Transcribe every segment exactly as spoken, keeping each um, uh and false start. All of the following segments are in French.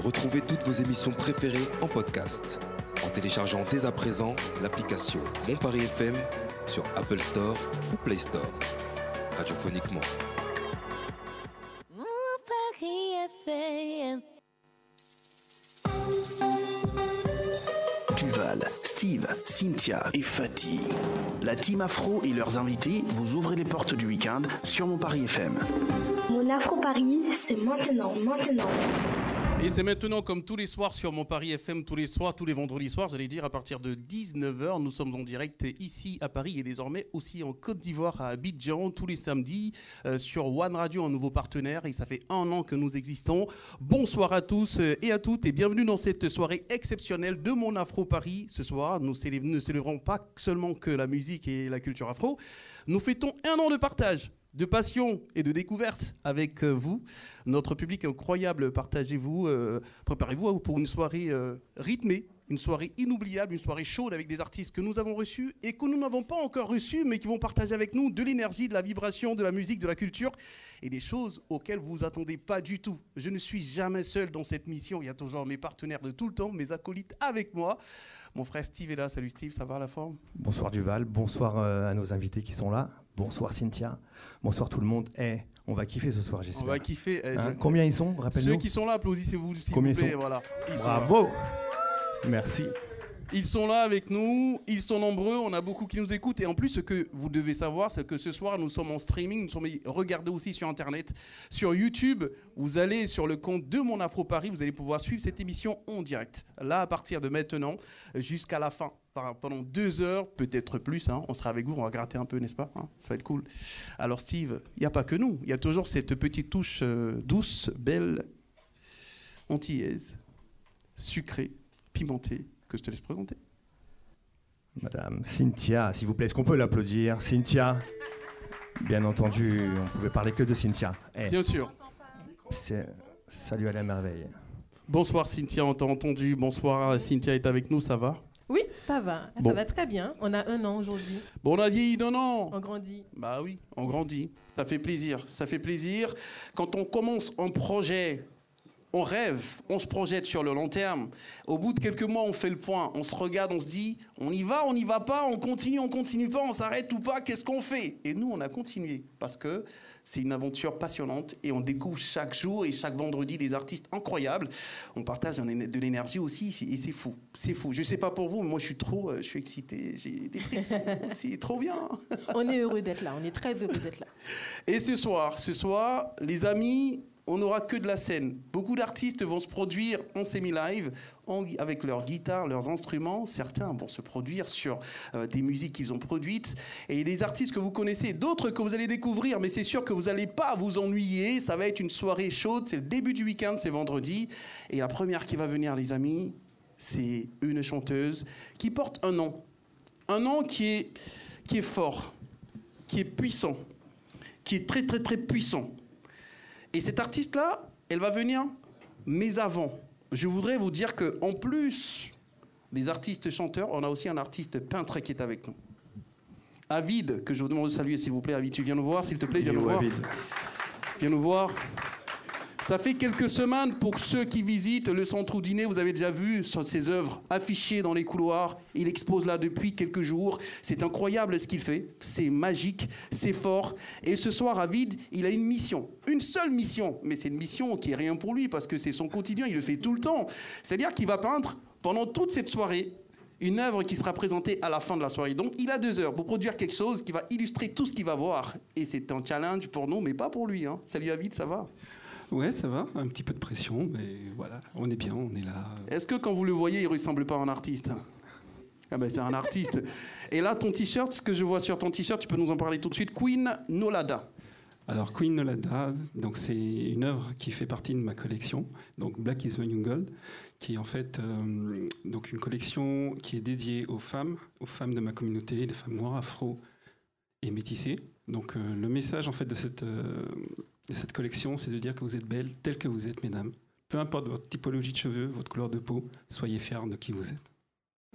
Retrouvez toutes vos émissions préférées en podcast en téléchargeant dès à présent l'application Mon Paris F M sur Apple Store ou Play Store. Radiophoniquement. Mon Paris F M. Duval, Steve, Cynthia et Fatih. La team Afro et leurs invités vous ouvrent les portes du week-end sur Mon Paris F M. Mon Afro Paris, c'est maintenant, maintenant. Et c'est maintenant comme tous les soirs sur Mon Paris F M, tous les soirs, tous les vendredis soirs, j'allais dire à partir de dix-neuf heures. Nous sommes en direct ici à Paris et désormais aussi en Côte d'Ivoire à Abidjan tous les samedis euh, sur One Radio, un nouveau partenaire. Et ça fait un an que nous existons. Bonsoir à tous et à toutes et bienvenue dans cette soirée exceptionnelle de Mon Afro Paris. Ce soir, nous célé- ne célébrons pas seulement que la musique et la culture afro. Nous fêtons un an de partage, de passion et de découverte avec euh, vous. Notre public incroyable, partagez-vous, euh, préparez-vous pour une soirée euh, rythmée, une soirée inoubliable, une soirée chaude avec des artistes que nous avons reçus et que nous n'avons pas encore reçus, mais qui vont partager avec nous de l'énergie, de la vibration, de la musique, de la culture et des choses auxquelles vous vous attendez pas du tout. Je ne suis jamais seul dans cette mission, il y a toujours mes partenaires de tout le temps, mes acolytes avec moi. Mon frère Steve est là. Salut Steve, ça va la forme? Bonsoir Duval, bonsoir euh, à nos invités qui sont là. Bonsoir Cynthia, bonsoir tout le monde. Eh, on va kiffer ce soir, j'espère. On va kiffer. Eh, Hein, je- combien ils sont? Rappelle-nous. Ceux qui sont là, applaudissez-vous s'il Combien vous ils plaît. sont Voilà. Ils sont Bravo. là. Merci. Ils sont là avec nous, ils sont nombreux, on a beaucoup qui nous écoutent. Et en plus, ce que vous devez savoir, c'est que ce soir, nous sommes en streaming, nous sommes regardés aussi sur Internet. Sur YouTube, vous allez sur le compte de Mon Afro Paris, vous allez pouvoir suivre cette émission en direct. Là, à partir de maintenant, jusqu'à la fin, pendant deux heures, peut-être plus, hein, on sera avec vous, on va gratter un peu, n'est-ce pas, hein, ça va être cool. Alors Steve, il n'y a pas que nous, il y a toujours cette petite touche euh, douce, belle, antillaise, sucrée, pimentée, que je te laisse présenter. Madame Cynthia, s'il vous plaît, est-ce qu'on peut l'applaudir? Cynthia, bien entendu, on pouvait parler que de Cynthia. Eh, Bien sûr. c'est- Salut à la merveille. Bonsoir Cynthia, on t'a entendu. Bonsoir, Cynthia est avec nous, ça va? Oui, ça va. Bon. Ça va très bien. On a un an aujourd'hui. Bon, on a vieilli d'un an. On grandit. Bah oui, on grandit. Ça fait plaisir, ça fait plaisir. Quand on commence un projet, on rêve, on se projette sur le long terme. Au bout de quelques mois, on fait le point. On se regarde, on se dit, on y va, on n'y va pas, on continue, on continue pas, on s'arrête ou pas, qu'est-ce qu'on fait? Et nous, on a continué parce que c'est une aventure passionnante et on découvre chaque jour et chaque vendredi des artistes incroyables. On partage de l'énergie aussi et c'est fou, c'est fou. Je sais pas pour vous, mais moi je suis trop, euh, je suis excité, j'ai des frissons aussi, trop bien. On est heureux d'être là. On est très heureux d'être là. Et ce soir, ce soir, les amis, on n'aura que de la scène. Beaucoup d'artistes vont se produire en semi-live en- avec leurs guitares, leurs instruments. Certains vont se produire sur euh, des musiques qu'ils ont produites. Et il y a des artistes que vous connaissez, d'autres que vous allez découvrir, mais c'est sûr que vous n'allez pas vous ennuyer. Ça va être une soirée chaude. C'est le début du week-end, c'est vendredi. Et la première qui va venir, les amis, c'est une chanteuse qui porte un nom. Un nom qui est, qui est fort, qui est puissant, qui est très, très, très puissant. Et cette artiste-là, elle va venir, mais avant, je voudrais vous dire qu'en plus des artistes chanteurs, on a aussi un artiste peintre qui est avec nous. Avid, que je vous demande de saluer, s'il vous plaît. Avid, tu viens nous voir, s'il te plaît, viens Yo, nous voir. Avid. Viens nous voir. Ça fait quelques semaines, pour ceux qui visitent le Centre Oudinet, vous avez déjà vu ses œuvres affichées dans les couloirs. Il expose là depuis quelques jours. C'est incroyable ce qu'il fait. C'est magique, c'est fort. Et ce soir, Avid, il a une mission. Une seule mission. Mais c'est une mission qui est rien pour lui, parce que c'est son quotidien, il le fait tout le temps. C'est-à-dire qu'il va peindre pendant toute cette soirée une œuvre qui sera présentée à la fin de la soirée. Donc, il a deux heures pour produire quelque chose qui va illustrer tout ce qu'il va voir. Et c'est un challenge pour nous, mais pas pour lui, hein. Salut Avid, ça va? Ouais, ça va, un petit peu de pression, mais voilà, on est bien, on est là. Est-ce que quand vous le voyez, il ressemble pas à un artiste? Ah ben c'est un artiste. Et là, ton t-shirt, ce que je vois sur ton t-shirt, tu peux nous en parler tout de suite. Queen Nolada. Alors Queen Nolada, donc c'est une œuvre qui fait partie de ma collection, donc Black is the New Gold, qui est en fait euh, donc une collection qui est dédiée aux femmes, aux femmes de ma communauté, les femmes noires, afro et métissées. Donc euh, le message en fait de cette euh, de cette collection, c'est de dire que vous êtes belles telles que vous êtes, mesdames. Peu importe votre typologie de cheveux, votre couleur de peau, soyez fiers de qui vous êtes.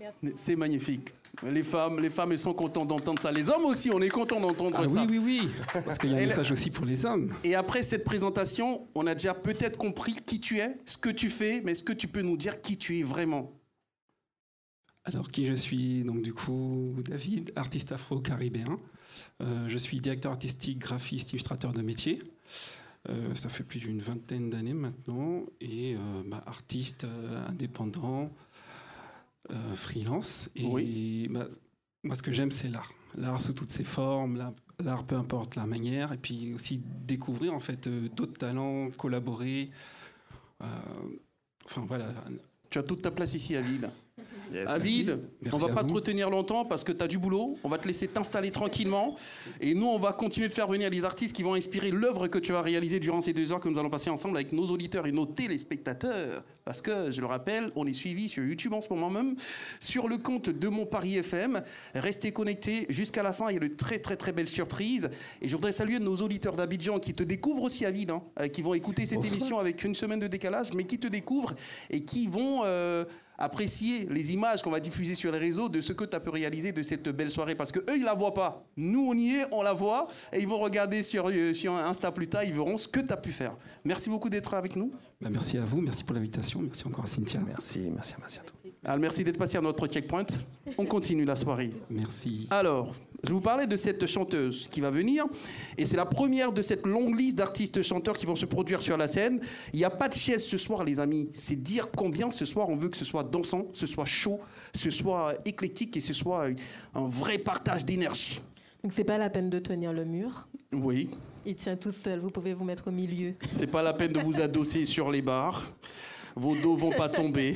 C'est magnifique. Les femmes, les femmes, elles sont contentes d'entendre ça. Les hommes aussi, on est contents d'entendre Ah ça. oui, oui, oui. Parce qu'il y a un Et message aussi pour les hommes. Et après cette présentation, on a déjà peut-être compris qui tu es, ce que tu fais, mais est-ce que tu peux nous dire qui tu es vraiment? Alors, qui je suis? Donc, du coup, David, artiste afro-caribéen. Euh, je suis directeur artistique, graphiste, illustrateur de métier. Euh, ça fait plus d'une vingtaine d'années maintenant. Et euh, bah, artiste euh, indépendant, euh, freelance. Et Oui. bah, moi, ce que j'aime, c'est l'art. L'art sous toutes ses formes, l'art, l'art peu importe la manière. Et puis aussi découvrir en fait euh, d'autres talents, collaborer. Euh, enfin, voilà. Tu as toute ta place ici, Avid. Yes. Avid, Merci on va à pas vous. te retenir longtemps parce que tu as du boulot. On va te laisser t'installer tranquillement. Et nous, on va continuer de faire venir les artistes qui vont inspirer l'œuvre que tu as réalisée durant ces deux heures que nous allons passer ensemble avec nos auditeurs et nos téléspectateurs. Parce que, je le rappelle, on est suivi sur YouTube en ce moment même, sur le compte de Mon Paris F M. Restez connectés jusqu'à la fin. Il y a de très, très, très belles surprises. Et je voudrais saluer nos auditeurs d'Abidjan qui te découvrent aussi, Avid, hein, euh, qui vont écouter cette Bonsoir. émission avec une semaine de décalage, mais qui te découvrent et qui vont... euh, apprécier les images qu'on va diffuser sur les réseaux de ce que tu as pu réaliser de cette belle soirée. Parce qu'eux, ils ne la voient pas. Nous, on y est, on la voit. Et ils vont regarder sur, euh, sur Insta plus tard, ils verront ce que tu as pu faire. Merci beaucoup d'être avec nous. Bah, merci à vous, merci pour l'invitation, merci encore à Cynthia. Merci, merci, merci à toi. Alors, merci d'être passé à notre checkpoint. On continue la soirée. Merci. Alors, je vous parlais de cette chanteuse qui va venir, et c'est la première de cette longue liste d'artistes chanteurs qui vont se produire sur la scène. Il n'y a pas de chaise ce soir, les amis. C'est dire combien ce soir on veut que ce soit dansant, ce soit chaud, ce soit éclectique et ce soit un vrai partage d'énergie. Donc c'est pas la peine de tenir le mur. Oui, Il tient tout seul, vous pouvez vous mettre au milieu. c'est pas la peine de vous adosser sur les barres. Vos dos vont pas tomber.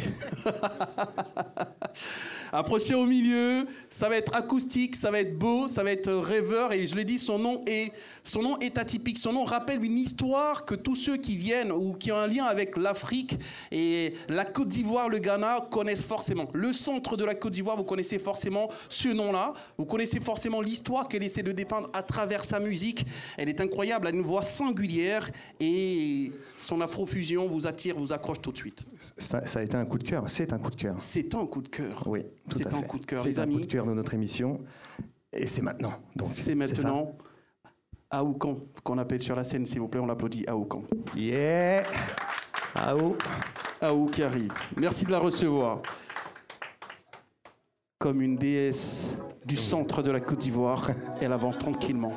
Approchez au milieu, ça va être acoustique, ça va être beau, ça va être rêveur. Et je l'ai dit, son nom est, son nom est atypique. Son nom rappelle une histoire que tous ceux qui viennent ou qui ont un lien avec l'Afrique et la Côte d'Ivoire, le Ghana, connaissent forcément. Le centre de la Côte d'Ivoire, vous connaissez forcément ce nom-là. Vous connaissez forcément l'histoire qu'elle essaie de dépeindre à travers sa musique. Elle est incroyable, elle a une voix singulière et son afrofusion vous attire, vous accroche tout de suite. Ça, ça a été un coup de cœur, c'est un coup de cœur. C'est un coup de cœur. Oui, tout C'est à fait. un coup de cœur, les C'est un amis. coup de cœur de notre émission. Et c'est maintenant. Donc, C'est ça. maintenant Aoukan qu'on appelle sur la scène, s'il vous plaît, on l'applaudit. Aoukan. Yeah. Ah oh. Aou qui arrive. Merci de la recevoir. Comme une déesse du centre de la Côte d'Ivoire, elle avance tranquillement.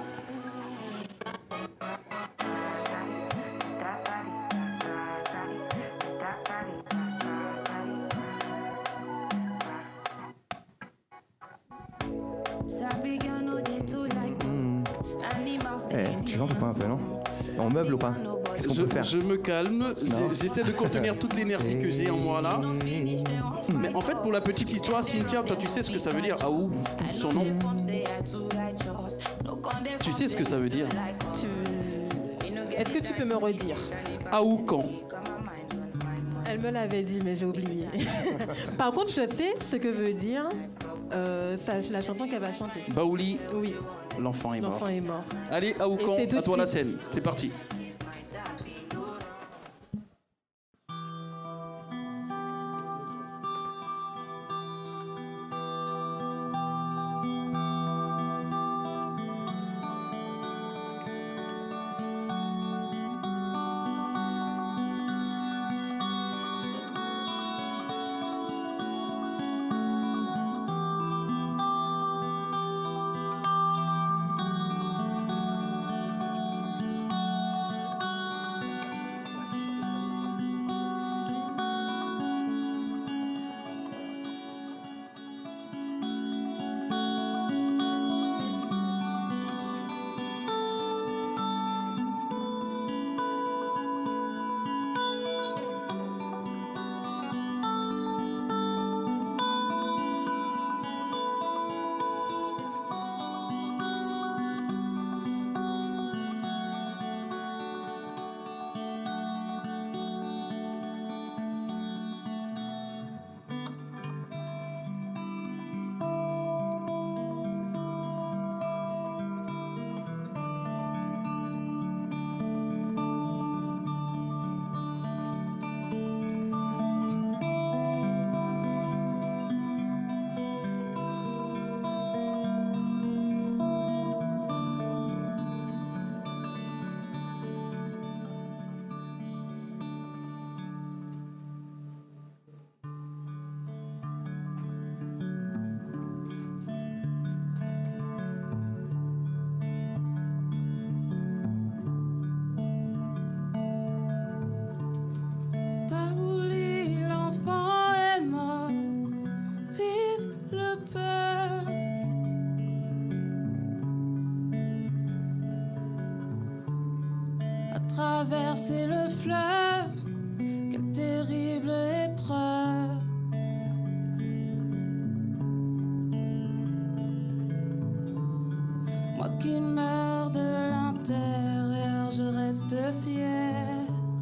Eh, tu chantes ou pas un peu, non? On meuble ou pas? Qu'est-ce qu'on Je, peut faire? je me calme, j'ai- j'essaie de contenir toute l'énergie que j'ai en moi là. Mais en fait, pour la petite histoire, Cynthia, toi tu sais ce que ça veut dire, Aou, son nom. Tu sais ce que ça veut dire? Tu- Est-ce que tu peux me redire? Aoukan. Elle me l'avait dit, mais j'ai oublié. Par contre, je sais ce que veut dire euh, ça- la chanson qu'elle va chanter. Baouli, Oui, l'enfant est mort. l'enfant est mort. Allez, Aoukan, Et c'est tout à de toi la suite. scène. C'est parti. Thank traverser le fleuve, quelle terrible épreuve. Moi qui meurs de l'intérieur, je reste fière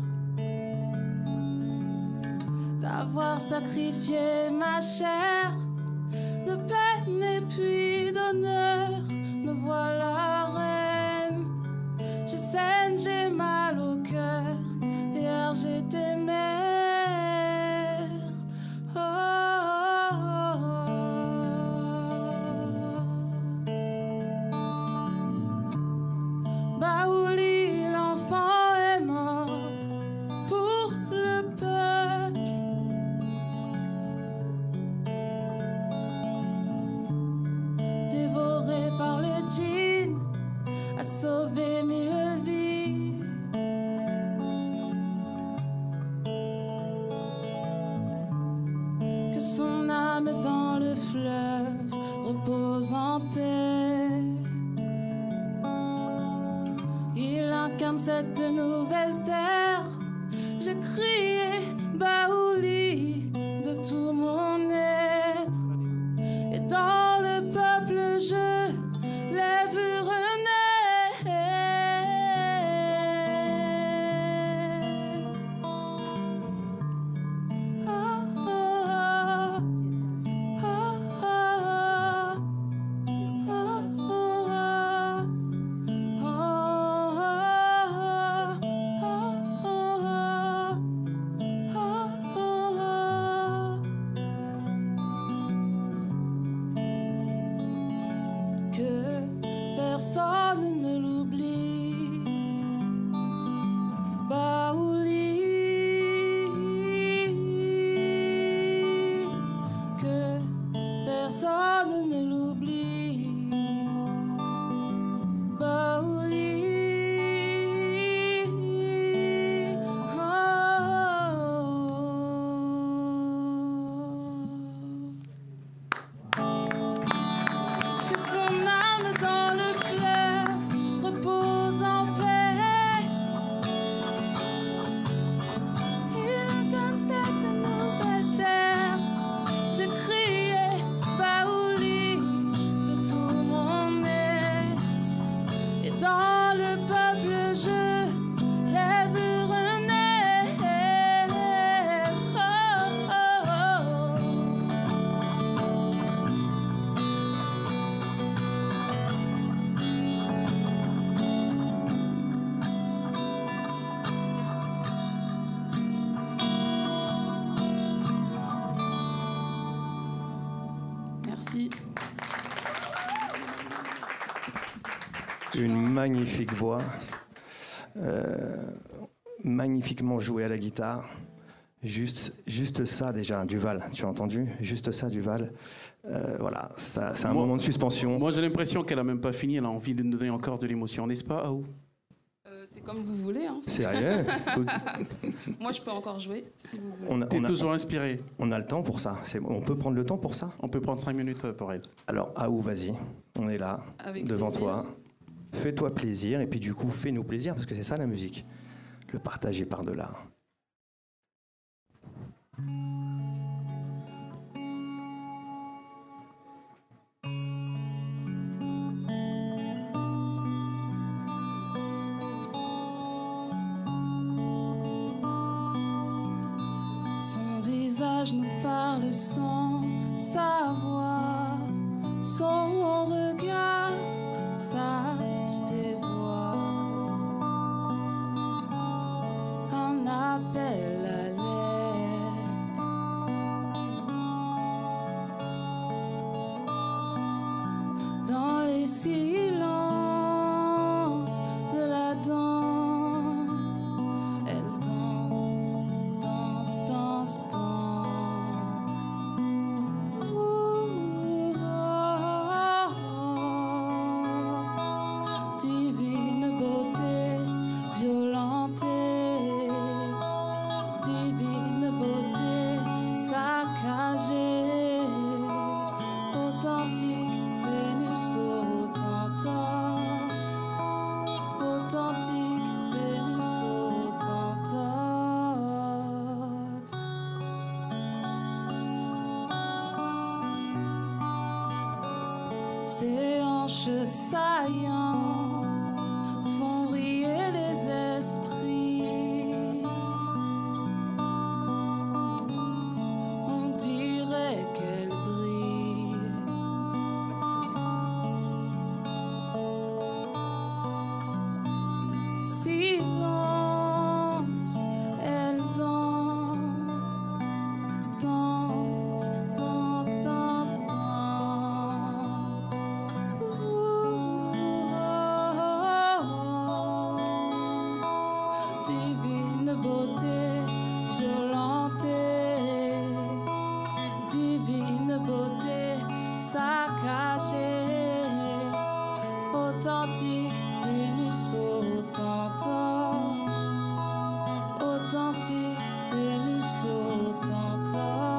d'avoir sacrifié ma chair de peine et puis d'honneur. Me voilà reine, j'ai scène, j'ai mal au cœur. Hier j'étais mère. Oh, oh, oh. Baouli, l'enfant est mort pour le peuple. Dévoré par le djinn, a sauvé mille vies. Que son âme dans le fleuve repose en paix. Il incarne cette nouvelle terre. J'ai crié Baouli de tout mon être. Et dans le peuple je lève personne ne l'oublie. Baouli, que personne ne l'oublie. Baouli, que son âme dans le fleuve repose en paix. Il incarne cette nouvelle terre. J'ai crié Baouli de tout mon être. Et dans le peuple je lève renaître. Oh, oh, oh. Merci. Une magnifique voix, euh, magnifiquement jouée à la guitare. Juste, juste ça déjà, Duval, tu as entendu? Juste ça, Duval. Euh, voilà, ça, c'est un Moi- moment de suspension. Moi, j'ai l'impression qu'elle a même pas fini. Elle a envie de nous donner encore de l'émotion, n'est-ce pas, Aou? Euh, c'est comme vous voulez. Hein. Sérieux? Tout- Moi, je peux encore jouer si vous voulez. on, a, T'es on a- toujours inspiré. on a le temps pour ça. C'est- on peut prendre le temps pour ça. On peut prendre cinq minutes euh, pour elle. Alors, Aou, vas-y, on est là, Avec devant plaisir. toi. Fais-toi plaisir, et puis du coup, fais-nous plaisir, parce que c'est ça la musique. Le partager par-delà. Son visage nous parle sans savoir, son regard sage des voix, un appel à l'aide. Dans les silences de la danse, elle danse, danse, danse, danse. Ouh, oh, oh, flèches saillantes font briller les esprits. On dirait qu'elle brille. Silence, elle danse, danse, danse, danse, danse. Ouh, divine beauté, violentée, divine beauté, saccagée, authentique, Vénus authentante, authentique, Vénus authentante.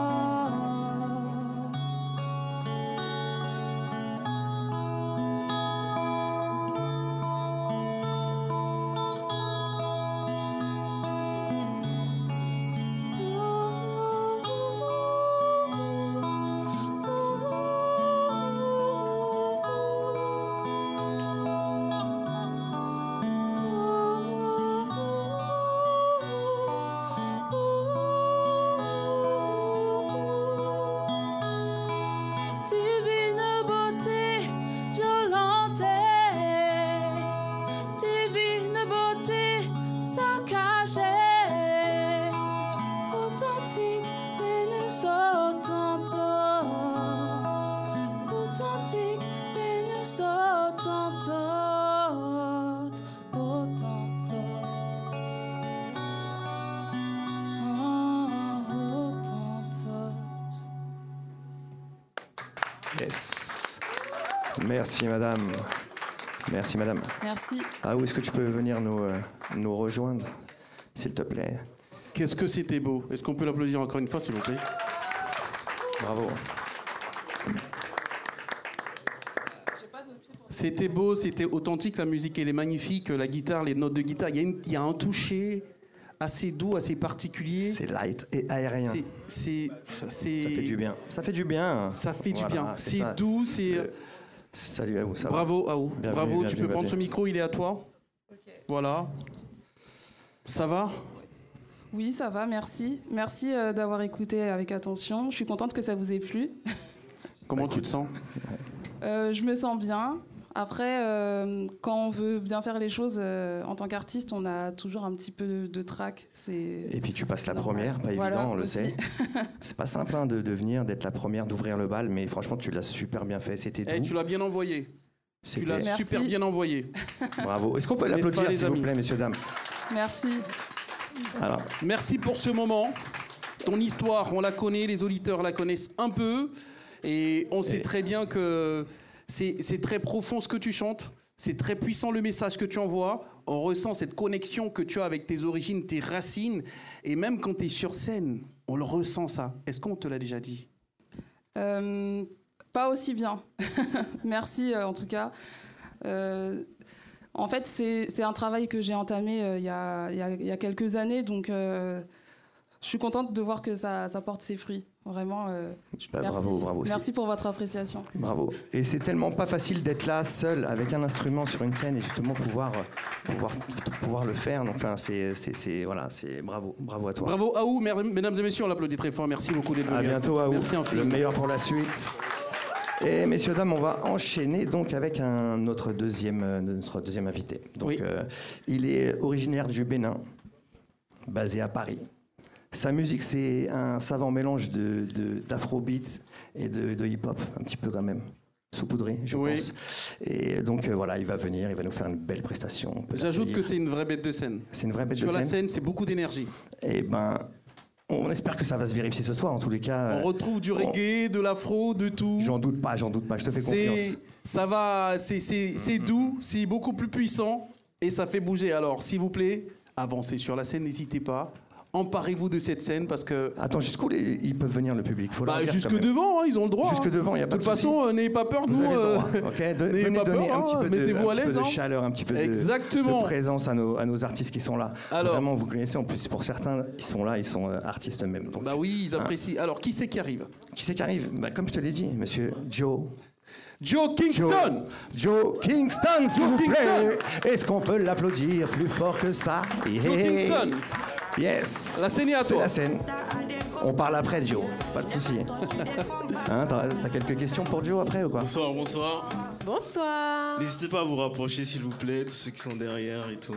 Divine beauté, violentée, divine beauté, saccagée, authentique, Vénus authentante, authentique, Vénus authentante, authentante, oh, authentante. Yes. Merci madame. Merci madame. Merci. Ah, où est-ce que tu peux venir nous, euh, nous rejoindre, s'il te plaît? Qu'est-ce que c'était beau. Est-ce qu'on peut l'applaudir encore une fois, s'il vous plaît? Bravo. C'était beau, c'était authentique, la musique elle est magnifique, la guitare, les notes de guitare, il y a, une- il y a un toucher assez doux, assez particulier. C'est light et aérien. C'est, c'est, c'est- Ça fait du bien. Ça fait du bien. Ça fait du Voilà, bien. c'est C'est ça. doux, c'est. Le- Salut à vous, ça va? Bravo, Aou. Bienvenue, Bravo, tu bienvenue, peux prendre bienvenue. ce micro, il est à toi. Voilà. Ça va? Oui, ça va, merci. Merci euh, d'avoir écouté avec attention. Je suis contente que ça vous ait plu. Comment tu te sens? Euh, je me sens bien. Après, euh, quand on veut bien faire les choses, euh, en tant qu'artiste, on a toujours un petit peu de trac. C'est... Et puis tu passes la normal. première, pas Voilà, évident, on le aussi. sait. C'est pas simple hein, de, de venir, d'être la première, d'ouvrir le bal, mais franchement tu l'as super bien fait, c'était Eh, doux. tu l'as bien envoyé. Tu C'était- l'as Merci. super bien envoyé. Bravo. Est-ce qu'on peut N'est-ce l'applaudir pas, les s'il vous amis plaît, messieurs, dames? Merci. Alors, Merci pour ce moment. Ton histoire, on la connaît, les auditeurs la connaissent un peu. Et on sait Et- très bien que c'est c'est très profond ce que tu chantes. C'est très puissant le message que tu envoies. On ressent cette connexion que tu as avec tes origines, tes racines. Et même quand tu es sur scène, on le ressent ça. Est-ce qu'on te l'a déjà dit? Euh, pas aussi bien. Merci euh, en tout cas. Euh, en fait, c'est c'est un travail que j'ai entamé euh, il y, a, il y a- il y a quelques années, donc euh, je suis contente de voir que ça, ça porte ses fruits. Vraiment, euh, bah, merci. bravo, bravo. Merci C'est- pour votre appréciation. Bravo. Et c'est tellement pas facile d'être là seul avec un instrument sur une scène et justement pouvoir euh, pouvoir pouvoir le faire. Donc, enfin, c'est c'est c'est- voilà, c'est bravo, bravo à toi. Bravo Aou, mer- mesdames et messieurs, on l'applaudit très fort. Merci beaucoup d'être À venu. bientôt à vous. Merci Le infiniment. meilleur pour la suite. Et messieurs dames, on va enchaîner donc avec un notre deuxième euh, notre deuxième invité. Donc Oui. euh, il est originaire du Bénin, basé à Paris. Sa musique, c'est un savant mélange de, de- d'afrobeats et de, de hip-hop, un petit peu quand même, saupoudré, je Oui. pense. Et donc euh, voilà, il va venir, il va nous faire une belle prestation. On peut J'ajoute que l'accueillir. c'est une vraie bête de scène. C'est une vraie bête Sur de la scène. scène, c'est beaucoup d'énergie. Et ben, on espère que ça va se vérifier ce soir. En tous les cas, On euh, retrouve du on- reggae, de l'afro, de tout. j'en doute pas, j'en doute pas. Je te fais C'est, confiance. ça va, c'est, c'est, c'est doux, c'est beaucoup plus puissant et ça fait bouger. Alors, s'il vous plaît, avancez sur la scène, n'hésitez pas. Emparez-vous de cette scène parce que. Attends, jusqu'où les- ils peuvent venir le public? Faut leur Bah, dire jusque quand même. devant, hein, ils ont le droit. Jusque hein. devant, il y a pas De de toute souci. façon, euh, n'ayez pas peur, Vous nous. avez le euh, droit, ok. De- n'ayez venez pas donner peur, un petit hein, peu de, mettez-vous un à petit peu l'aise. de hein. chaleur, un petit peu de, Exactement. de présence à nos, à nos artistes qui sont là. Alors. Vraiment, vous connaissez, en plus, pour certains, ils sont là, ils sont euh, artistes eux-mêmes. Donc, Bah oui, ils apprécient. Alors, qui c'est qui arrive? qui c'est qui arrive? Bah, comme je te l'ai dit, monsieur Joe Joe Kingston. Joe, Joe Kingston, s'il vous plaît. Est-ce qu'on peut l'applaudir plus fort que ça? Yeah. Joe Kingston. Yes. La scène est à toi. C'est la scène. On parle après, Joe. Pas de souci. Hein, t'as, t'as quelques questions pour Joe après ou quoi? Bonsoir, bonsoir. Bonsoir. N'hésitez pas à vous rapprocher, s'il vous plaît, tous ceux qui sont derrière et tout.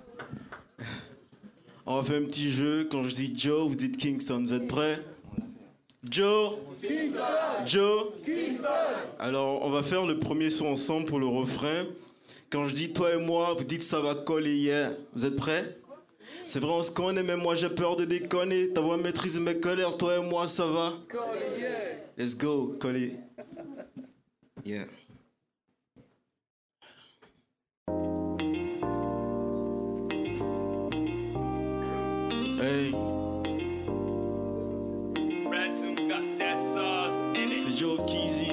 On va faire un petit jeu. Quand je dis Joe, vous dites Kingston. Vous êtes prêts? Joe Kingston. Joe Kingston. Alors, on va faire le premier son ensemble pour le refrain. Quand je dis toi et moi, vous dites ça va coller, yeah. Vous êtes prêts? C'est vrai, on se connaît, mais moi j'ai peur de déconner. Ta voix maîtrise mes colères, toi et moi, ça va coller, yeah. Let's go, coller. Yeah. Hey. C'est Joe Keezy.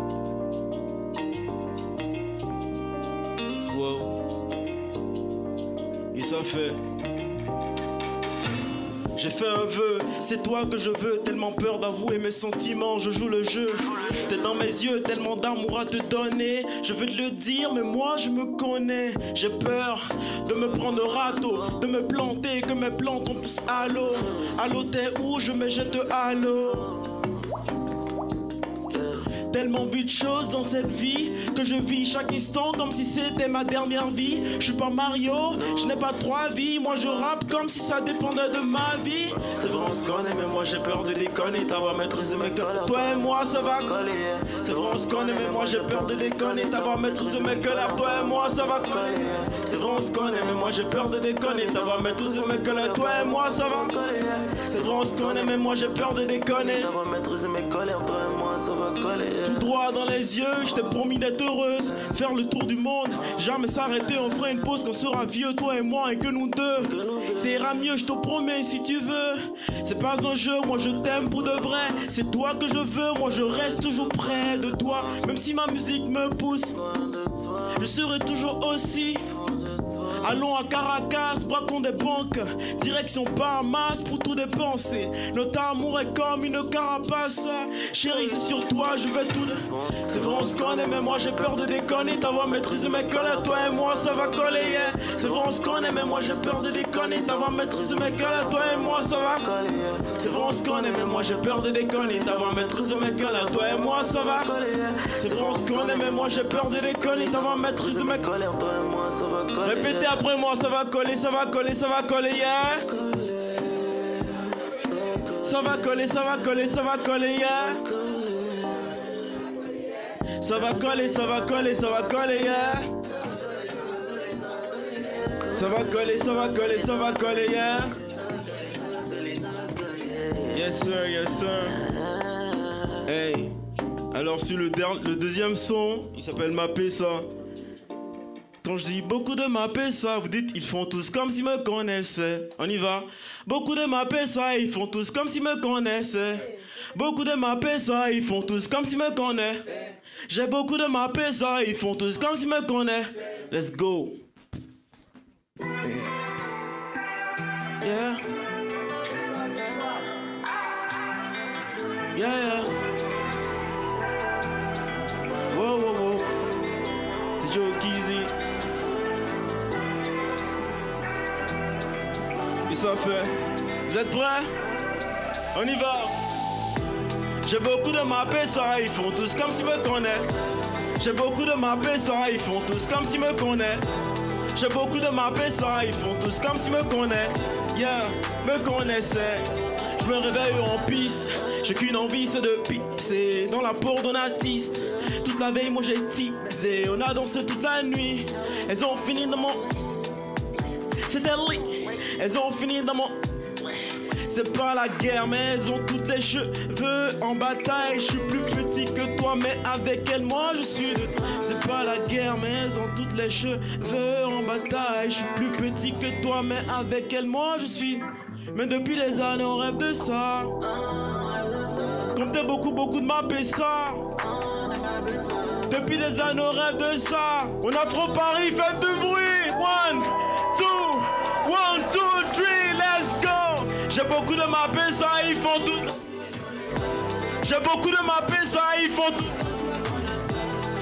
Wow. Et ça fait. J'ai fait un vœu, c'est toi que je veux. Tellement peur d'avouer mes sentiments, je joue le jeu. T'es dans mes yeux, tellement d'amour à te donner. Je veux te le dire, mais moi je me connais. J'ai peur de me prendre râteau, de me planter, que mes plantes on pousse à l'eau. À l'eau t'es où, je me jette à l'eau. Tellement vu de choses dans cette vie que je vis chaque instant comme si c'était ma dernière vie. Je suis pas Mario, je n'ai pas trois vies. Moi je rappe comme si ça dépendait de ma vie. C'est vrai on se connaît mais moi j'ai peur de déconner. Ta voix maîtrise mes colères. Toi et moi ça va coller. C'est vrai on se connaît mais moi j'ai peur de déconner. Ta voix maîtrise mes colères. Toi et moi ça va coller. C'est vrai on se connaît mais moi j'ai peur de déconner. Ta voix maîtrise mes colères. Toi et moi ça va coller. C'est vrai on se connaît mais moi j'ai peur de déconner. Ta voix maîtrise mes colères. Toi et moi ça va coller. Tout droit dans les yeux, je t'ai promis d'être heureuse. Faire le tour du monde, jamais s'arrêter. On fera une pause quand on sera vieux, toi et moi, et que nous deux. Ça ira mieux, je te promets, si tu veux. C'est pas un jeu, moi je t'aime pour de vrai. C'est toi que je veux, moi je reste toujours près de toi. Même si ma musique me pousse, je serai toujours aussi. Allons à Caracas, braquons des banques. Direction Bahamas pour tout dépenser. Notre amour est comme une carapace. Chérie, c'est sur toi, je vais tout. De... C'est vrai, on se connaît, mais moi j'ai peur de déconner. Ta voix maîtrise mes colères, toi et moi ça va coller. Yeah. C'est vrai, on se connaît, mais moi j'ai peur de déconner. Ta voix maîtrise mes colères, toi et moi ça va coller. Yeah. C'est vrai, on se connaît, mais moi j'ai peur de déconner. Ta voix maîtrise mes colères, toi et moi ça va coller. Yeah. C'est vrai, on se connaît, mais moi j'ai peur de déconner. Ta voix maîtrise mes colères, toi et moi ça va coller. Répétez après moi, ça va coller, ça va coller, ça va coller, yeah. Ça va coller, ça va coller, ça va coller, yeah. Ça va coller, ça va coller, ça va coller, yeah. Ça va coller, ça va coller, ça va coller, yeah. Yes sir, yes sir. Hey. Alors sur le, der- le deuxième son, il s'appelle Mapé ça. Quand je dis beaucoup de mapper ça, vous dites ils font tous comme s'ils me connaissaient. On y va. Beaucoup de mapper ça, ils font tous comme s'ils me connaissaient. Beaucoup de mapper ça, ils font tous comme s'ils me connaissent. J'ai beaucoup de mapper ça, ils font tous comme s'ils me connaissent. Let's go. Yeah. Yeah, yeah. Wow, wow, wow. C'est Joe Keezy. Et ça fait. Vous êtes prêts? On y va. J'ai beaucoup de mapper ça, ils font tous comme s'ils me connaissent. J'ai beaucoup de mapper ça, ils font tous comme s'ils me connaissent. J'ai beaucoup de mapper ça, ils font tous comme s'ils me connaissent. Yeah, me connaissaient. Je me réveille en pisse. J'ai qu'une envie, c'est de pisser dans la peau d'un artiste. Toute la veille, moi j'ai teasé. On a dansé toute la nuit. Elles ont fini dans mon... C'était lit. Elles ont fini dans mon... C'est pas la guerre, mais elles ont toutes les cheveux en bataille. Je suis plus petit que toi, mais avec elles, moi je suis de... C'est pas la guerre, mais elles ont toutes les cheveux en bataille. Je suis plus petit que toi, mais avec elles, moi je suis... Mais depuis des années, on rêve de ça. Comme t'es beaucoup, beaucoup de mapper ça. Depuis des années, on rêve de ça. On Afro Paris, faites du bruit. One, two, one, two, three, let's go. J'ai beaucoup de mapper ça, ils font tout. J'ai beaucoup de mapper ça, ils font tout.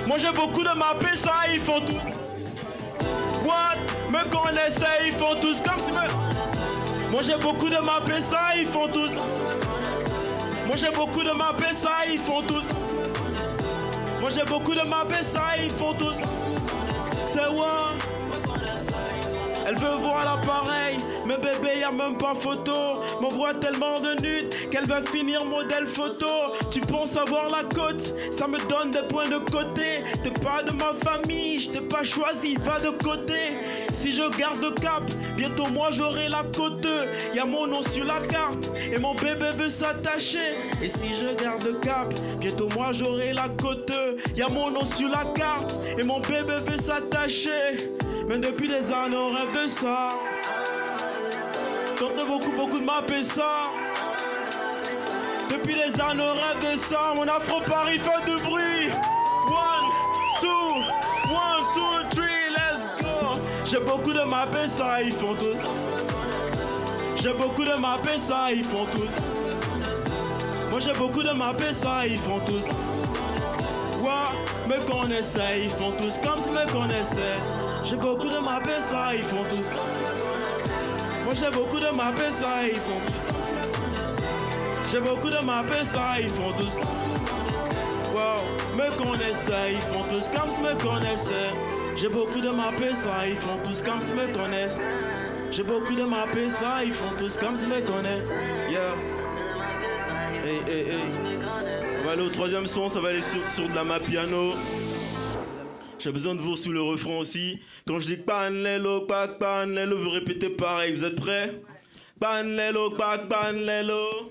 Moi j'ai beaucoup de mappés, ça ils font tous. What? Me connaissaient, ils font tous comme si me. Moi j'ai beaucoup de mappés, ça ils font tous. Moi j'ai beaucoup de mappés, ça ils font tous. Moi j'ai beaucoup de mappés, ça ils font tous. C'est what? Elle veut voir l'appareil, mais bébé y'a même pas photo. M'envoie tellement de nudes qu'elle va finir modèle photo. Tu penses avoir la cote, ça me donne des points de côté. T'es pas de ma famille, je t'ai pas choisi, va de côté. Si je garde le cap, bientôt moi j'aurai la côte. Y'a mon nom sur la carte et mon bébé veut s'attacher. Et si je garde le cap, bientôt moi j'aurai la côte. Y'a mon nom sur la carte et mon bébé veut s'attacher. Mais depuis des années on rêve de ça. Quand t'as beaucoup beaucoup de mappés ça. Depuis des années on rêve de ça. Mon afro Paris fait du bruit. One, two, one, two, three, let's go. J'ai beaucoup de mappés ça, ils font tout. J'ai beaucoup de mappés ça, ils font tout. Moi j'ai beaucoup de mappés ça, ils font tous. Ouais, me connaissaient, ils font tous comme si me connaissaient. J'ai beaucoup de mappés ça, ils font tous. Moi j'ai beaucoup de mappés ça, ils sont tous. J'ai beaucoup de mappés ça, ils font tous. Wow, me connaissaient, ils font tous comme si me connaissaient. J'ai beaucoup de mappés ça, ils font tous comme si me connaissent. J'ai beaucoup de mappés ça, ils font tous comme si me connaissent. Yeah. Hey, hey, hey. On va aller au troisième son, ça va aller sur, sur de la map piano. J'ai besoin de vous sur le refrain aussi. Quand je dis panlelo, pak panlelo, vous répétez pareil. Vous êtes prêts? Panlelo, pak panlelo.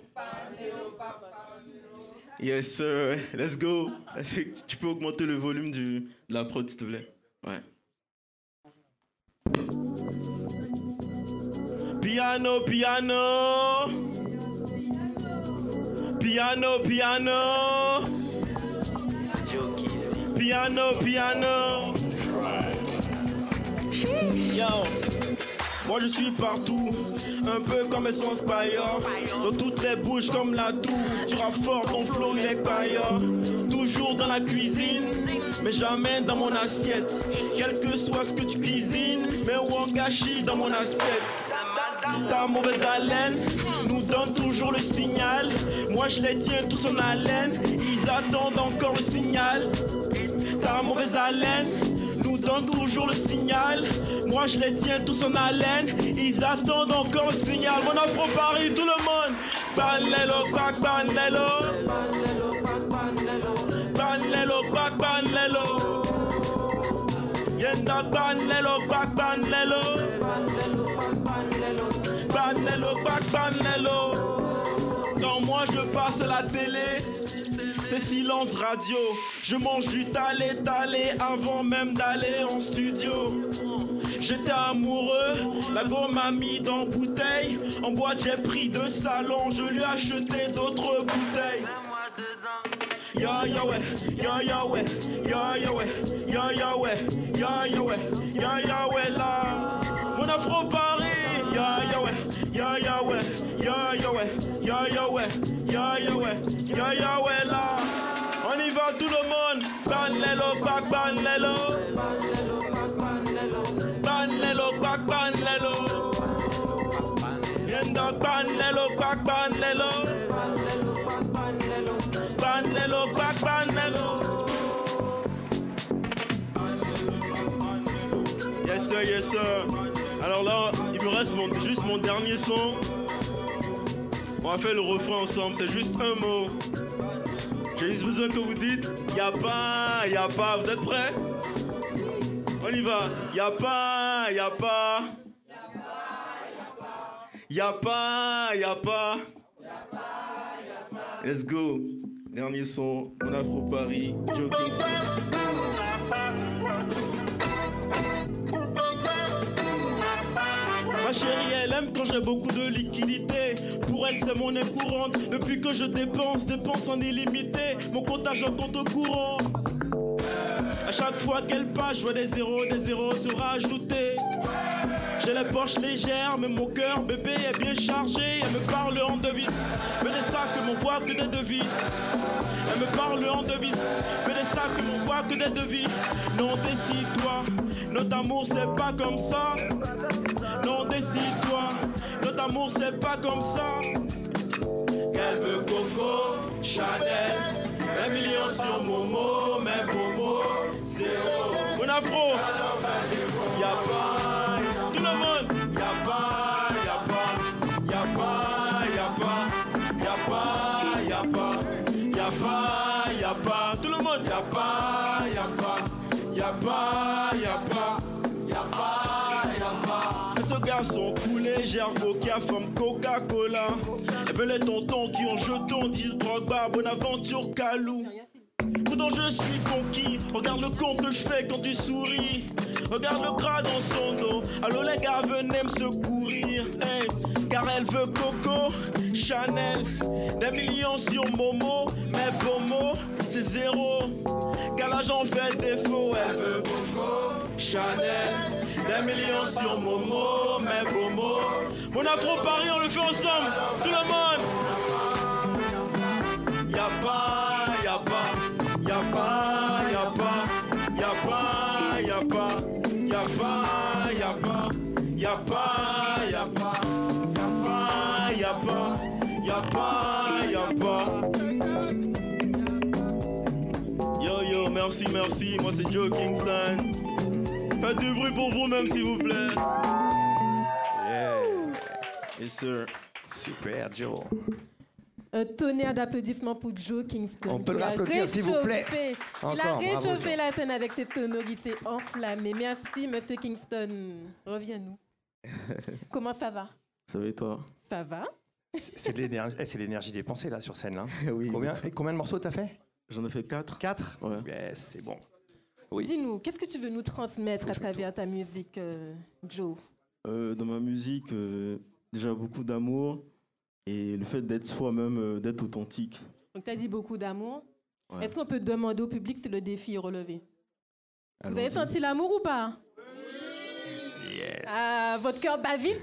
Yes sir, let's go. Tu peux augmenter le volume du, de la prod s'il te plaît. Ouais. Piano, piano. Piano, piano. Piano, piano. Yo. Moi je suis partout, un peu comme Essence Paillard. Dans toutes les bouches comme la toux. Tu rappes fort, ton flow il est paillard. Toujours dans la cuisine, mais jamais dans mon assiette. Quel que soit ce que tu cuisines, mais wangashi dans mon assiette. Ta mauvaise haleine nous donne toujours le signal. Moi je les tiens tous en haleine, ils attendent encore le signal. Ta mauvaise haleine nous donne toujours le signal. Moi je les tiens tous en haleine, ils attendent encore le signal. Mon afro Paris, tout le monde. Banlelo, back, banlelo. Banlelo, back, banlelo. Yenda, banlelo, back, banlelo. Banlelo, back, banlelo. Quand moi je passe à la télé, c'est silence radio. Je mange du talé talé avant même d'aller en studio. J'étais amoureux, la go m'a mis dans bouteille. En boîte j'ai pris deux salons, je lui ai acheté d'autres bouteilles. Ya ya ouais, ya ya ouais, ya ya ouais, ya ya ouais, ya ya ouais, ya ya ouais là. Mon afro Paris, ya ya ouais, ya ya ouais, ya ya ouais, ya ya ouais, ya ya ouais, ya ya ouais là. On y va tout le monde. Banlelo, back, banlelo. Banlelo, back, banlelo. Yenda, banlelo, back, banlelo. Banlelo, back, banlelo. Yes sir, yes sir. Alors là, il me reste mon, juste mon dernier son. On va faire le refrain ensemble, c'est juste un mot. J'ai juste besoin que vous dites y'a pas, y'a pas. Vous êtes prêts? On y va. Y'a pas, y'a pas. Y'a pas, y'a pas. Let's go. Dernier son, mon afro Paris, Joe Kingston. Ma chérie, elle aime quand j'ai beaucoup de liquidité. Pour elle, c'est monnaie courante. Depuis que je dépense, dépense en illimité. Mon comptage en compte courant. À chaque fois qu'elle passe, je vois des zéros, des zéros se rajouter. J'ai les poches légères, mais mon cœur, bébé, est bien chargé. Elle me parle en devise, mais des sacs que mon poids que des devis. Elle me parle en devise, mais des sacs que mon poids savent que d'être de vie. Non, décide-toi, notre amour c'est pas comme ça. Non, décide-toi, notre amour c'est pas comme ça. Elle veut Coco, Chanel, un million sur Momo, mais Momo, zéro. Mon afro, y'a pas, tout le monde, y'a pas, y'a pas, y'a pas, y'a pas, y'a pas, y'a pas, y'a pas, y'a pas, tout le monde, y'a pas, y'a pas, y'a pas, y'a pas, y'a pas, y'a pas. Et ce garçon poulet, gergo qui a forme Coca-Cola. Elle veut les tontons qui ont jeton, disent Drogba, Bonaventure, Kalou. Pourtant je suis conquis, regarde le con que je fais quand tu souris. Regarde le gras dans son dos, allô les gars venez me secourir, hey. Car elle veut Coco, Chanel, des millions sur Momo, mais Bomo c'est zéro, car l'argent fait défaut. Elle veut Coco, Chanel, des millions sur Momo, mais Bomo. Mon afro Paris on le fait ensemble, tout le monde. Y'a pas, y'a pas, y'a pas, y'a pas, y'a pas, y'a pas, y'a pas, y'a pas, y'a pas, y'a pas, y'a pas, y'a pas, y'a pas. Yo yo, merci, merci, moi c'est Joe Kingston. Faites du bruit pour vous-même s'il vous plaît. Yeah. Yes sir. Super Joe. Un tonnerre d'applaudissements pour Joe Kingston. On peut le Il a applaudir, s'il vous plaît. réchauffé- Il a Encore, bravo, réchauffé Joe. la scène avec ses sonorités enflammées. Merci, Monsieur Kingston. Reviens-nous. Comment ça va? Ça va et toi? Ça va? C'est c'est de l'énergie, eh, c'est de l'énergie dépensée là sur scène là. Oui. Combien, et combien de morceaux t'as fait? J'en ai fait quatre. Quatre? Ouais. Yes, c'est bon. Oui. Dis-nous, qu'est-ce que tu veux nous transmettre à travers ta musique, euh, Joe? Euh, dans ma musique, euh, déjà beaucoup d'amour et le fait d'être soi-même, euh, d'être authentique. Donc, tu as dit beaucoup d'amour. Ouais. Est-ce qu'on peut demander au public si le défi est relevé? Vous avez Allons-y. senti l'amour ou pas? Yes. Ah, votre cœur bat vite.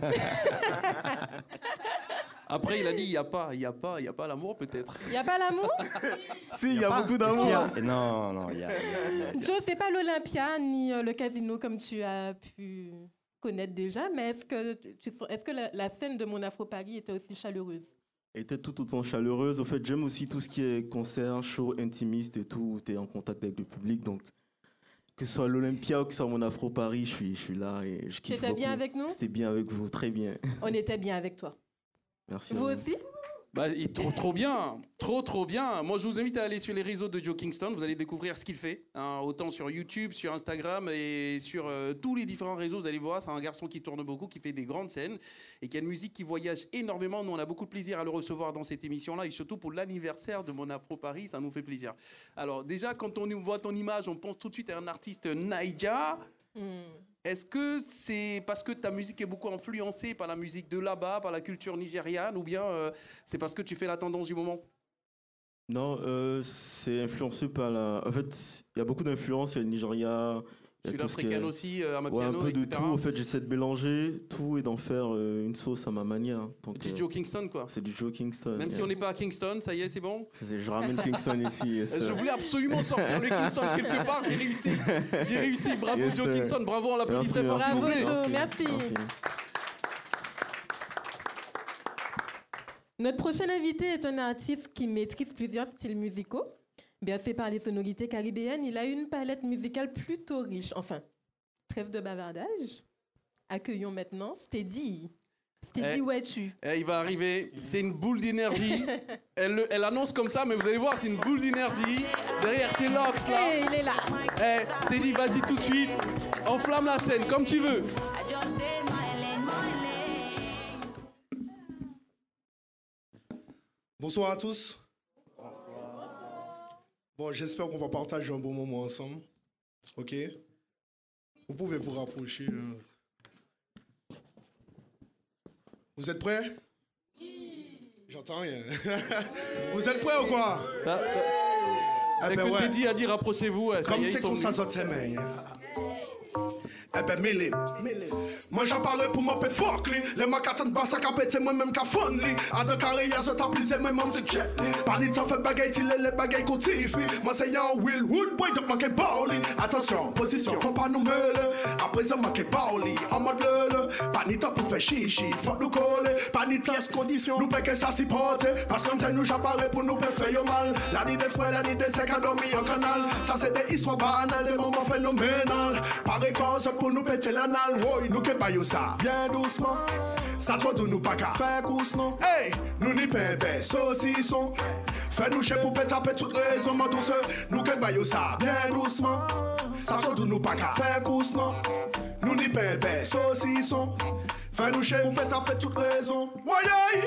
Après, il a dit il n'y a pas, il n'y a pas, il n'y a pas l'amour peut-être. Il n'y a pas l'amour? Si, il y a pas- beaucoup Est-ce qu'il d'amour. y a- Non, non, il y a. il y a- il y a- Joe, c'est pas l'Olympia ni euh, le casino comme tu as pu connaître déjà, mais est-ce que, tu, est-ce que la, la scène de Mon Afro Paris était aussi chaleureuse? Elle était tout autant chaleureuse. En fait, j'aime aussi tout ce qui est concert, show, intimiste et tout, où tu es en contact avec le public. Donc, que ce soit l'Olympia ou que ce soit Mon Afro Paris, je suis, je suis là et je kiffe C'était beaucoup. bien avec nous? C'était bien avec vous, très bien. On était bien avec toi. Merci. Vous à vous. aussi? Bah, il- trop, trop bien, trop, trop bien. Moi, je vous invite à aller sur les réseaux de Joe Kingston. Vous allez découvrir ce qu'il fait, hein, autant sur YouTube, sur Instagram et sur euh, tous les différents réseaux. Vous allez voir, c'est un garçon qui tourne beaucoup, qui fait des grandes scènes et qui a une musique qui voyage énormément. Nous, on a beaucoup de plaisir à le recevoir dans cette émission-là et surtout pour l'anniversaire de Mon Afro Paris, ça nous fait plaisir. Alors, déjà, quand on voit ton image, on pense tout de suite à un artiste Naija. Est-ce que c'est parce que ta musique est beaucoup influencée par la musique de là-bas, par la culture nigériane, ou bien euh, c'est parce que tu fais la tendance du moment? Non, euh, c'est influencé par la. En fait, il y a beaucoup d'influences. Il y a le Nigeria. il y a tout ce qui est- Sud-africaine aussi, euh, Ouais, un Amapiano, peu de et cetera. tout. En fait, j'essaie de mélanger tout et d'en faire euh, une sauce à ma manière. Donc, Du euh, Joe Kingston, quoi. C'est du Joe Kingston. Même si yeah. on n'est pas à Kingston, ça y est, c'est bon? C'est- Je ramène Kingston ici. yes, Je sir. voulais absolument sortir le Kingston quelque part, j'ai réussi. J'ai réussi, bravo Yes, Joe sir. Kingston, bravo, on l'applaudit Merci, très fort, merci. s'il vous plaît. Bravo, Joe, merci. Notre prochain invité est un artiste qui maîtrise plusieurs styles musicaux. Bercé par les sonorités caribéennes, il a une palette musicale plutôt riche. Enfin, trêve de bavardage. Accueillons maintenant Steady. Steady, Eh. où es-tu? Eh, il va arriver, c'est une boule d'énergie. Elle, le- elle annonce comme ça, mais vous allez voir, c'est une boule d'énergie. Derrière ces locks là. Eh, il est là. Eh, c'est dit, vas-y tout de suite. Enflamme la scène comme tu veux. Bonsoir à tous. Bon, j'espère qu'on va partager un bon moment ensemble. Ok? Vous pouvez vous rapprocher. là. Vous êtes prêts? J'entends rien. Vous êtes prêts ou quoi? T'as- t'as- Eh Dès ben que ouais. Teddy a dit rapprochez-vous, ouais, ça Comme y est, ils c'est sont qu'on venus. s'en sort ses mains. Eh ben, mille. Moi j'apparais pour m'appeler fuck li. Les macatans de basse à péter moi-même qu'à fond li. À deux carrés, y'a ce taplisé, même en c'est jet li. Parli t'en fait bagaille, t'il est les bagailles qu'on tifi. Moi c'est y'a Will Woodboy, donc manqué Bowli. Attention, position, faut pas nous mêler. À présent, manqué Bowli. En mode le pas ni temps pour faire chichi. Faut nous coller, pas ni temps condition. Nous paye ça s'y porter. Parce qu'on nous j'apparais pour nous faire yo mal. La nuit des frères, la nuit des secs à dormir en canal. Ça c'est des histoires banales, des moments phénoménales. Pareil cause pour nous péter l'anal. Oui, nous que baillons ça. Bien doucement. Ça trop de nous pas qu'à faire course non. Hey, nous n'y pèbè, saucisson. Fais nous chez pour péter toute raison, ma douce. Nous que baillons ça. Bien doucement. Ça trop de nous pas qu'à faire course non. Nous n'y pèbè, saucisson. Fais nous chez pour péter toute raison. Woyaï.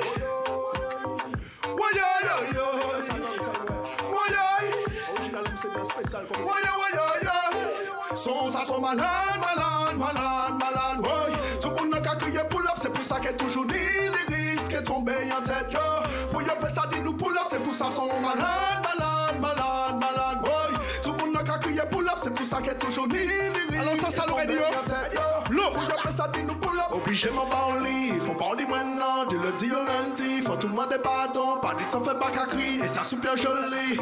Woyaï. Woyaï. Woyaï, woyaï. Son ça trop malade, malade, malade, malade. Woy. Tout le monde n'a qu'à crier pull up, c'est pour ça qu'elle toujours ni les risques est tombé en tête. Yo. Pour y'a ça dit nous pull up, c'est pour ça son malade, malade, malade, malade. Woy. Tout le monde n'a qu'à crier pull up, c'est pour ça qu'elle toujours ni les risques. Alors ça, ça l'aurait dit yo. Look. Pour y'a ça dit nous pull up. Obligé m'en parler, faut pas dire maintenant, dis le dire lundi. Faut tout le monde pardon, pas dit t'en fais pas qu'à crier, et ça super joli.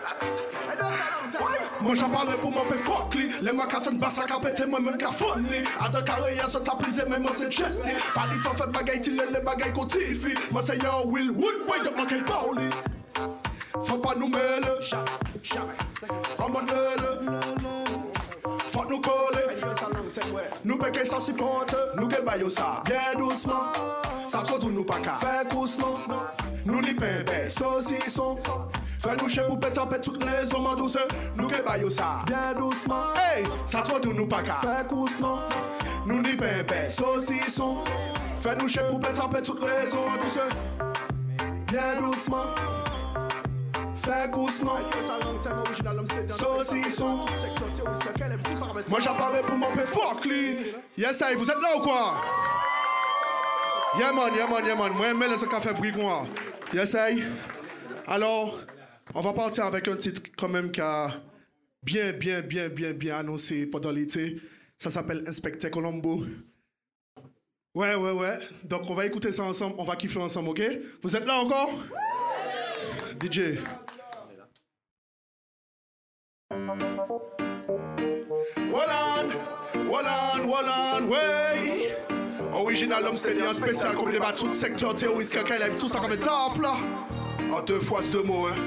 Moi j'apparais pour m'appeler fuck li. Les macatans de basse à péter moi-même qu'à fond li. À deux carrés y'a ce taplisé même c'est jet li. Pas dit t'en fais bagaille t'il est les bagailles qu'on tifi. Moi c'est y'a Will Woodboy de manquer Bowli. Faut pas nous mêler. En mode le. Faut nous coller. Nous payer ça supporte. Nous que baillons ça. Bien doucement. Ça trop tout nous pas qu'à faire course non. Nous n'y pèbè, saucisson. Fais nous chez pour péter toutes les hommes en douce. Nous que baillons ça. Bien doucement. Hey, ça trop tout nous pas qu'à faire course non. Nous n'y pèbè, saucisson. Fais nous chez pour péter toutes les hommes en douce. Bien doucement. Fais course non. Saucisson. Moi j'apparais pour m'appeler fuck li. Yes, hey, vous êtes là ou quoi? Yeah man, yeah man, yeah man. Moi j'aime ce café brigois. Yes, hey. Alors, on va partir avec un titre quand même qui a bien, bien, bien, bien, bien annoncé pendant l'été. Ça s'appelle Inspecteur Colombo. Ouais, ouais, ouais. Donc on va écouter ça ensemble, on va kiffer ensemble, ok? Vous êtes là encore? D J. Wallan, Wallan, Wallan, way. Original homme steady, un spécial comme les bas tout secteur terroriste, quelqu'un aime tout ça comme ça, là. En deux fois ce deux mots, hein.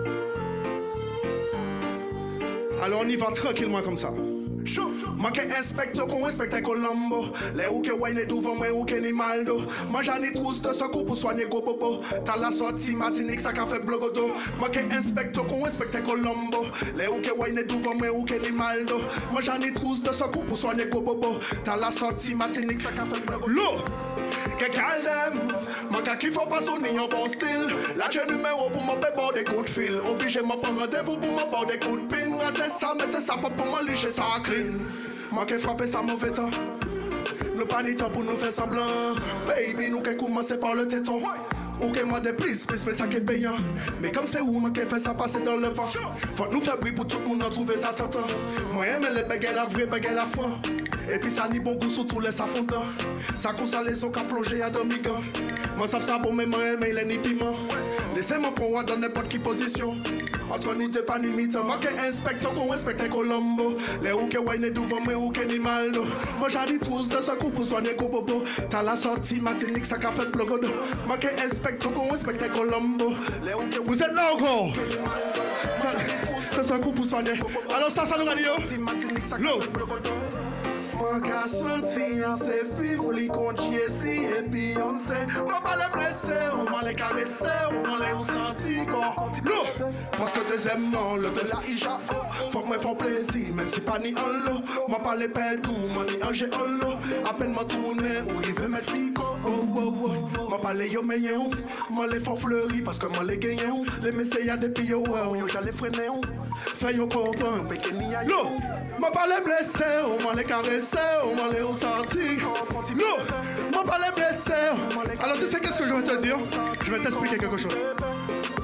Alors on y va tranquillement comme ça. Manque inspecteur qu'on respecte Colombo. Les ou que wine devant moi ou que ni maldo. Moi j'en ai tous de ce coup pour soigner go bobo. T'as la sortie matinique ça qu'a fait blogodo. Manque inspecteur qu'on respecte Colombo. Les ou que wine devant moi ou que ni maldo. Moi j'en ai tous de ce coup pour soigner go bobo. T'as la sortie matinique ça qu'a fait blogodo. L'eau que calme. Manque qu'il faut pas sonner en bon style. Là j'ai numéro pour m'en faire des coups de fil. Obligé m'en prendre rendez-vous pour m'en faire des coups de pin. C'est ça, mettez ça pas pour m'en licher ça clean. Manque frapper ça mauvais temps. Nous pas ni temps pour nous faire semblant. Baby, nous qu'est commencer par le téton. Ou que moi des plus, plus, mais ça qui est payant. Mais comme c'est où, moi qui fait ça passer dans le vent. Faut nous faire bruit pour tout le monde en trouver ça t'entend. Moi j'aime les bagailles la vraie, bagailles la foi. Et puis ça ni bon goût sur tous les affondants. Ça cause à les eaux qu'a plongé à demi-gant. Moi ça ça bon mais moi j'aime les ni piment. Laissez-moi pour dans n'importe qui position. Entre nous deux pas ni mi-temps. Moi qui inspecteur qu'on respecte Colombo. Les ou que wine devant moi ou que ni maldo. Moi j'en dis tous de ce coup pour soigner Kobobo. T'as la sortie matinique ça qu'a fait blogodo. Moi qui inspecteur qu'on respecte Colombo. Les ou que vous êtes là encore. C'est un coup pour soigner. Alors ça ça nous a dit yo. L'eau. Moi qu'a senti en ses filles, faut les contier si et Beyoncé. Moi pas les blesser, on m'a les caresser, on m'a les senti corps. L'eau, parce que deuxièmement, le de la Ija, faut que moi faut plaisir, même si pas ni en l'eau. Moi pas les pètes ou moi ni angé en l'eau. À peine m'a tourné, ou il veut mettre Mexico. Oh oh oh, moi pas les yo meilleur, moi les faut fleurir, parce que moi les gagnants. Les messieurs y'a des pilles, ouais, yo j'allais freiner. Fais yo comprendre, mais qu'il n'y a yo. Moi pas les blesser, on m'a les caresser, on m'a les ressentir. Yo, moi pas les blesser. Alors tu sais qu'est-ce que je vais te dire? Je vais t'expliquer quelque chose.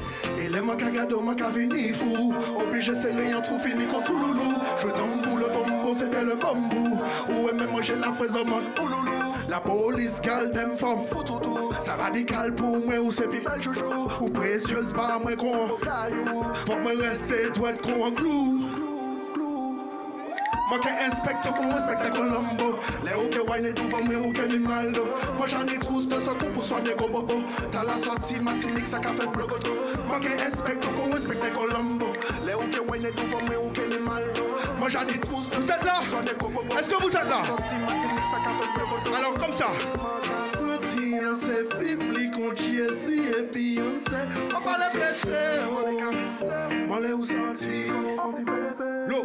les manques à gado, manques à venir fou. Obligé, c'est rien, trop fini quand tout loulou. Je t'emboule le bonbon, c'était le bambou. Ou même manger la fraise en mode ouloulou. La police, gal, dem femme, foutoudou. Ça radical pour moi, ou c'est plus belle joujou. Ou précieuse, bah, moi, qu'on au caillou. Pour me rester, doit être qu'on en clou. Moi qui inspecte qu'on respecte Colombo. Les hockey wine et tout va me hockey Nimaldo. Moi j'en ai tous de ce coup pour soigner Gobobo. T'as la sortie matinique ça qu'a fait blogoto. Moi qui inspecte qu'on respecte Colombo. Les hockey wine et tout va me hockey Nimaldo. Moi j'en ai tous de ce là. Est-ce que vous êtes là? Alors comme ça. Sentir c'est fifli qu'on Jessie et Beyoncé. On va les blesser. Moi les où sentir. L'eau.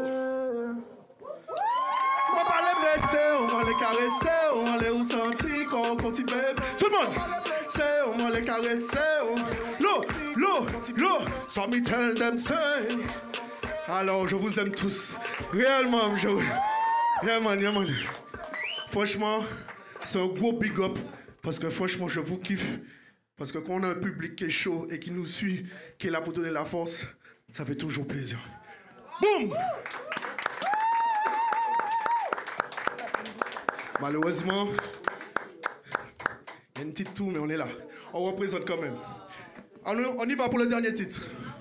On va les blesser, on va les caresser, on va les ressentir comme petit bébé. Tout le monde! On va les blesser, on va les caresser. L'eau, l'eau, l'eau, so me tell them say. Alors, je vous aime tous. Réellement, je... Yeah man, yeah man. Franchement, c'est un gros big up. Parce que franchement, je vous kiffe. Parce que quand on a un public qui est chaud et qui nous suit, qui est là pour donner la force, ça fait toujours plaisir. Boum! Malheureusement, il y a une petite tour, mais on est là. On représente quand même. On, on y va pour le dernier titre.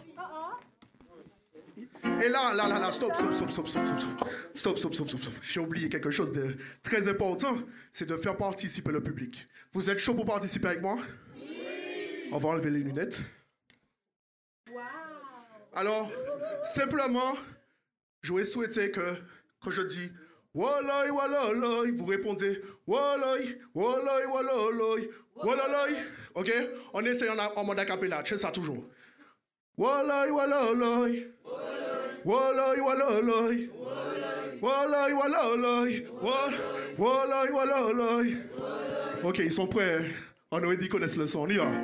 Et là, là, là, là, stop, stop, stop, stop, stop, stop, stop, stop, stop, stop, stop, stop. J'ai oublié quelque chose de très important, c'est de faire participer le public. Vous êtes chaud pour participer avec moi? Oui. On va enlever les lunettes. Wow. Alors, simplement, je vais souhaiter que, quand je dis Walloi, walloi, vous répondez Walloi, walloi, walloi, walloi. Ok? On essaie en, en mode acapella, tu sais ça toujours. Walloi, walloi, walloi, walloi, walloi, walloi, walloi, walloi. Ok, ils sont prêts. On aurait dit qu'ils connaissent le son, on y va.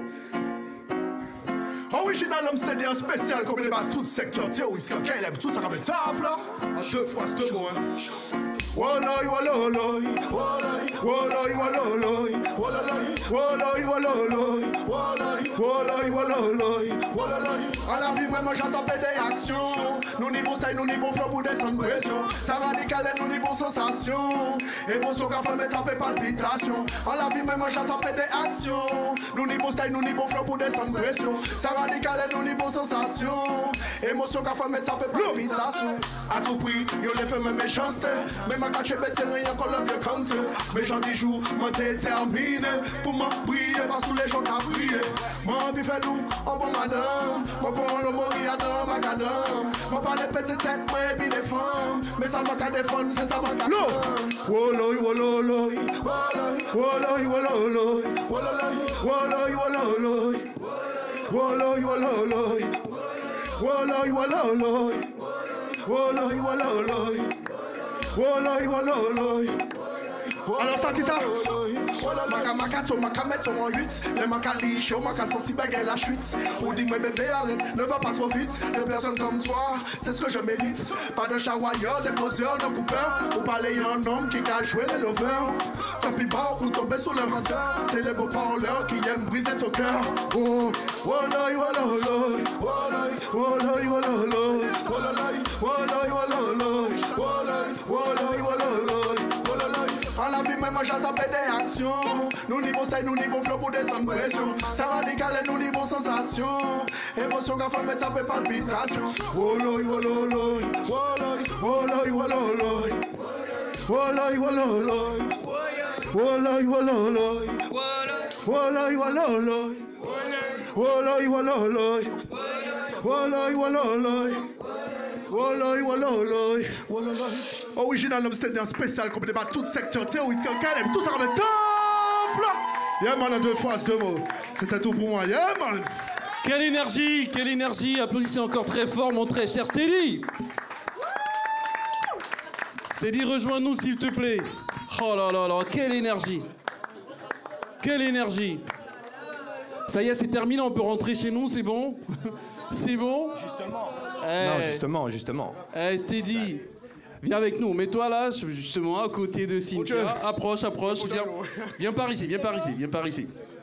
Original homme steady en spécial comme il est tout secteur théorique quand il aime tout ça comme taf là. En deux fois, deux mots. Walloi, walloi, walloi, walloi, walloi, walloi, walloi, walloi, walloi, walloi. À la vie, moi j'entends des actions. Nous n'y bon style, nous n'y bon flow pour descendre pression. Ça radical et nous n'y bon sensation. Émotion qu'a fait mettre taper palpitation. À la vie, moi j'entends des actions. Nous n'y bon style, nous n'y bon flow pour descendre pression. Ça radical et nous n'y bon sensation. Émotion qu'a fait mettre taper palpitation. À tout prix, yo les fait mes méchancetés. Ma cache bête c'est rien qu'on le fait compte. Mais j'en dis jour, moi déterminé pour m'en briller, pas sous les gens qui brillent. Moi vie fait nous, en bon madame. Moi pour le mourir dans ma cadam. Moi pas les petites têtes, moi et puis des femmes. Mais ça m'a qu'à défendre, c'est ça m'a qu'à défendre. Walloi, walloi, walloi, walloi, walloi, walloi, walloi, walloi, walloi, walloi, walloi, walloi. Walloi, walloi. Alors ça qui ça? Maka maka to maka mettre en huit. Les maka liche, maka senti baguette la chute. On dit moi bébé arrête, ne va pas trop vite. De personnes comme toi, c'est ce que je mérite. Pas de charoyeur, de poseur, de coupeur. Ou parler un homme qui a joué les lovers. Tant pis bas ou tomber sur le menteur. C'est les beaux parleurs qui aiment briser ton cœur. Oh, walloi, walloi, walloi, walloi, walloi, walloi, walloi, walloi, walloi. À la vie même j'attends des actions. Nous n'y bon style, nous n'y bon flow pour descendre pression. Ça radical et nous n'y bon sensation. Émotion qu'a fait mettre taper palpitation. Walloi, walloi, walloi, walloi, walloi, walloi, walloi, walloi, walloi, walloi, walloi, walloi, walloi, walloi. Walloi, walloi, walloi. Original homme steady en spécial comme débat tout secteur théorique quand calme tout ça avec taf là. Yeah man, en deux phrases, deux mots. C'était tout pour moi. Yeah man. Quelle énergie, quelle énergie. Applaudissez encore très fort mon très cher Steady. Steady, rejoins-nous s'il te plaît. Oh là là là, quelle énergie. Quelle énergie. Ça y est, c'est terminé, on peut rentrer chez nous, c'est bon? C'est bon? Justement. Eh, non, justement, justement. Eh, Steady, viens avec nous. Mets-toi là, justement, à côté de Cynthia. Approche, approche. Viens, viens par ici, viens par ici, viens par ici.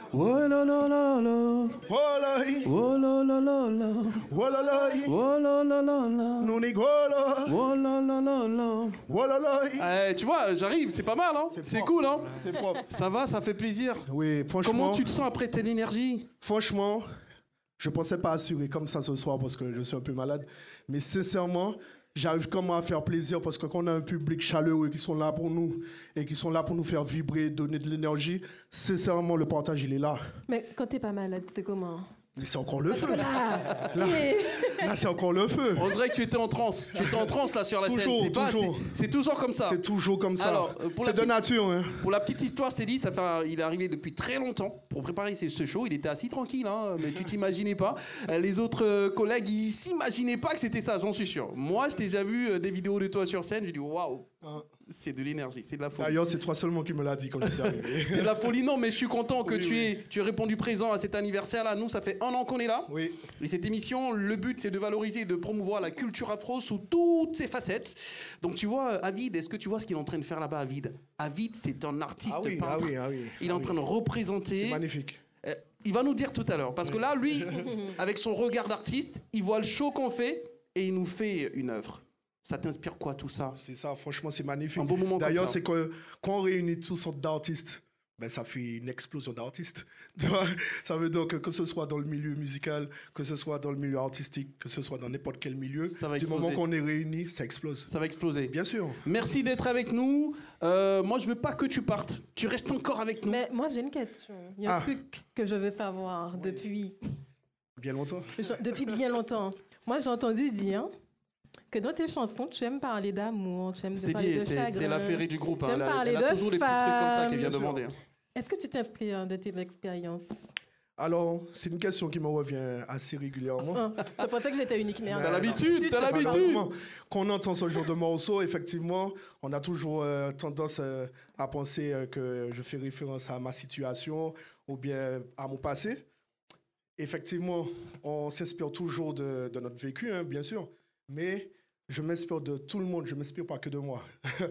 Oh la la la la. Oh la Oh la la la la. Oh la la Oh la la la la. Non rigola. Oh la la la la. Oh la la Eh, tu vois, j'arrive, c'est pas mal, hein. C'est cool, hein. C'est propre. Ça va, ça fait plaisir. Oui, franchement. Comment tu te sens après telle énergie? Franchement, je pensais pas assurer comme ça ce soir parce que je suis un peu malade. Mais sincèrement, j'arrive comment à faire plaisir parce que quand on a un public chaleureux qui sont là pour nous et qui sont là pour nous faire vibrer, donner de l'énergie, sincèrement, le partage, il est là. Mais quand t'es pas malade, c'est comment? Mais c'est encore le feu. Là, Là, là, c'est encore le feu. On dirait que tu étais en transe. Tu étais en transe là sur la Toujours, scène. C'est pas- toujours. c'est- C'est toujours comme ça. C'est toujours comme ça. Alors, euh, pour la c'est de petite- nature. Hein. Pour la petite histoire, c'est dit, ça fait un- il est arrivé depuis très longtemps pour préparer ce ce show. Il était assis tranquille, hein, mais tu t'imaginais pas. Euh, Les autres euh, collègues, ils s'imaginaient pas que c'était ça, j'en suis sûr. Moi, je t'ai déjà vu euh, des vidéos de toi sur scène. J'ai dit waouh, c'est de l'énergie, c'est de la folie. D'ailleurs, c'est toi seulement qui me l'a dit quand je suis arrivé. C'est de la folie, non, mais je suis content que Oui, tu, oui. aies, tu aies répondu présent à cet anniversaire-là. Nous, ça fait un an qu'on est là. Oui. Et cette émission, le but, c'est de valoriser et de promouvoir la culture afro sous toutes ses facettes. Donc, tu vois, Avid, est-ce que tu vois ce qu'il est en train de faire là-bas, Avid? Avid, c'est un artiste Ah oui, peintre. ah oui, ah oui. Il est ah en oui. train de représenter. C'est magnifique. Euh, il va nous dire tout à l'heure. Parce que là, lui, avec son regard d'artiste, il voit le show qu'on fait et il nous fait une œuvre. Ça t'inspire quoi, tout ça? C'est ça, franchement, c'est magnifique. Un beau moment D'ailleurs, comme ça. c'est que quand on réunit toutes sortes d'artistes, ben, ça fait une explosion d'artistes. Tu vois, ça veut dire que que ce soit dans le milieu musical, que ce soit dans le milieu artistique, que ce soit dans n'importe quel milieu, Ça va du exploser. moment qu'on est réunis, ça explose. Ça va exploser. Bien sûr. Merci d'être avec nous. Euh, moi, je veux pas que tu partes. Tu restes encore avec nous. Mais moi, j'ai une question. Il y a un Ah. truc que je veux savoir depuis, Bien longtemps. depuis bien longtemps. Moi, j'ai entendu dire que dans tes chansons, tu aimes parler d'amour, tu aimes C'est parler dit, de c'est chagrin. c'est la féerie du groupe. Tu hein. aimes Elle a- parler elle a de toujours des petits trucs comme ça qu'elle vient Bien sûr. demander. hein. Est-ce que tu t'inspires de tes expériences? Alors, c'est une question qui me revient assez régulièrement. Ah, je pensais que j'étais unique, merde. T'as l'habitude, t'as l'habitude. Malheureusement, quand on entend ce genre de morceaux, effectivement, on a toujours euh, tendance euh, à penser euh, que je fais référence à ma situation ou bien à mon passé. Effectivement, on s'inspire toujours de, de notre vécu, hein, bien sûr, mais je m'inspire de tout le monde, je ne m'inspire pas que de moi.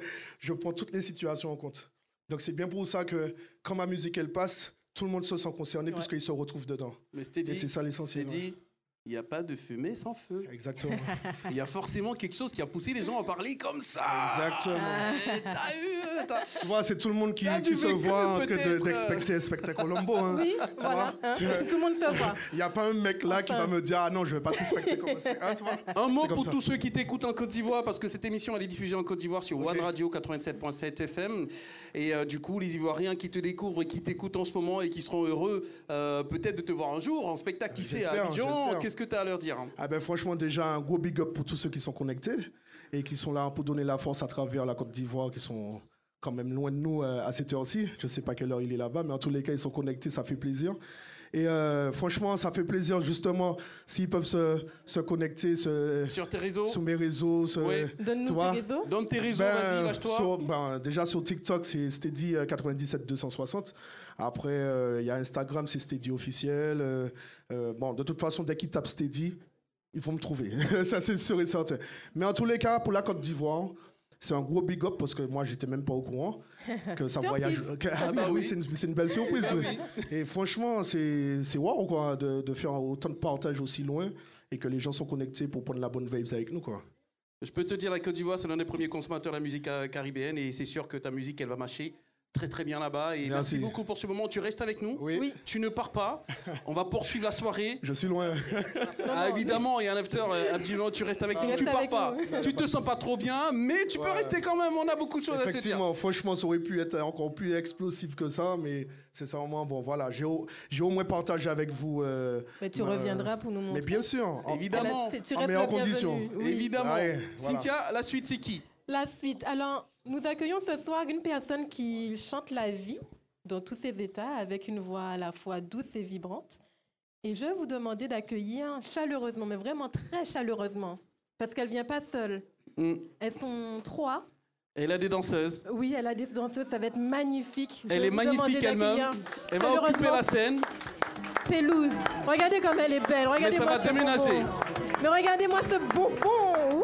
Je prends toutes les situations en compte. Donc c'est bien pour ça que quand ma musique elle passe, tout le monde se sent concerné Ouais. puisqu'il se retrouve dedans. Mais c'était Et dit. c'est ça l'essentiel. C'est dit. Il n'y a pas de fumée sans feu. Exactement. Il y a forcément quelque chose qui a poussé les gens à parler comme ça. Exactement. Eh, T'as eu, t'as- Tu vois, c'est tout le monde qui, T'as qui du se vécu, voit en train de- peut-être. d'expecter Spectre Colombo. Hein. Oui, Tu voilà. vois hein. Tu- Tout le monde se voit. Il n'y a pas un mec là qui Enfin. va me dire ah non, je vais pas te respecter comme ça. Hein, tu vois Un mot C'est comme pour ça. tous ceux qui t'écoutent en Côte d'Ivoire, parce que cette émission elle est diffusée en Côte d'Ivoire sur One Radio quatre-vingt-sept point sept F M. Et euh, du coup, les Ivoiriens qui te découvrent et qui t'écoutent en ce moment et qui seront heureux euh, peut-être de te voir un jour en spectacle, qui sait, à J'espère, Abidjan, j'espère. qu'est-ce que tu as à leur dire? Ah ben franchement, déjà un gros big up pour tous ceux qui sont connectés et qui sont là pour donner la force à travers la Côte d'Ivoire, qui sont quand même loin de nous euh, à cette heure-ci. Je sais pas quelle heure il est là-bas, mais en tous les cas, ils sont connectés, ça fait plaisir. Et euh, franchement, ça fait plaisir justement s'ils peuvent se, se connecter se- Sur tes réseaux sur mes réseaux. se- Oui. Donne-nous tu vois, tes réseaux. Donne tes réseaux, Ben, vas-y, lâche-toi. sur- ben, déjà sur TikTok, c'est Steady euh, quatre-vingt-dix-sept deux cent soixante. Après, euh, il y a Instagram, c'est Steady officiel. Euh, euh, bon, de toute façon, dès qu'ils tapent Steady, ils vont me trouver. Ça, c'est sûr et certain. Mais en tous les cas, pour la Côte d'Ivoire, c'est un gros big up parce que moi, j'étais même pas au courant que ça Surprise. voyage. que- ah, Ah oui, bah oui, oui. c'est une, c'est une belle surprise. Ah oui. oui. Et franchement, c'est c'est wow quoi, de, de faire autant de partage aussi loin et que les gens sont connectés pour prendre la bonne vibes avec nous. Quoi. Je peux te dire, la Côte d'Ivoire, c'est l'un des premiers consommateurs de la musique euh, caribéenne et c'est sûr que ta musique, elle va mâcher très très bien là-bas. Et merci. Merci. beaucoup pour ce moment. Tu restes avec nous. Oui. Oui. Tu ne pars pas. On va poursuivre la soirée. Je suis loin. Ah, évidemment, il y a un after. euh, Absolument, tu restes avec Tu nous. restes Tu pars avec pas. nous. Tu te sens pas trop bien, mais tu peux Ouais. rester quand même. On a beaucoup de choses à se dire. Effectivement, franchement, ça aurait pu être encore plus explosif que ça, mais c'est vraiment bon. Voilà, j'ai au, j'ai au moins partagé avec vous. euh, Mais tu ma- reviendras pour nous montrer. Mais bien sûr, en- Évidemment. Tu en restes meilleures la bienvenue. conditions. Oui. Évidemment. Ouais, voilà. Cynthia, la suite, c'est qui? La suite. Alors, nous accueillons ce soir une personne qui chante la vie dans tous ses états avec une voix à la fois douce et vibrante. Et je vais vous demander d'accueillir chaleureusement, mais vraiment très chaleureusement, parce qu'elle vient pas seule. Mm. Elles sont trois. Elle a des danseuses. Oui, elle a des danseuses, ça va être magnifique. Je Elle vais est vous magnifique demander elle-même. d'accueillir Elle va occuper chaleureusement la scène. Pelouse. Regardez comme elle est belle. Regardez ça va déménager. Mais regardez-moi ce bonbon. Ouh.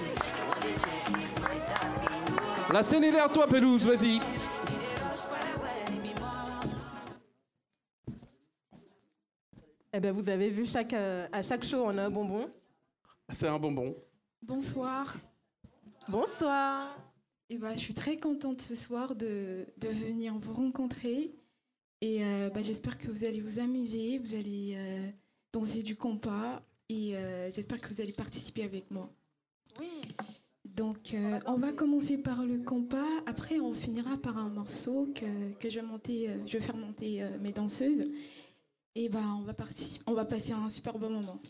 La scène est derrière toi, Pelouse, vas-y. Eh ben, vous avez vu, chaque, euh, à chaque show, on a un bonbon. C'est un bonbon. Bonsoir. Bonsoir. Et bah, je suis très contente ce soir de, de venir vous rencontrer. Et euh, bah, j'espère que vous allez vous amuser, vous allez euh, danser du compas. Et euh, j'espère que vous allez participer avec moi. Oui. Donc, euh, on va commencer par le compas. Après, on finira par un morceau que, que je, vais monter, euh, je vais faire monter euh, mes danseuses. Et bah, on va, participer, on va passer un super bon moment.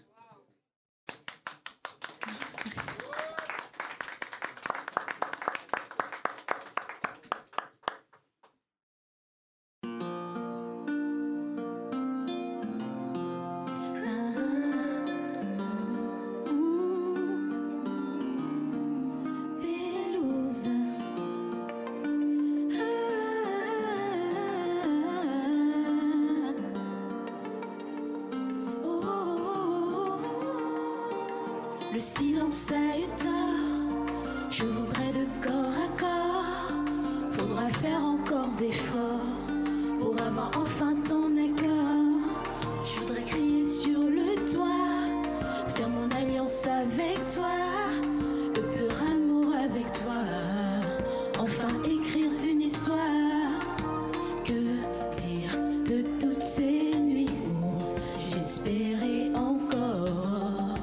Le silence a eu tort, je voudrais de corps à corps. Faudra faire encore d'efforts pour avoir enfin ton accord. Je voudrais crier sur le toit, faire mon alliance avec toi, le pur amour avec toi. Enfin écrire une histoire. Que dire de toutes ces nuits où j'espérais encore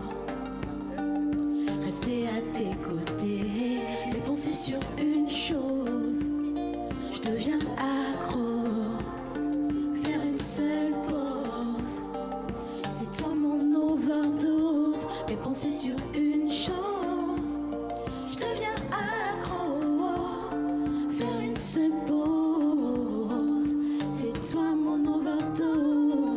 rester à tes côtés, mais penser sur une chose, je deviens accro, faire une seule pause, c'est toi mon overdose, mais penser sur une chose, je deviens accro, faire une seule pause, c'est toi mon overdose.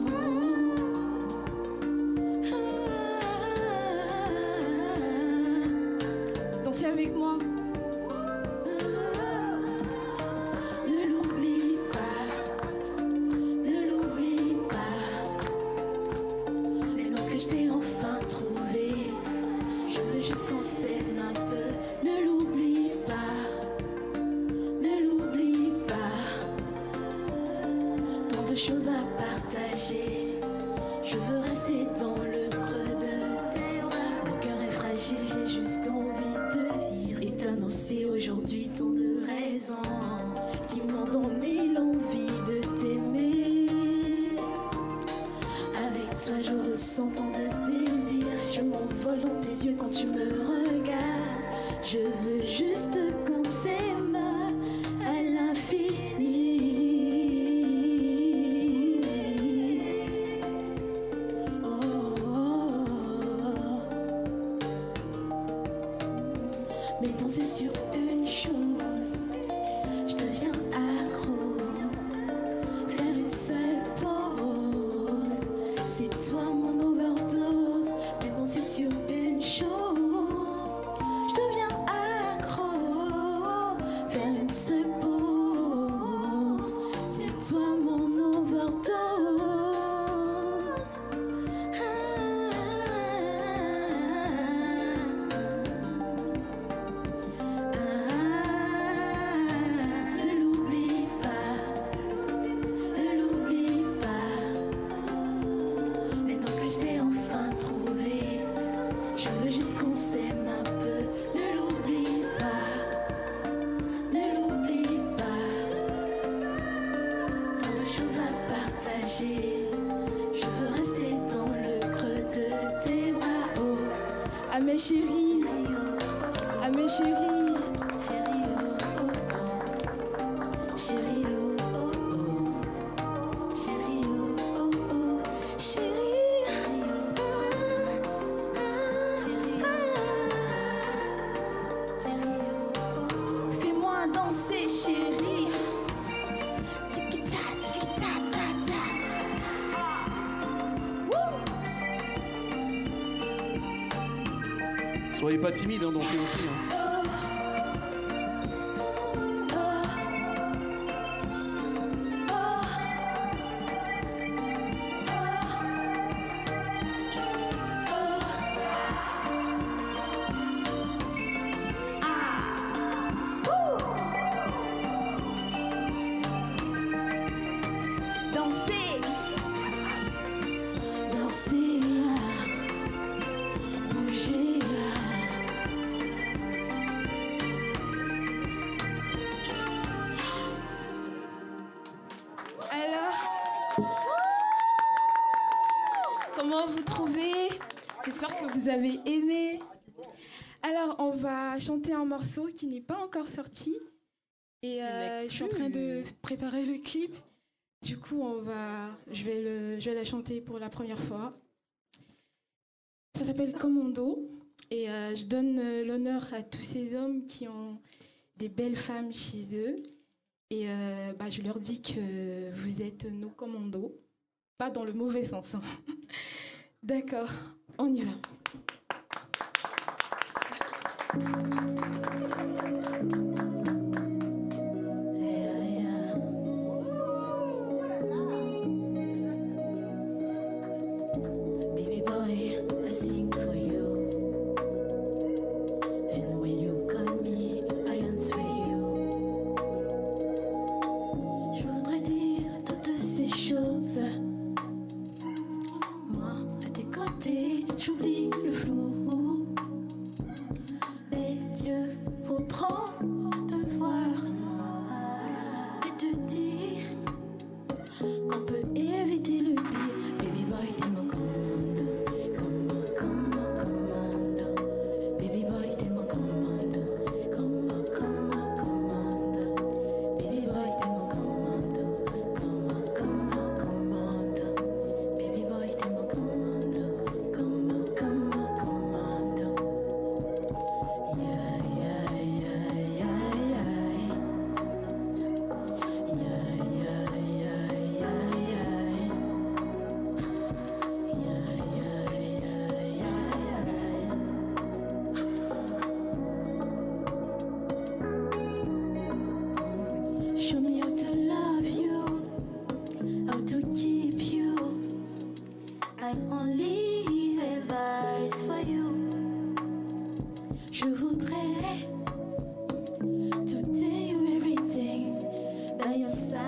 Dansez avec moi. Ne l'oublie pas, ne l'oublie pas. Maintenant que je t'ai enfin trouvé, je veux juste qu'on s'aime un peu. Ne l'oublie pas, ne l'oublie pas. Tant de choses à partager, je veux rester dans le creux de tes bras. Mon cœur est fragile, j'ai juste envie de vivre et t'annoncer aujourd'hui tant de raisons qui m'ont donné l'envie de t'aimer. Avec toi je ressens tant de désir, je m'envole dans tes yeux quand tu me regardes. Je veux juste qu'on s'aime à l'infini. Oh, oh, oh. Mais penser sur une chose, je deviens accro, faire une seule pause, c'est toi mon overdose. Mais penser sur une chose, je deviens accro, faire une seule pause, c'est toi mon overdose. Ne l'oublie pas, ne l'oublie pas. Maintenant que je t'ai enfin trouvé, je veux juste qu'on s'aime un peu. Ne l'oublie pas, ne l'oublie pas. Tant de choses à partager, je veux rester dans le creux de tes bras. Oh, À mes chéris, à mes chéris. chérie, oh, oh, oh. Chérie, oh, oh, oh. Chérie, oh, oh, oh. Chérie, ah, ah, chérie, ah. Chérie, oh, oh, oh. Fais-moi danser, chérie. Tiki-ta, tiki-ta, ta, ta. Ah. Wouh. Soyez pas timide, hein, dansez aussi. Hein. Danser. Comment vous trouvez? J'espère que vous avez aimé. Alors, on va chanter un morceau qui n'est pas encore sorti. Et euh, je suis en train de préparer le clip. Du coup, on va, je, vais le, je vais la chanter pour la première fois. Ça s'appelle Commando. Et euh, je donne euh, l'honneur à tous ces hommes qui ont des belles femmes chez eux. Et euh, bah, je leur dis que vous êtes nos commandos. Pas dans le mauvais sens. Hein. D'accord, on y va. Baby boy, I sing for you. And when you call me, I answer you. Je voudrais dire toutes ces choses. Moi, à tes côtés, j'oublie le flou. Mes yeux voudront te voir et te dire qu'on peut éviter le pire. Baby boy, t'es mon commando, comme comme commando. Baby boy, t'es mon commando, comme comme commando. Baby boy, t'es mon commando, comme comme commando. Baby boy, t'es mon commando, comme comme commando. Yeah, yeah, yeah, yeah, yeah. Yeah, yeah, yeah, yeah, yeah. Yeah, yeah, yeah, yeah, yeah. Show me how to love you, how to keep you. I only have eyes for you. Je voudrais to tell you everything by your side.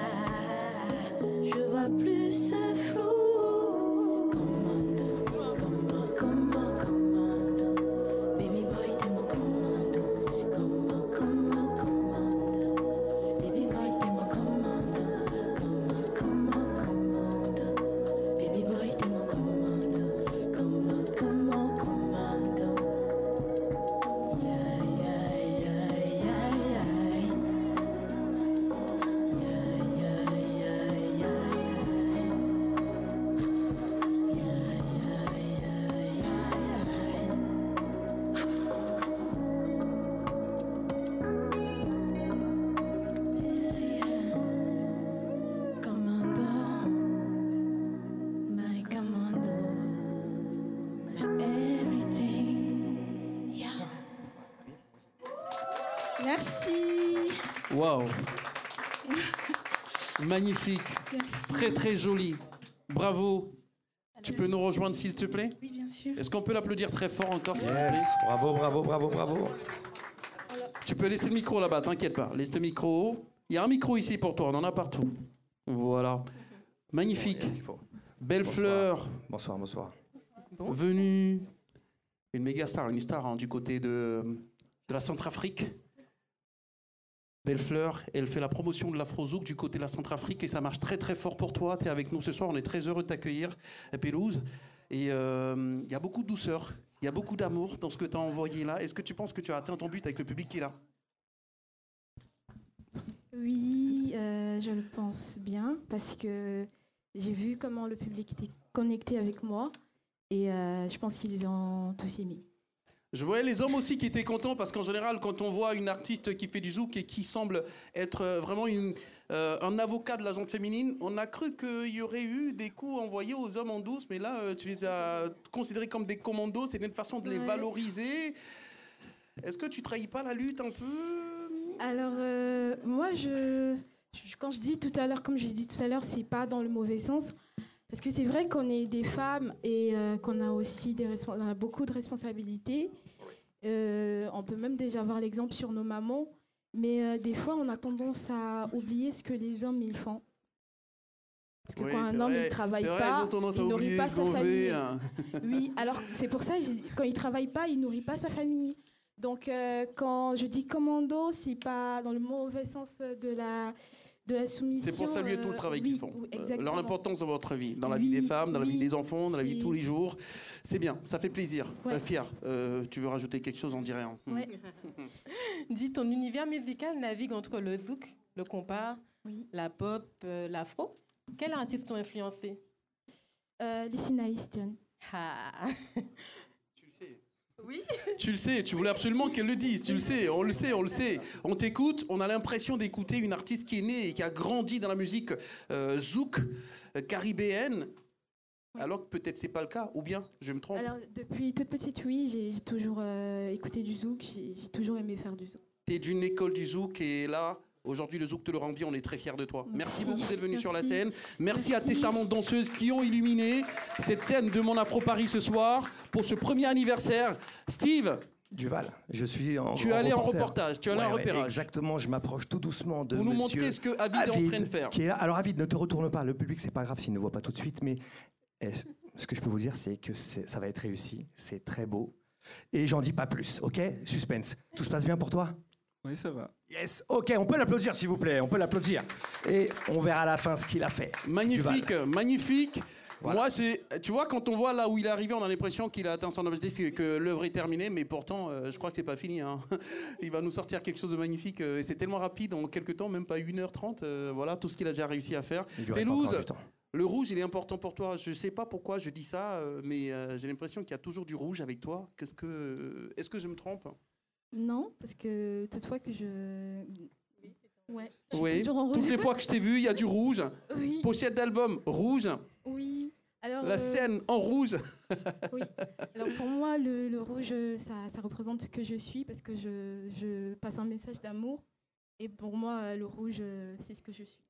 Je vois plus ce flou. Commando, commando, commando, commando. Baby boy, t'es mon commando. Commando, commando, commando. Baby boy, t'es mon commando. Commando, commando, commando. Baby boy, t'es mon commando. Commando, commando, commando. Yeah, yeah, yeah, yeah, yeah. Yeah, yeah, yeah, yeah, yeah. Yeah, yeah, yeah, yeah, yeah. Commando, my commando, my everything. Yeah. Merci. Waouh. Magnifique. Merci. Très très joli. Bravo. Tu peux nous rejoindre s'il te plaît? Oui, bien sûr. Est-ce qu'on peut l'applaudir très fort encore s'il te Yes, plaît? bravo, bravo, bravo, bravo. Tu peux laisser le micro là-bas, t'inquiète pas. Laisse le micro. Il y a un micro ici pour toi, on en a partout. Voilà. Magnifique. Belle Bonsoir. fleur. Bonsoir, bonsoir. Venue. Une méga star, une star hein, du côté de, de la Centrafrique. Belle fleur. Elle fait la promotion de l'Afrozouk du côté de la Centrafrique et ça marche très très fort pour toi. Tu es avec nous ce soir, on est très heureux de t'accueillir à Pélouse. Et il euh, y a beaucoup de douceur, il y a beaucoup d'amour dans ce que tu as envoyé là. Est-ce que tu penses que tu as atteint ton but avec le public qui est là? Oui, euh, je le pense bien parce que j'ai vu comment le public était connecté avec moi et euh, je pense qu'ils ont tous aimé. Je voyais les hommes aussi qui étaient contents parce qu'en général, quand on voit une artiste qui fait du zouk et qui semble être euh, vraiment une, euh, un avocat de la gente féminine, on a cru qu'il y aurait eu des coups envoyés aux hommes en douce, mais là, euh, tu les as considérés comme des commandos, c'est une façon de les Ouais. valoriser. Est-ce que tu trahis pas la lutte un peu? Alors, euh, moi, je, je- quand je dis tout à l'heure, comme j'ai dit tout à l'heure, c'est pas dans le mauvais sens. Parce que c'est vrai qu'on est des femmes et euh, qu'on a aussi des respons- on a beaucoup de responsabilités. Euh, on peut même déjà voir l'exemple sur nos mamans. Mais euh, des fois, on a tendance à oublier ce que les hommes ils font. Parce que Oui, quand c'est un homme vrai. ne travaille C'est vrai, pas, ils ont tendance à il nourrit oublier pas ce sa qu'on famille. fait, hein. Oui, alors c'est pour ça, j'ai- quand il travaille pas, il nourrit pas sa famille. Donc euh, quand je dis commando, c'est pas dans le mauvais sens de la de la soumission. C'est pour saluer tout le travail euh, qu'ils oui, font. oui, Euh, exactement. leur importance dans votre vie, dans la Oui, vie des femmes, dans la vie oui, des enfants, dans la vie de c'est- tous les jours. C'est bien, ça fait plaisir. Ouais. Euh, fier. Euh, tu veux rajouter quelque chose, on dirait rien. Ouais. Dis, ton univers musical navigue entre le zouk, le compas, la pop, euh, l'afro. Quels artistes t'ont influencé? Euh, Lucina Easton. Ah. Tu le sais. Oui. Tu le sais, tu voulais absolument qu'elle le dise. Tu le sais, on le sait, on le sait. On t'écoute, on a l'impression d'écouter une artiste qui est née et qui a grandi dans la musique euh, zouk, euh, caribéenne. Alors que peut-être c'est pas le cas, ou bien je me trompe. Alors, depuis toute petite, oui, j'ai j'ai toujours euh, écouté du zouk, j'ai j'ai toujours aimé faire du zouk. T'es d'une école du zouk et là, aujourd'hui, le zouk te le rend bien, on est très fiers de toi. Merci beaucoup d'être venu sur la scène. Merci, à tes charmantes danseuses qui ont illuminé cette scène de Mon Afro Paris ce soir pour ce premier anniversaire. Steve, Duval, je suis en Tu es en allé en reporter. reportage, tu es allé en Ouais, ouais, repérage. Exactement, je m'approche tout doucement de Vous nous monsieur montrez ce que Avid est en train de faire. qui est là. Alors Avid, ne te retourne pas, le public c'est pas grave s'il ne voit pas tout de suite, mais est-ce- ce que je peux vous dire c'est que c'est- ça va être réussi, c'est très beau, et j'en dis pas plus, ok? Suspense. Tout se passe bien pour toi? Oui, ça va. Yes, ok, on peut l'applaudir s'il vous plaît, on peut l'applaudir. Et on verra à la fin ce qu'il a fait. magnifique, Duval. magnifique. Voilà. Moi, c'est, tu vois, quand on voit là où il est arrivé, on a l'impression qu'il a atteint son objectif et que l'œuvre est terminée, mais pourtant, euh, je crois que c'est pas fini. Hein. Il va nous sortir quelque chose de magnifique euh, et c'est tellement rapide, en quelques temps, même pas une heure trente, euh, voilà, tout ce qu'il a déjà réussi à faire. Il lui reste Pélouse, encore du temps. le rouge, il est important pour toi. Je sais pas pourquoi je dis ça, euh, mais euh, j'ai l'impression qu'il y a toujours du rouge avec toi. Qu'est-ce que, est-ce que je me trompe? Non, parce que toutefois que je... Ouais, je suis Oui, toujours en toutes rouge. les fois que je t'ai vu, il y a du rouge. Oui. Pochette d'album, rouge. Oui. Alors, La euh, scène en rouge. Oui. Alors pour moi, le, le rouge, ça, ça représente ce que je suis parce que je, je passe un message d'amour. Et pour moi, le rouge, c'est ce que je suis.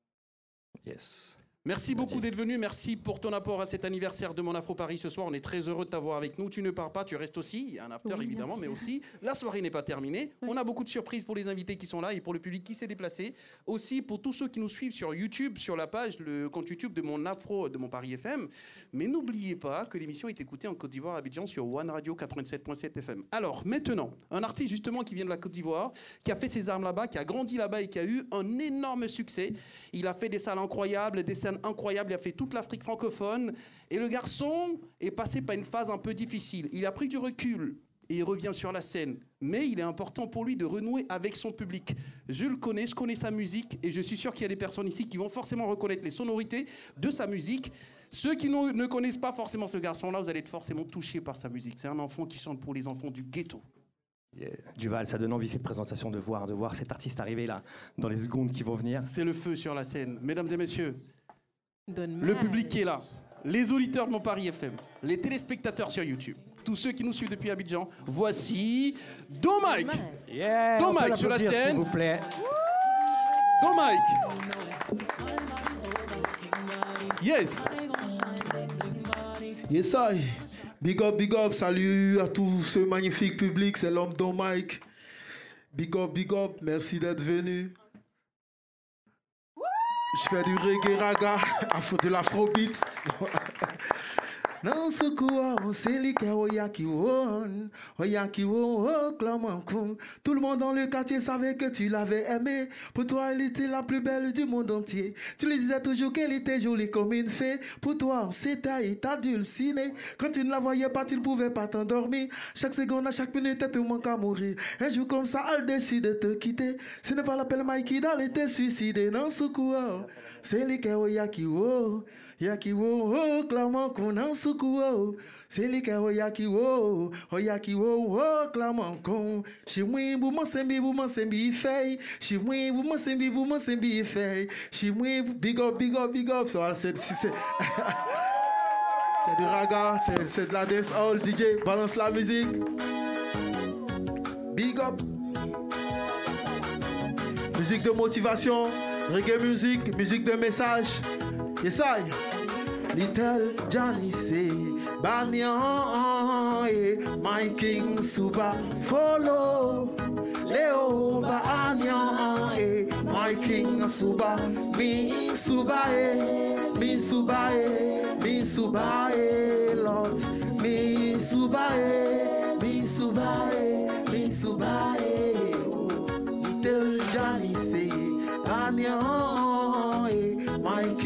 Yes. Merci beaucoup d'être venu. Merci pour ton apport à cet anniversaire de Mon Afro Paris ce soir. On est très heureux de t'avoir avec nous. Tu ne pars pas, tu restes aussi. Il y a un after Oui, évidemment, merci. mais aussi la soirée n'est pas terminée. On a beaucoup de surprises pour les invités qui sont là et pour le public qui s'est déplacé. Aussi pour tous ceux qui nous suivent sur YouTube, sur la page, le compte YouTube de Mon Afro, de Mon Paris F M. Mais n'oubliez pas que l'émission est écoutée en Côte d'Ivoire à Abidjan sur One Radio quatre-vingt-sept point sept F M. Alors maintenant, un artiste justement qui vient de la Côte d'Ivoire, qui a fait ses armes là-bas, qui a grandi là-bas et qui a eu un énorme succès. Il a fait des salles incroyables, des scènes incroyables. Il a fait toute l'Afrique francophone. Et le garçon est passé par une phase un peu difficile. Il a pris du recul et il revient sur la scène. Mais il est important pour lui de renouer avec son public. Je le connais, je connais sa musique et je suis sûr qu'il y a des personnes ici qui vont forcément reconnaître les sonorités de sa musique. Ceux qui ne ne connaissent pas forcément ce garçon-là, vous allez être forcément touchés par sa musique. C'est un enfant qui chante pour les enfants du ghetto. Yeah. Duval, ça donne envie cette présentation de voir, de voir cet artiste arriver là, dans les secondes qui vont venir. C'est le feu sur la scène. Mesdames et messieurs, Donne le mal. public qui est là, les auditeurs de Mon Paris F M, les téléspectateurs sur YouTube, tous ceux qui nous suivent depuis Abidjan, voici Don Mike. Yeah, Don on peut Mike sur la l'applaudir, scène. s'il vous plaît. Don Mike. Yes. Yes, I. Big up, big up. Salut à tout ce magnifique public. C'est l'homme Don Mike. Big up, big up. Merci d'être venu. Je fais du reggae raga, afro- de l'afrobeat. Non, ce coup, c'est lui qui est Oyaki Won, Oyaki Won, oh, clairement, con. Tout le monde dans le quartier savait que tu l'avais aimé. Pour toi, elle était la plus belle du monde entier. Tu lui disais toujours qu'elle était jolie comme une fée. Pour toi, c'était ta dulcinée. Quand tu ne la voyais pas, tu ne pouvais pas t'endormir. Chaque seconde, à chaque minute, elle te manque à mourir. Un jour comme ça, elle décide de te quitter. Ce n'est pas l'appel Mikey, elle était suicidée. Non, ce coup, c'est lui qui est Oyaki Won. Yaki wo, oh, clairement qu'on en soukou, oh. C'est les cas, oh, yaki wo, oh, yaki wo, oh, clairement qu'on. Chez moi, vous m'en sembi, vous m'en sembi, fait. Chez moi, vous m'en sembi, vous m'en sembi, fait. Chez moi, big up, big up, big up. So, c'est, c'est, c'est du raga, c'est, c'est de la dance hall, D J, balance la musique. Big up. Musique de motivation, reggae musique, musique de message. Yes, I. Little Johnny say, Banyan, eh, my king suba follow. Leo Banyan, eh, my king suba, mi suba, eh, mi suba, eh, mi suba, eh, Lord, mi suba, eh, mi suba, eh, mi suba, eh. Little Johnny say, Banyan.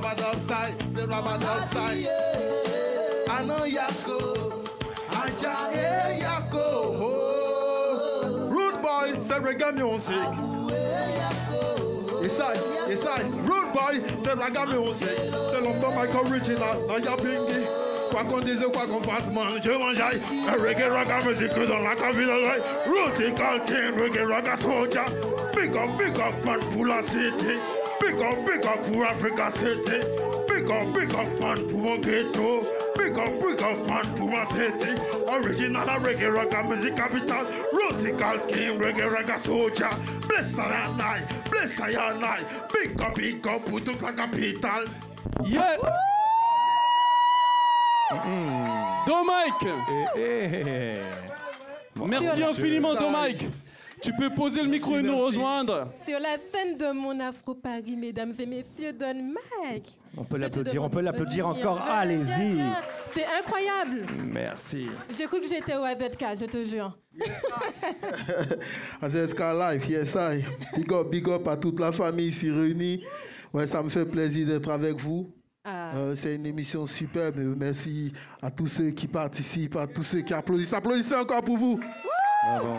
rubber dub style, c'est rubber dub style. I know Yako, Aja Yako. Oh. Rude boy, c'est reggae music. Yes I, yes I, rude boy, c'est reggae music. C'est longtemps Mike original, Naya Pingy. Quoi qu'on dise, quoi qu'on fasse, man, je mangeaille. Un reggae reggae music dans la capitale. Rutical king, reggae reggae soldier. Big up, big up, man, pour la city. Big up, big up pour Africa City. Big up, big up, man, pour mon ghetto. Big up, big up, man, pour ma city. Original reggae reggae music capital. Rutical king, reggae reggae soldier. Bless I and I, bless I and I. Big up, big up pour toute la capitale. Yeah! Domike, merci infiniment Domike. Tu peux poser le micro et nous rejoindre. Sur la scène de mon Afro Paris, mesdames et messieurs, Don Mike. On peut l'applaudir, on peut l'applaudir encore. Allez-y. C'est incroyable. Merci. J'ai cru que j'étais au A Z K, je te jure. A Z K Live, yes I. Big up, big up à toute la famille ici réunie. Ouais, ça me fait plaisir d'être avec vous. Ah. Euh, c'est une émission superbe. Merci à tous ceux qui participent, à tous ceux qui applaudissent. Applaudissez encore pour vous. Bravo.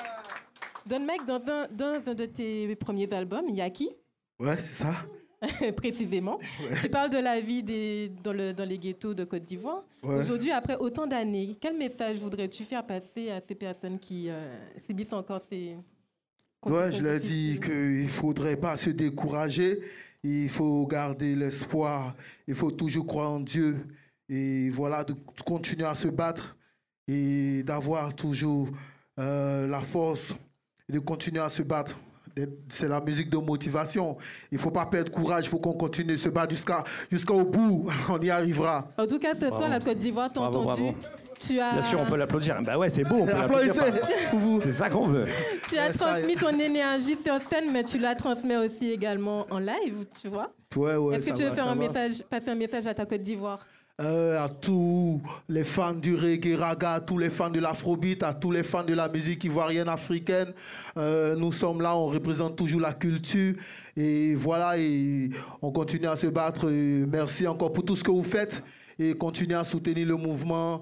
Don Mike, dans un, dans un de tes premiers albums, Yaki. Ouais, c'est ça. Précisément. Ouais. Tu parles de la vie des, dans, le, dans les ghettos de Côte d'Ivoire. Ouais. Aujourd'hui, après autant d'années, quel message voudrais-tu faire passer à ces personnes qui euh, subissent encore ces... Ouais, je l'ai dit qu'il ne faudrait pas se décourager. Il faut garder l'espoir. Il faut toujours croire en Dieu. Et voilà, de continuer à se battre et d'avoir toujours euh, la force et de continuer à se battre. C'est la musique de motivation. Il ne faut pas perdre courage. Il faut qu'on continue de se battre jusqu'à, jusqu'au bout. On y arrivera. En tout cas, ce soir, la Côte d'Ivoire t'a entendu. Bravo. Tu as... Bien sûr, on peut l'applaudir. Bah ouais, c'est beau. On peut Applaudissez. l'applaudir. C'est ça qu'on veut. Tu as transmis ton énergie sur scène, mais tu la transmets aussi également en live, tu vois. Ouais, ouais, Est-ce que ça tu veux va, faire ça un va. message, passer un message à ta Côte d'Ivoire? Euh, à tous les fans du reggae raga, à tous les fans de l'afrobeat, à tous les fans de la musique ivoirienne africaine. Euh, nous sommes là, on représente toujours la culture. Et voilà, et on continue à se battre. Et merci encore pour tout ce que vous faites. Et continuez à soutenir le mouvement.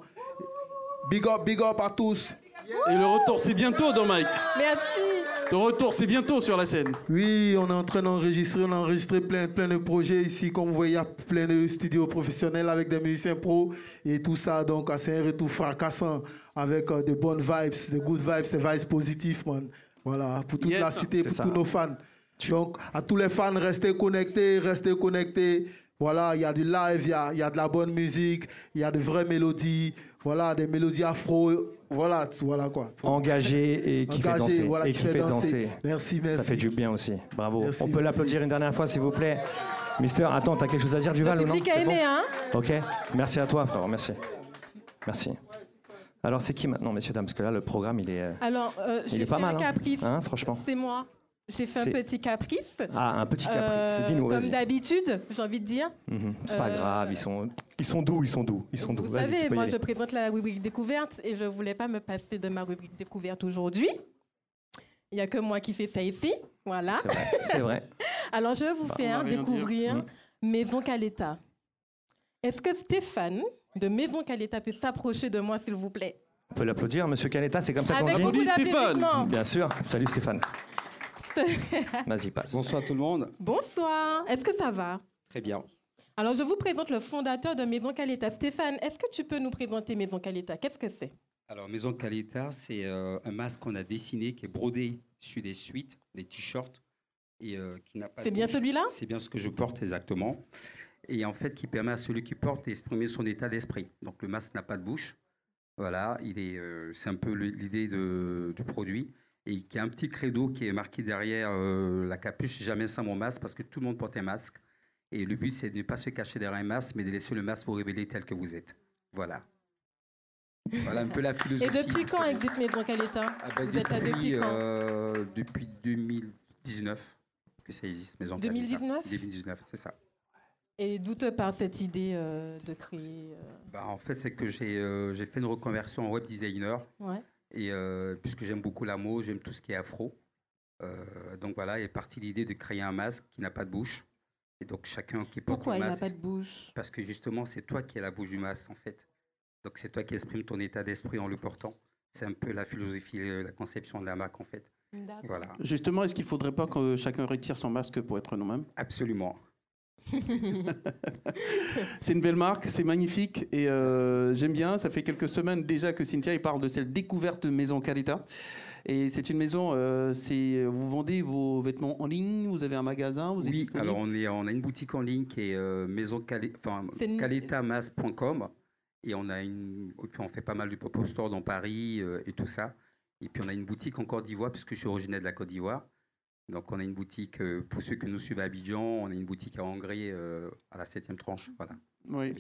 Big up, big up à tous. Et le retour, c'est bientôt, Domike. Merci. Ton retour, c'est bientôt sur la scène. Oui, on est en train d'enregistrer, on a enregistré plein, plein de projets ici. Comme vous voyez, il y a plein de studios professionnels avec des musiciens pros et tout ça. Donc, c'est un retour fracassant avec euh, de bonnes vibes, de good vibes, des vibes positifs, man. Voilà, pour toute Yes, la cité, c'est pour ça. tous nos fans. Donc, à tous les fans, restez connectés, restez connectés. Voilà, il y a du live, il y a, il y a de la bonne musique, il y a de vraies mélodies. Voilà, des mélodies afro. Voilà, voilà quoi. Engagé et qui fait Engagé, danser. voilà, et qui qui fait fait danser. danser. Merci, merci. Ça fait du bien aussi. Bravo. Merci, On peut merci. l'applaudir une dernière fois, s'il vous plaît. Mister, attends, t'as quelque chose à dire, Duval, ou non? public a C'est aimé, bon hein? Ok. Merci à toi, frère. Merci. Merci. Alors, c'est qui maintenant, messieurs, dames? Parce que là, le programme, il est, euh, Alors, euh, il j'ai est fait pas mal, un hein. caprice. Hein, franchement. C'est moi. J'ai fait un C'est- petit caprice. Ah, un petit caprice. Euh, Dis-nous, Comme vas-y. d'habitude, j'ai envie de dire. Mhm. C'est pas Euh, grave, ils sont, ils sont doux, ils sont doux, ils sont doux. Vous Vas-y, savez, tu peux y moi, aller. je présente la rubrique découverte et je voulais pas me passer de ma rubrique découverte aujourd'hui. Il y a que moi qui fais ça ici. Voilà. C'est vrai, c'est vrai. Alors, je vais vous Bah, faire on va rien découvrir dire. Maison Caleta. Est-ce que Stéphane de Maison Caleta peut s'approcher de moi, s'il vous plaît? On peut l'applaudir, monsieur Canetta, c'est comme ça qu'on Avec dit. beaucoup d'applaudissements. Bien sûr. Salut Stéphane. Vas-y, passe. Bonsoir tout le monde. Bonsoir. Est-ce que ça va? Très bien. Alors, je vous présente le fondateur de Maison Caleta. Stéphane, est-ce que tu peux nous présenter Maison Caleta? Qu'est-ce que c'est? Alors, Maison Caleta, c'est euh, un masque qu'on a dessiné, qui est brodé sur des suites, des t-shirts. et euh, qui n'a pas C'est de bien bouche. celui-là? C'est bien ce que je porte exactement. Et en fait, qui permet à celui qui porte d'exprimer son état d'esprit. Donc, le masque n'a pas de bouche. Voilà, il est, euh, c'est un peu le- l'idée de- du produit. Et qui a un petit credo qui est marqué derrière euh, la capuche, jamais sans mon masque, parce que tout le monde porte un masque. Et le but, c'est de ne pas se cacher derrière un masque, mais de laisser le masque vous révéler tel que vous êtes. Voilà. Voilà un peu la Et philosophie. depuis quand existe Maison Caleta? Ah bah, Vous êtes là depuis quand? euh, Depuis deux mille dix-neuf que ça existe, Maison deux mille dix-neuf? Caleta. deux mille dix-neuf, c'est ça. Et d'où te part cette idée euh, de créer euh, Bah, en fait, c'est que j'ai euh, j'ai fait une reconversion en web designer. Ouais. Et euh, puisque j'aime beaucoup la mode, j'aime tout ce qui est afro. Euh, donc voilà, est partie l'idée de créer un masque qui n'a pas de bouche Et donc chacun qui porte Pourquoi le il n'a masque. pas de bouche? Parce que justement, c'est toi qui es la bouche du masque, en fait. Donc c'est toi qui exprimes ton état d'esprit en le portant. C'est un peu la philosophie, euh, la conception de la marque, en fait. D'accord. Voilà. Justement, est-ce qu'il ne faudrait pas que chacun retire son masque pour être nous-mêmes? Absolument. C'est une belle marque, c'est magnifique et euh, j'aime bien. Ça fait quelques semaines déjà que Cynthia il parle de cette découverte de Maison Caleta. Et c'est une maison, euh, c'est, vous vendez vos vêtements en ligne, vous avez un magasin, vous êtes Oui, disponible? alors on, est, on a une boutique en ligne qui est euh, maison Cali- enfin, C'est une- caletamas point com et on a une, et puis on fait pas mal de pop-up store dans Paris euh, et tout ça. Et puis on a une boutique en Côte d'Ivoire puisque je suis originaire de la Côte d'Ivoire. Donc on a une boutique, euh, pour ceux qui nous suivent à Abidjan, on a une boutique à Hongrie euh, à la septième tranche. Voilà. Oui.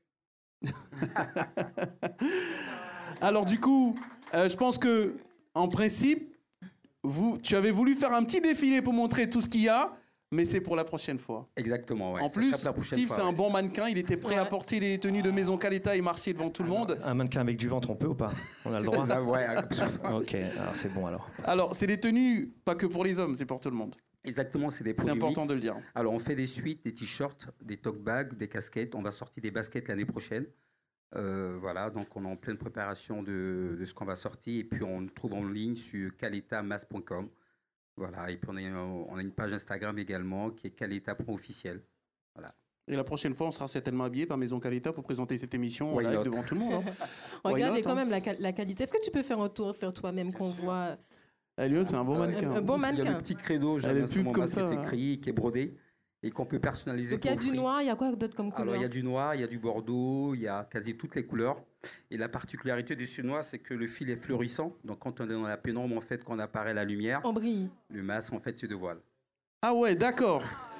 Alors du coup, euh, je pense que en principe, vous, tu avais voulu faire un petit défilé pour montrer tout ce qu'il y a, mais c'est pour la prochaine fois. Exactement, ouais. En Ça plus, sera pour la prochaine Steve, fois, c'est un ouais. bon mannequin. Il était prêt à porter les tenues de Maison Caleta et marcher devant tout le monde. Un mannequin avec du ventre, on peut ou pas? On a le droit? Ah ouais, absolument. Ok, alors c'est bon alors. Alors, c'est des tenues pas que pour les hommes, c'est pour tout le monde. Exactement, c'est des C'est produits important mixtes. de le dire. Alors, on fait des suites, des t-shirts, des tote bags, des casquettes. On va sortir des baskets l'année prochaine. Euh, voilà, donc on est en pleine préparation de, de ce qu'on va sortir. Et puis, on le trouve en ligne sur caletamas point com. Voilà, et puis on a, on a une page Instagram également qui est Caleta Pro officiel. Voilà. Et la prochaine fois, on sera certainement habillé par Maison Caleta pour présenter cette émission en Why live not? devant tout le monde. hein. Why Regardez not, quand hein. même la, qual- la qualité. Est-ce que tu peux faire un tour sur toi-même qu'on voit? Elio, c'est un bon mannequin. Un bon Il y a mannequin. le petit credo, Elle j'avais est un pub mon comme masque ça, qui est hein. écrit, qui est brodé et qu'on peut personnaliser. Donc il y a pour du offrir. noir, il y a quoi d'autre comme couleur? Alors, il y a du noir, il y a du bordeaux, il y a quasi toutes les couleurs. Et la particularité du noir, c'est que le fil est fleurissant. Donc, quand on est dans la pénombre, en fait, quand on apparaît la lumière, on brille. Le masque, en fait, se dévoile. Ah ouais, d'accord.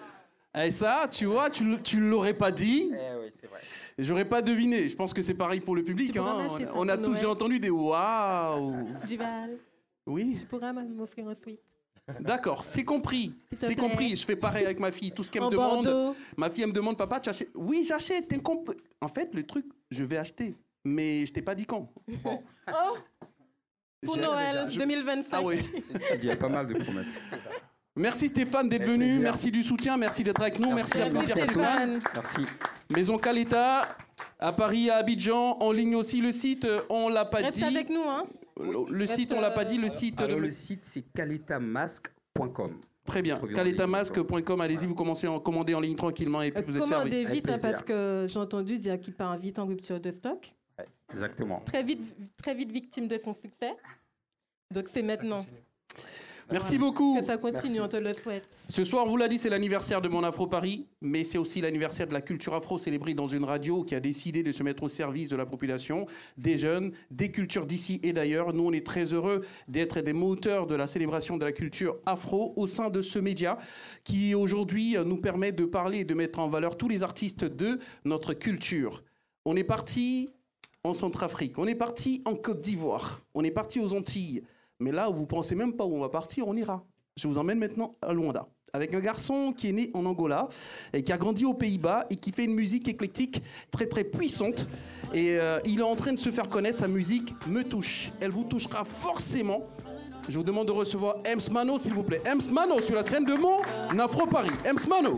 Et ça, tu vois, tu, l- tu l'aurais pas dit. Eh oui, c'est vrai. J'aurais pas deviné. Je pense que c'est pareil pour le public. Tu pourras hein. m'acheter ça On a pour tous Noël. déjà entendu des waouh. Duval, Oui. tu pourras m'offrir un sweat. D'accord, c'est compris. S'il te C'est plaît. compris. Je fais pareil avec ma fille. Tout ce qu'elle me En demande. Bordeaux. Ma fille elle me demande, papa, tu achètes? Oui, j'achète. t'es comp- En fait, le truc, je vais acheter. Mais je t'ai pas dit quand. Bon. Oh, pour J'ai- Noël je- deux mille vingt-cinq. Ah oui. Il y a pas mal de promesses. Merci Stéphane d'être venu. Merci du soutien. Merci d'être avec nous. Merci, Merci d'applaudir Stéphane. Merci. Maison Caleta, à Paris, à Abidjan, en ligne aussi le site, euh, on l'a pas Reste dit. avec nous, hein. Le, le Reste, site, on l'a pas dit, le euh, site Alors, de... le site, c'est caletamasque point com. Très bien, Produit en ligne. caletamasque point com, allez-y, vous commencez à commander en ligne tranquillement et puis vous êtes servi. Commandez vite, hein, Avec parce plaisir. que j'ai entendu dire qu'il part vite en rupture de stock. Ouais, exactement. Très vite, très vite victime de son succès. Donc c'est maintenant. Merci beaucoup. Que ça continue, Merci. on te le souhaite. Ce soir, vous l'a dit, c'est l'anniversaire de Mon Afro Paris, mais c'est aussi l'anniversaire de la culture afro célébrée dans une radio qui a décidé de se mettre au service de la population, des jeunes, des cultures d'ici et d'ailleurs. Nous, on est très heureux d'être des moteurs de la célébration de la culture afro au sein de ce média qui aujourd'hui nous permet de parler et de mettre en valeur tous les artistes de notre culture. On est parti en Centrafrique, on est parti en Côte d'Ivoire, on est parti aux Antilles. Mais là où vous pensez même pas où on va partir, on ira. Je vous emmène maintenant à Luanda, avec un garçon qui est né en Angola et qui a grandi aux Pays-Bas et qui fait une musique éclectique très très puissante. Et euh, il est en train de se faire connaître, sa musique me touche. Elle vous touchera forcément. Je vous demande de recevoir Ems Mano, s'il vous plaît. Ems Mano sur la scène de Mon Afro Paris. Ems Mano.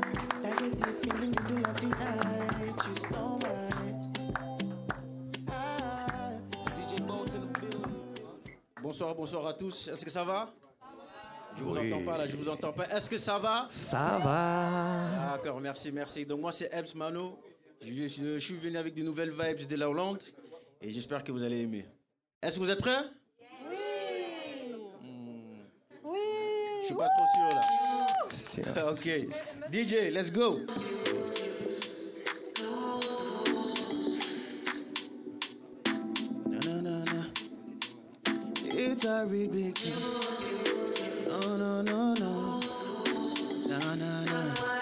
Bonsoir, bonsoir à tous. Est-ce que ça va? Je vous Oui. entends pas là, je vous entends pas. Est-ce que ça va? Ça va. D'accord, merci, merci. Donc moi c'est Ems Mano. Je, je- je suis venu avec de nouvelles vibes de la Hollande et j'espère que vous allez aimer. Est-ce que vous êtes prêts? Oui. Oui. Je suis pas trop sûr là. C'est- Ok. D J, let's go. Na, na, na, na. It's a real big thing. No, no, no, no. Na, na, na.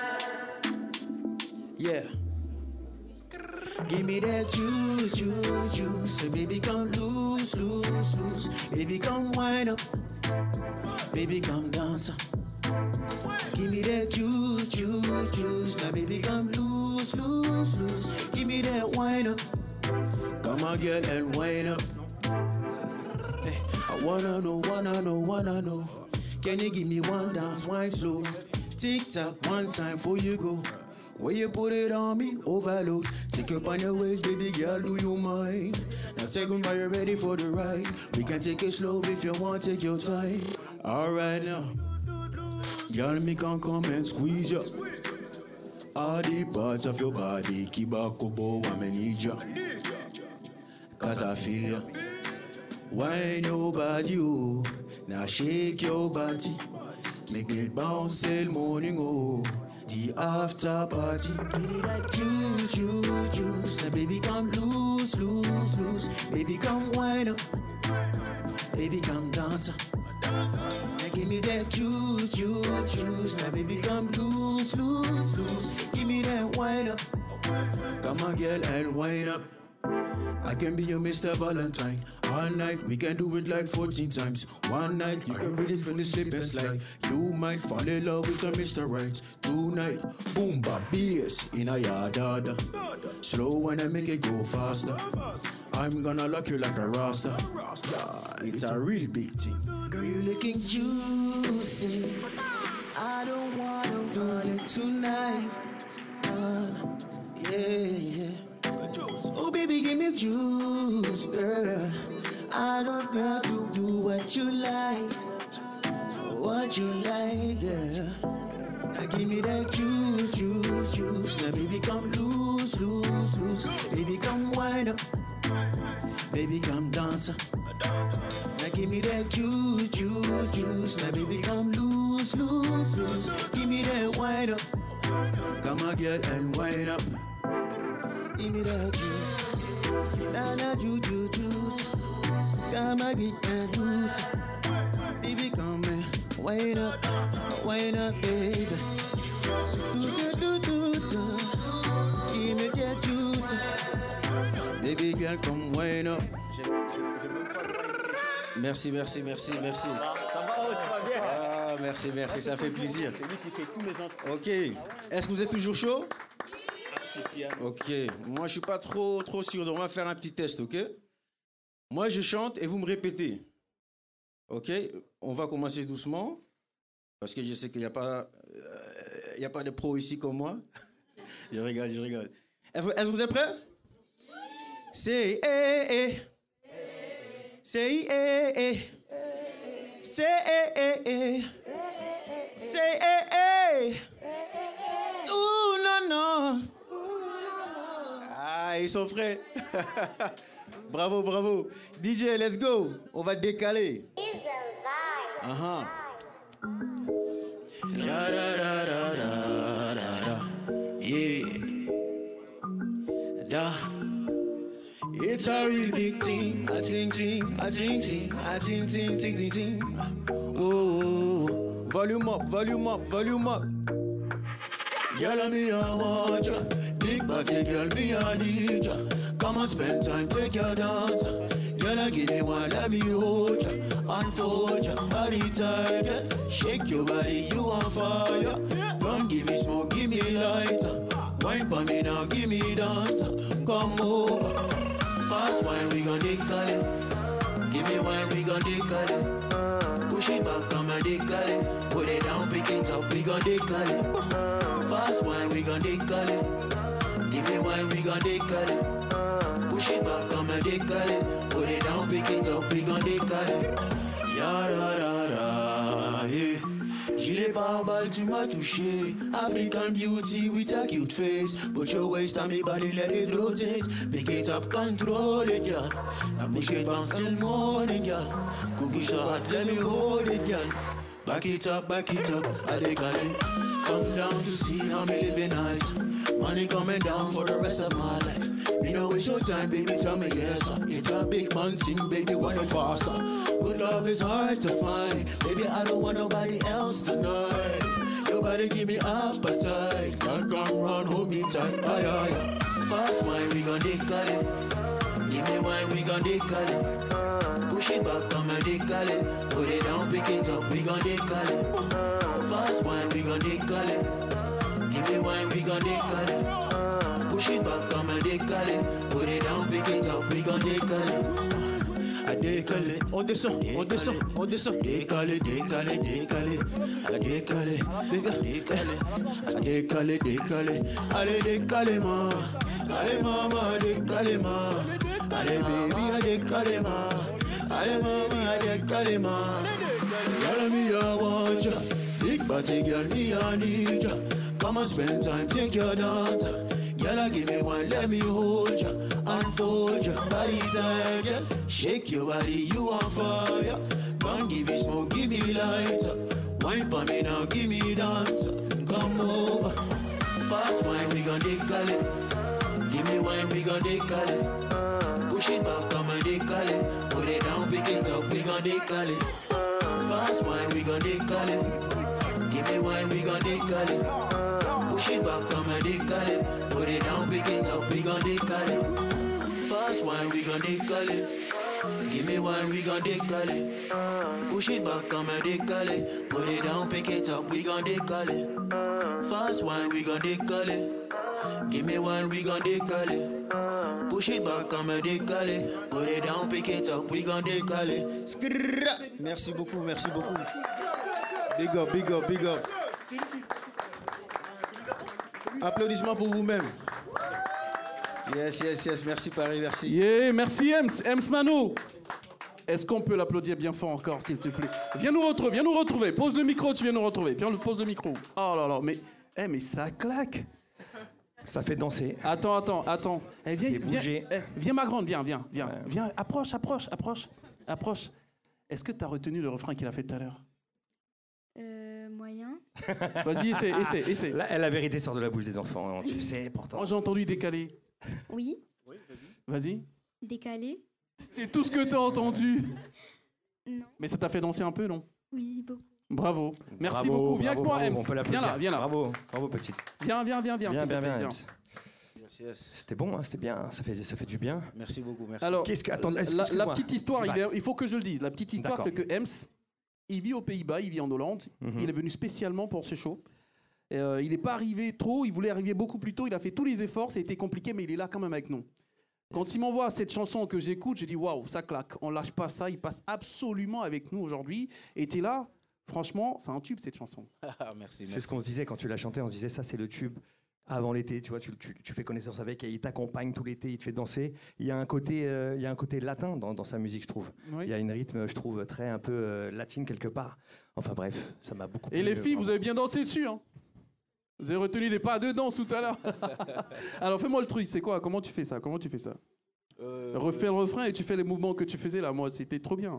Yeah. Give me that juice, juice, juice. So baby, come loose, loose, loose. Baby, come wind up. Baby, come dance. Give me that juice, juice, juice. Now, baby, come loose, loose, loose. Give me that wine up. Come on, girl, and wine up. Hey, I wanna know, wanna know, wanna know. Can you give me one dance, wine slow? Tick tock, one time before you go. When you put it on me, overload. Take up on your waist, baby girl, do you mind? Now take them while you're ready for the ride. We can take it slow if you want, take your time. Alright now. Girl, me can come and squeeze you. All the parts of your body, keep back up, oh, I need you. Cause I feel you. Wine your body, oh. Now shake your body. Make it bounce till morning, oh. The after party. Baby, like juice, juice, juice. Now baby, come loose, loose, loose. Baby, come wine up. Baby, come dance up. Now give me that juice, juice, juice. Now baby, come loose, loose, loose. Give me that wine up. Come on, girl, and wine up. I can be your Mister Valentine. All night, we can do it like fourteen times. One night, you can really feel the slip and slide. You might fall in love with a Mister Right. Tonight, boom, bam, bass in a yard, yard. Slow when I make it go faster. I'm gonna lock you like a rasta. It's a real big thing. Girl, you looking juicy. I don't wanna do it tonight. Uh, yeah, yeah. Oh baby, give me juice, girl. I don't have to do what you like, what you like, yeah. Now give me that juice, juice, juice. Now baby, come loose, loose, loose. Baby, come wind up. Baby, come dance. Now give me that juice, juice, juice. Now baby, come loose, loose, loose. Give me that wind up. Come on, girl, and wind up. Give me that juice, na na ju ju juice. Come and get that juice, baby. Come and wind up, wind up, baby. Do do do do do. Give me that juice, baby girl, come wind up. Merci, merci, merci, merci. Ah, merci, merci, ça fait plaisir. Ok, est-ce que vous êtes toujours chaud? Ok, moi je suis pas trop trop sûr, donc on va faire un petit test, ok? Moi je chante et vous me répétez. Ok, on va commencer doucement, parce que je sais qu'il n'y a pas, il y a pas de pro ici comme moi. Je rigole, je rigole. Est-ce que vous êtes prêts? C'est eh eh. C'est eh eh. C'est eh eh eh. C'est eh eh. Ouh non non. Ah, ils sont frais. Bravo, bravo. D J, let's go. On va décaler. Uh-huh. Da, da, da, da, da, da. Yeah. Da. It's a real big thing. A ting ting, a ting ting, a ting ting, ting ting ting. Whoa. Volume up, volume up, volume up. Girl, me a watch ya. Big body girl, me a need ya. Come and spend time, take your dance. Girl, I give you one, let me hold ya. Unfold ya, body tight. Shake your body, you on fire. Come give me smoke, give me light. Wine for me now, give me dance. Come over. Fast wine, we gon' decal it. Give me wine, we gon' decal it. Push it back, come and decal it. Put it down, pick it up, we gon' decal it. Fast wine, we gon' decal it. Give me wine, we gon' decal it. Push it back, come and decal it. Put it down, pick it up, we gon' decal it. Ya da da da, yeah. Gilet pare-balles, tu m'as touché. African beauty with a cute face. Put your waist on me body, let it rotate. Pick it up, control it, girl. Now push it bounce till morning, girl. Cookie so hot, let me hold it, girl. Back it up, back it up, I dey call it. Come down to see how me living nice. Money coming down for the rest of my life. Me know it's your time, baby, tell me yes. Sir. It's a big man thing, baby, want it faster. Good love is hard to find. Baby, I don't want nobody else tonight. Nobody give me appetite. Girl, come run, hold me tight. Aye, aye, aye. Fast wine, we gon' decal it. Give me wine, we gon' decal it. Push it back, come and decal it. Put it down, pick it up, we gon' decal it. Fast wine, we gon' decal it. Give me wine, we gon' decal it. Push it back, come and decal it. Put it down, pick it up, we gon' decal it. à décaler. On descend, on descend, on descend. Décaler, décaler, décaler. À décaler, décaler, à décaler, décaler. Allez, décaler, ma. Allez, maman, décaler, ma. Allez, baby, à décaler, ma. Allez, maman, à décaler, ma. Girl, me, I want ya. Big body girl, me, I need ya. Come and spend time, take your dance. Girl, give me one, let me hold ya. Unfold your body tight, girl. Shake your body, you on fire. Come give me smoke, give me light. Wine for me now, give me dance. Come over. Fast wine, we gon' decale it. Give me wine, we gon' decale it. Push it back, come and decale it. Put it down, pick it up, we gon' decale it. Fast wine, we gon' decale it. Give me wine, we gon' decale it. Push it back, come and decale it. Put it down, pick it up, we gon' decale it. Fast wine, we gon' decale it. Give me wine, we gon' decale it. Push it back, come and decale it. Put it down, pick it up, we gon' decale it. Fast wine, we gon' decale it. Give me wine, we gon' decale it. Push it back, come and decale it. Put it down, pick it up, we gon' decale it. Skrrra. Merci beaucoup, merci beaucoup. Big up, big up, big up. Applaudissements pour vous-même. Yes, yes, yes. Merci Paris, merci. Yeah, merci Ems, Ems Mano. Est-ce qu'on peut l'applaudir bien fort encore, s'il te plaît? Viens nous retrouver, viens nous retrouver. Pose le micro, tu viens nous retrouver. Viens, pose le micro. Oh là là, mais, eh, mais ça claque. Ça fait danser. Attends, attends, attends. Eh, viens, Et viens, bouger. eh, viens, ma grande, viens, viens, viens. Ouais. Viens, approche, approche, approche, approche. Est-ce que tu as retenu le refrain qu'il a fait tout à l'heure? Euh, moyen. Vas-y, essaie, essaie, essaie. Là, la vérité sort de la bouche des enfants, hein, tu le sais pourtant. Moi, j'ai entendu décaler. Oui. Vas-y. Décalé. C'est tout ce que t'as entendu. Non. Mais ça t'a fait danser un peu, non? Oui, beaucoup. Bravo. Merci Bravo, beaucoup. Viens bravo, avec moi, bravo, Ems. on peut Viens l'applaudir. là, viens là. Bravo, bravo petite. Viens, viens, viens, viens. Bien, s'il bien, te plaît, bien. viens. Yes, yes. C'était bon, hein, c'était bien. Ça fait, ça fait du bien. Merci beaucoup, merci. Alors, Qu'est-ce que, attends, la, est-ce- la excuse-moi. petite histoire, Tu il, vas- est- il faut que je le dise. La petite histoire, D'accord. c'est que Ems, il vit aux Pays-Bas, il vit en Hollande. Mhm. Il est venu spécialement pour ce show. Et, euh, il n'est pas arrivé trop, il voulait arriver beaucoup plus tôt. Il a fait tous les efforts, ça a été compliqué, mais il est là quand même avec nous. Quand il m'envoie cette chanson que j'écoute, j'ai dit waouh, ça claque. On lâche pas ça, il passe absolument avec nous aujourd'hui. Et t'es là, franchement, c'est un tube cette chanson. Merci, C'est ce qu'on se disait quand tu l'as chanté, on se disait ça c'est le tube avant l'été, tu vois, tu, tu, tu fais connaissance avec et il t'accompagne tout l'été, il te fait danser. Il y a un côté, euh, il y a un côté latin dans, dans sa musique, je trouve. Oui. Il y a une rythme, je trouve, très un peu euh, latine quelque part. Enfin bref, ça m'a beaucoup Et les plu, filles, euh, vous avez bien dansé dessus, hein? Vous avez retenu les pas de danse tout à l'heure. Alors fais-moi le truc, c'est quoi? Comment tu fais ça? Comment tu fais ça? Euh, Refais le refrain et tu fais les mouvements que tu faisais là. Moi, c'était trop bien.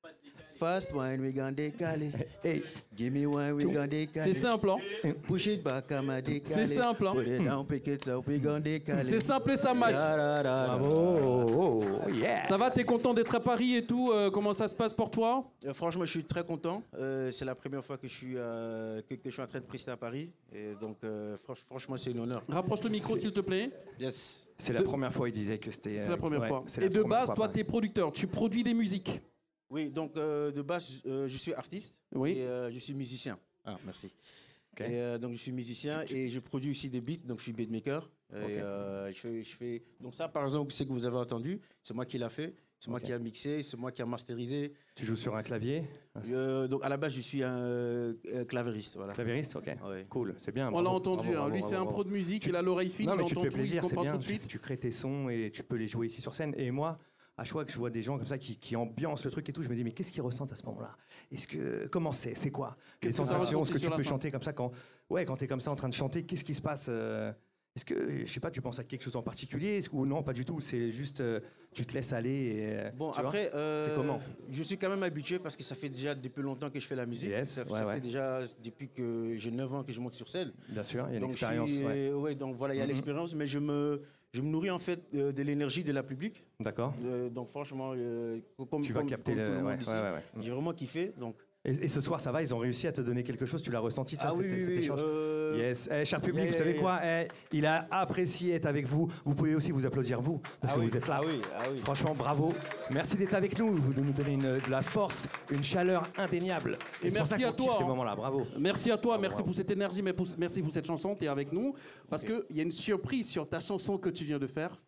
Fast wine, we gon' décaler. Hey. Give me wine, we gon' décaler. C'est simple, hein? Push it back, I'm a décaler. C'est simple, hein? Put it down, pick it up, we gon' décaler. C'est simple et ça match. Da, da, da, da. Bravo, oh, yeah. Ça va, t'es content d'être à Paris et tout? euh, Comment ça se passe pour toi? Euh, franchement, je suis très content. Euh, c'est la première fois que je suis, euh, que, que je suis en train de prester à Paris. Et donc, euh, franch- franchement, c'est un honneur. Rapproche le micro, s'il te plaît. Yes. C'est la De- première fois, il disait que c'était. C'est la euh, première ouais, fois. c'est la Et de première base, fois, toi, pareil. t'es producteur. Tu produis des musiques. Oui, donc euh, de base, euh, je suis artiste. Oui. Et euh, je suis musicien. Ah, merci. Ok. Et euh, donc, je suis musicien et je produis aussi des beats. Donc, je suis beatmaker. Et Ok. euh, je fais, je fais... Donc, ça, par exemple, c'est que vous avez entendu. C'est moi qui l'ai fait. C'est moi Ok. qui a mixé. C'est moi qui a masterisé. Tu joues sur un clavier, Euh, donc, à la base, je suis un euh, clavériste. Voilà. clavieriste, ok. Ouais. Cool, c'est bien. On bravo, l'a entendu. bravo, hein. bravo, Lui, bravo, c'est un bravo. pro de musique. Tu- Il a l'oreille fine. Non, mais il tu te entend fais tout, plaisir, il c'est comprend bien. tout de Tu, suite. tu crées tes sons et tu peux les jouer ici sur scène. Et moi, à chaque fois que je vois des gens comme ça qui, qui ambiancent le truc et tout, je me dis mais qu'est-ce qu'ils ressentent à ce moment-là? Est-ce que comment c'est? C'est quoi les Qu'est-ce que t'as sensations? ressenti Ce que tu sur la peux fin? chanter comme ça quand ouais quand t'es comme ça en train de chanter, qu'est-ce qui se passe? euh, Est-ce que je sais pas, tu penses à quelque chose en particulier est-ce que- ou non pas du tout? C'est juste euh, tu te laisses aller. Et, euh, Bon, tu vois après, euh, c'est comment? je suis quand même habitué parce que ça fait déjà depuis longtemps que je fais la musique. Yes, ça ouais, ça ouais. fait déjà depuis que j'ai neuf ans que je monte sur scène. Bien sûr, il y a une Donc, je expérience. suis- ouais. ouais, donc voilà, il y a Mhm. l'expérience, mais je me, je me nourris en fait euh, de l'énergie de la public. D'accord. Euh, donc franchement, euh, comme, Tu vas comme- capter comme le- tout le monde ouais, ici, ouais, ouais, ouais. j'ai vraiment kiffé. Donc, Et, et ce soir, ça va, ils ont réussi à te donner quelque chose, tu l'as ressenti ça, Ah oui, cet, oui, cet oui, échange euh, Yes, eh, cher public, yeah, vous savez yeah, quoi Eh, il a apprécié être avec vous. Vous pouvez aussi vous applaudir vous, parce Ah que oui, vous êtes là. ah oui, ah oui. Franchement, bravo. Merci d'être avec nous, vous de nous donner une- de la force, une chaleur indéniable. Et c'est pour ça merci à qu'on kiffe toi, ces hein. moments-là, bravo. Merci à toi, Bravo, merci bravo. pour cette énergie, mais pour- merci pour cette chanson, tu es avec nous. Parce qu'il y a une surprise sur ta chanson que tu viens de faire.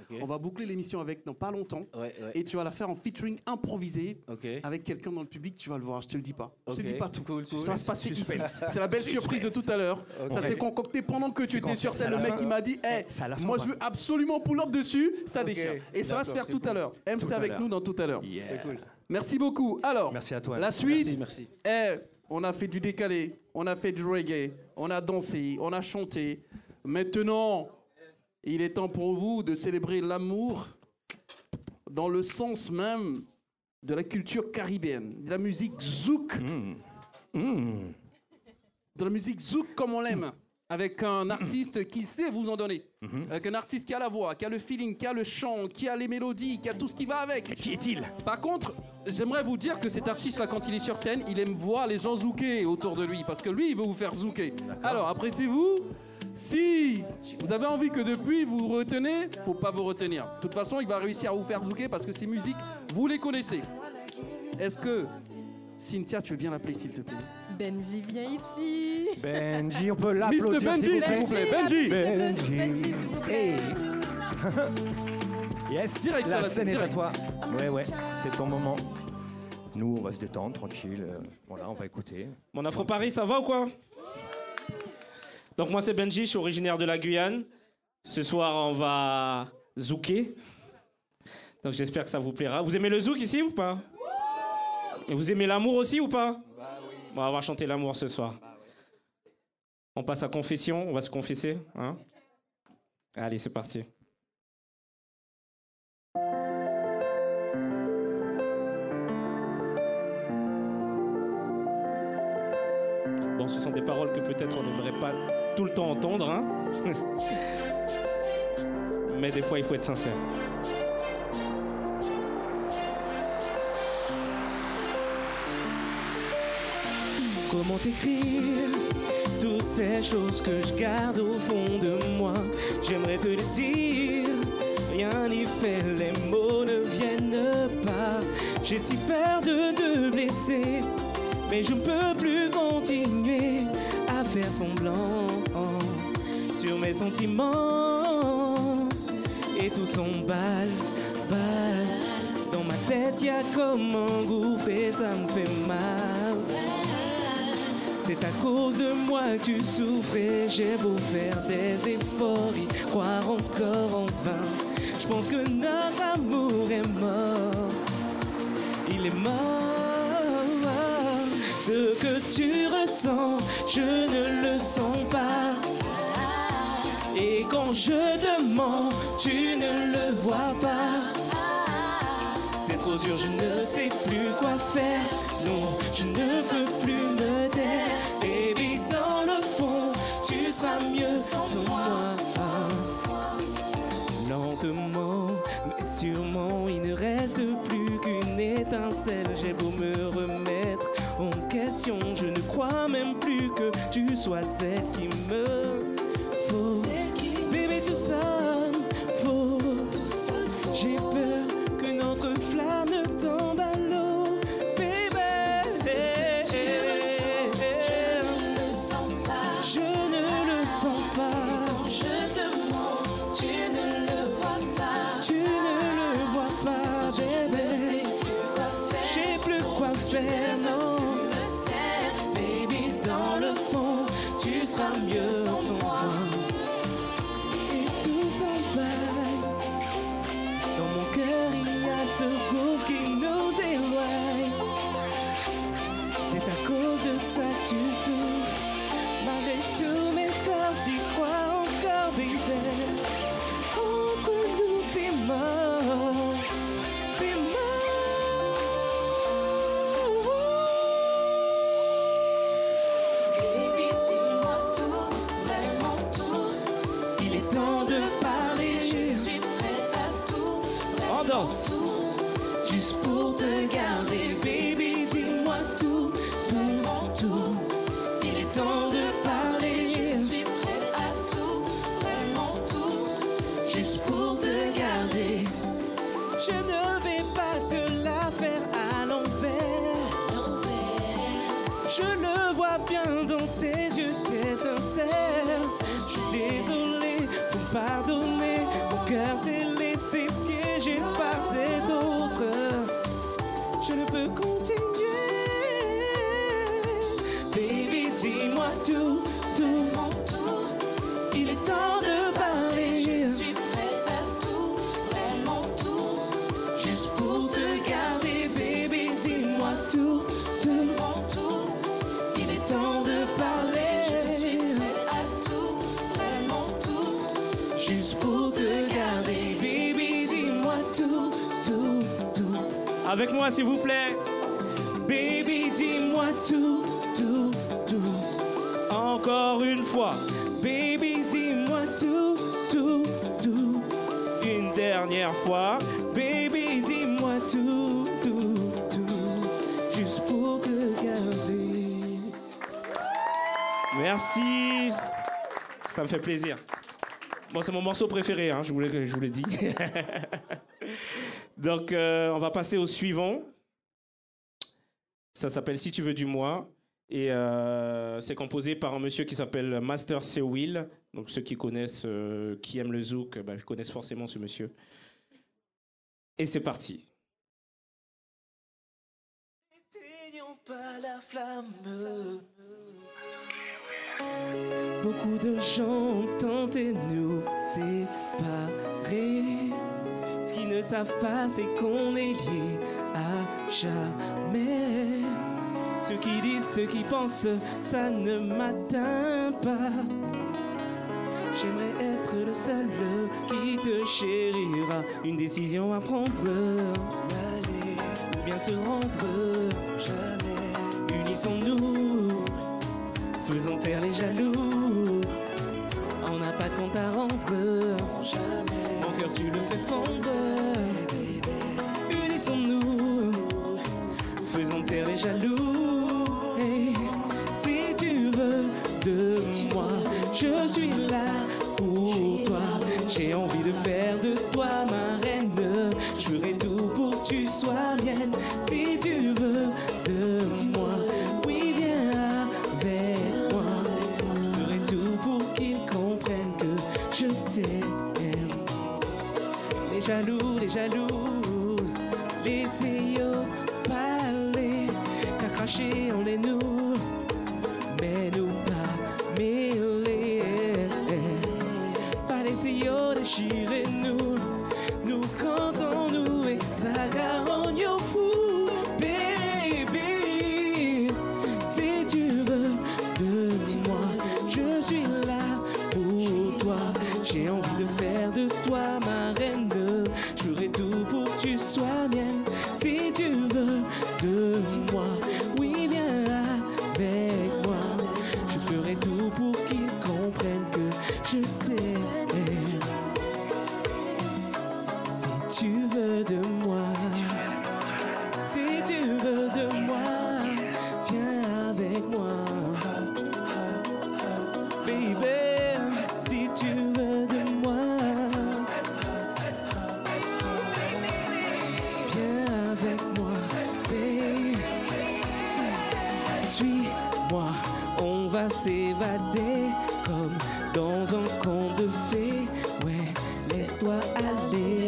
On va boucler l'émission avec dans pas longtemps. Ouais, ouais. Et tu vas la faire en featuring improvisé okay. avec quelqu'un dans le public. Tu vas le voir, je te le dis pas. Je okay. te dis pas tout. Cool, cool. Ça va se passer ici. Suspense. C'est la belle Suspense. surprise de tout à l'heure. Okay. Ça s'est concocté pendant que tu étais sur scène. Le mec il m'a dit hey, moi je veux absolument pull-up dessus. Ça okay. déchire. Et ça va se faire tout à l'heure. M, c'était avec nous dans tout à l'heure. Yeah. C'est cool. Merci beaucoup. Alors, merci à toi. La suite. Merci, merci. Eh, on a fait du décalé, on a fait du reggae, on a dansé, on a chanté. Maintenant, il est temps pour vous de célébrer l'amour dans le sens même de la culture caribéenne, de la musique zouk. Mmh. Mmh. De la musique zouk comme on l'aime. Avec un artiste qui sait vous en donner. Mm-hmm. Avec un artiste qui a la voix, qui a le feeling, qui a le chant, qui a les mélodies, qui a tout ce qui va avec. Mais qui est-il? Par contre, j'aimerais vous dire que cet artiste-là, quand il est sur scène, il aime voir les gens zouker autour de lui. Parce que lui, il veut vous faire zouker. Alors, apprêtez-vous. Si vous avez envie que depuis vous vous retenez, faut pas vous retenir. De toute façon, il va réussir à vous faire zouker parce que ces musiques, vous les connaissez. Est-ce que... Cynthia, tu veux bien l'appeler, s'il te plaît? Benji, viens ici. Benji, on peut l'applaudir. mister Benji, s'il vous plaît. Benji. Benji. Benji. Hey. Yes, direct la sur la scène est à direct. toi. Ouais, ouais, c'est ton moment. Nous, on va se détendre, tranquille. Euh, voilà, on va écouter. Mon Afro Paris, ça va ou quoi? Donc moi, c'est Benji, je suis originaire de la Guyane. Ce soir, on va zouker. Donc j'espère que ça vous plaira. Vous aimez le zouk ici ou pas? Et vous aimez l'amour aussi ou pas? Bah oui. Bon, on va chanter l'amour ce soir. Bah ouais. On passe à confession, on va se confesser. Hein? Allez, c'est parti. Bon, ce sont des paroles que peut-être on n'aimerait pas tout le temps entendre. Hein? Mais des fois, il faut être sincère. Comment t'écrire toutes ces choses que je garde au fond de moi? J'aimerais te le dire, rien n'y fait, les mots ne viennent pas. J'ai si peur de te blesser, mais je ne peux plus continuer à faire semblant sur mes sentiments. Et tout s'emballe, balle. Dans ma tête, y a comme un gouffre et ça me fait mal. C'est à cause de moi que tu souffres et j'ai beau faire des efforts, y croire encore en vain. Je pense que notre amour est mort, il est mort. Ce que tu ressens, je ne le sens pas. Et quand je te mens, tu ne le vois pas. C'est trop dur, je ne sais plus quoi faire. Non, je ne peux plus me taire. Baby, dans le fond, tu seras mieux sans moi. Lentement, mais sûrement, il ne reste plus qu'une étincelle. J'ai beau me remettre en question, je ne crois même plus que tu sois celle qui me faut. Bébé, tout ça faut. J'ai peur que notre flamme ne tombe à l'eau. Bébé, je ne le sens pas. Quand je te mens, tu ne le vois pas. Tu ne le vois pas, bébé. J'ai plus quoi faire, non. Baby, dans le fond, tu seras mieux sans moi. Et tout s'emballe. Dans mon cœur, il y a ce gouffre qui nous éloigne. C'est à cause de ça que tu souffres. Malgré tous mes corps, tu crois encore, baby. Entre nous, c'est mort. C'est mort. Baby, dis-moi tout, vraiment tout. Il est temps de parler. Je suis prête à tout, On danse. juste pour te garder. Baby, dis-moi tout, vraiment tout. Il est temps de parler. Je suis prête à tout, vraiment tout, juste pour te garder. Je ne vais pas te la faire à l'envers. Je le vois bien dans tes yeux, t'es sincère. Je suis désolé, faut me pardonner. Mon cœur s'est laissé juste pour te garder. Baby, dis-moi tout, tout, tout. Avec moi, s'il vous plaît. Baby, dis-moi tout, tout, tout. Encore une fois. Baby, dis-moi tout, tout, tout. Une dernière fois. Baby, dis-moi tout, tout, tout. Juste pour te garder. Merci. Ça me fait plaisir. Bon, c'est mon morceau préféré, hein, je vous l'ai, je vous l'ai dit. Donc, euh, on va passer au suivant. Ça s'appelle Si tu veux du moi. Et euh, c'est composé par un monsieur qui s'appelle Master Sewil. Donc, ceux qui connaissent, euh, qui aiment le zouk, bah, connaissent forcément ce monsieur. Et c'est parti. N'éteignons pas la flamme. Beaucoup de gens ont tenté de nous séparer. Ce qu'ils ne savent pas, c'est qu'on est liés à jamais. Ceux qui disent, ceux qui pensent, ça ne m'atteint pas. J'aimerais être le seul qui te chérira. Une décision à prendre, aller ou bien se rendre. Jamais unissons-nous. Faisons taire les jaloux. On n'a pas de compte à rendre. Jamais. Mon cœur tu le fais fondre. Unissons-nous. Faisons taire les jaloux. Hey. Si tu veux de moi, je suis là pour toi. J'ai envie de faire de toi ma reine. Je ferai tout pour que tu sois mienne. Si tu veux de moi, oui viens avec moi. Je ferai tout pour qu'ils comprennent que je t'aime. Les jaloux, les jalouses, laissez-yo parler. Qu'à cracher on les nous, mais nous pas mêler. Pas laisser yo déchirer nous. Nous cantons nous et ça garonne yo fou. Baby, si tu veux de moi, je suis là pour toi. J'ai envie de faire de toi ma reine. Je ferai tout pour que tu sois mienne. Si tu veux de moi, oui viens avec moi. Je ferai tout pour qu'ils comprennent que je t'aime. Si tu veux de moi, si tu veux de moi, viens avec moi. Baby, si tu veux de moi, viens avec moi. Baby, suis-moi, on va s'évader comme dans un conte de fées. Ouais, laisse-toi aller.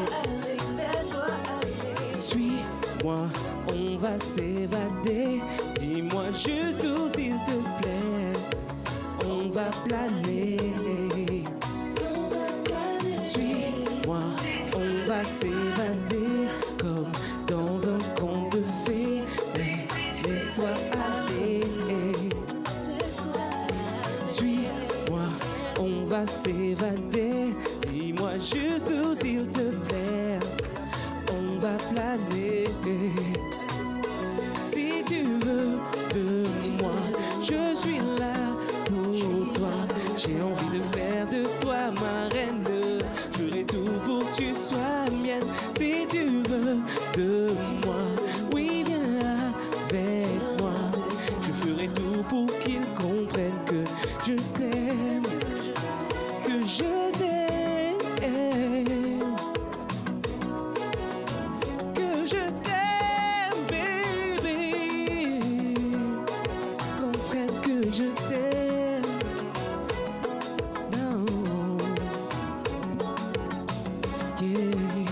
Suis-moi, on va s'évader. Dis-moi juste où s'il te plaît. On va planer. Suis-moi, on va s'évader comme dans un conte de fées. Ouais, laisse-toi aller. Suis-moi, on va s'évader. Dis-moi juste où s'il te plaît. On va planer. Si tu veux de moi, je suis là pour toi. J'ai envie de faire de toi ma reine. Je ferai tout pour que tu sois mienne. Si tu veux de moi, oui viens avec moi. Je ferai tout pour qu'ils comprennent que je t'aime, que je t'aime, que je t'aime, baby. Comprennent que je t'aime. Non, yeah.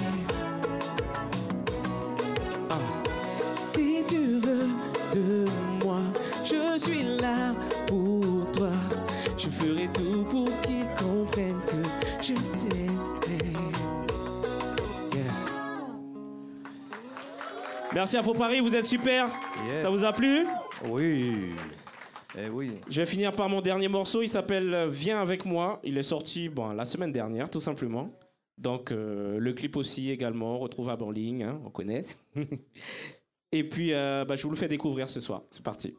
Ah. Si tu veux de moi, je suis là pour toi. Je ferai tout pour qu'ils comprennent que je t'aime. Yeah. Merci à Faux Paris, vous êtes super. Yes. Ça vous a plu? Oui. Eh oui. Je vais finir par mon dernier morceau. Il s'appelle Viens avec moi. Il est sorti bon, la semaine dernière, tout simplement. Donc, euh, le clip aussi également, retrouvable en ligne, hein, on connaît. Et puis, euh, bah, je vous le fais découvrir ce soir. C'est parti.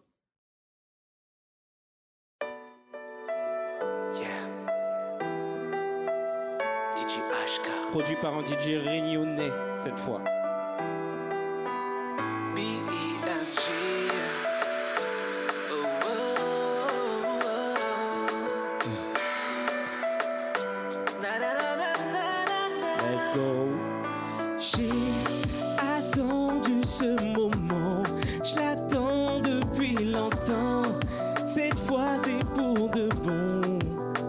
Yeah. D J H K. Produit par un D J réunionnais cette fois. B E N G. Let's go. J'ai attendu ce moment, je l'attends depuis longtemps. Cette fois c'est pour de bon.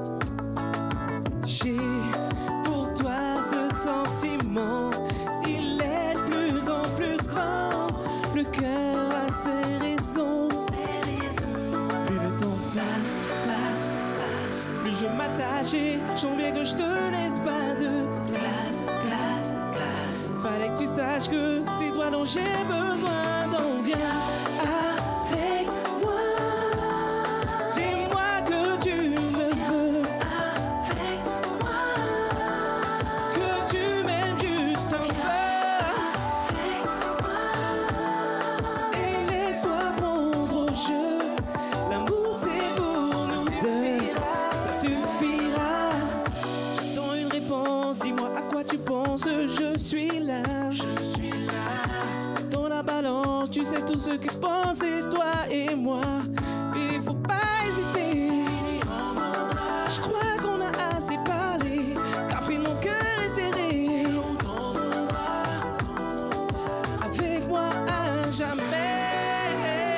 J'ai pour toi ce sentiment, il est de plus en plus grand. Le cœur a ses raisons. Plus le temps passe, passe, passe. Plus je m'attache et j'en bien que je te laisse pas de glace, glace, glace. Fallait que tu saches que c'est toi dont j'ai besoin. Donc viens avec moi. Dis-moi que tu me veux. Avec moi. Que tu m'aimes juste un peu. Avec moi. Et laisse-toi prendre au jeu. L'amour c'est pour nous deux. Ça suffira. J'attends une réponse. Dis-moi à quoi tu penses. Je suis là. Je suis là. Dans la balance, tu sais tout ce que pense et toi et moi. Il faut pas hésiter. Je crois qu'on a assez parlé. Car puis mon cœur est serré. Avec moi à jamais.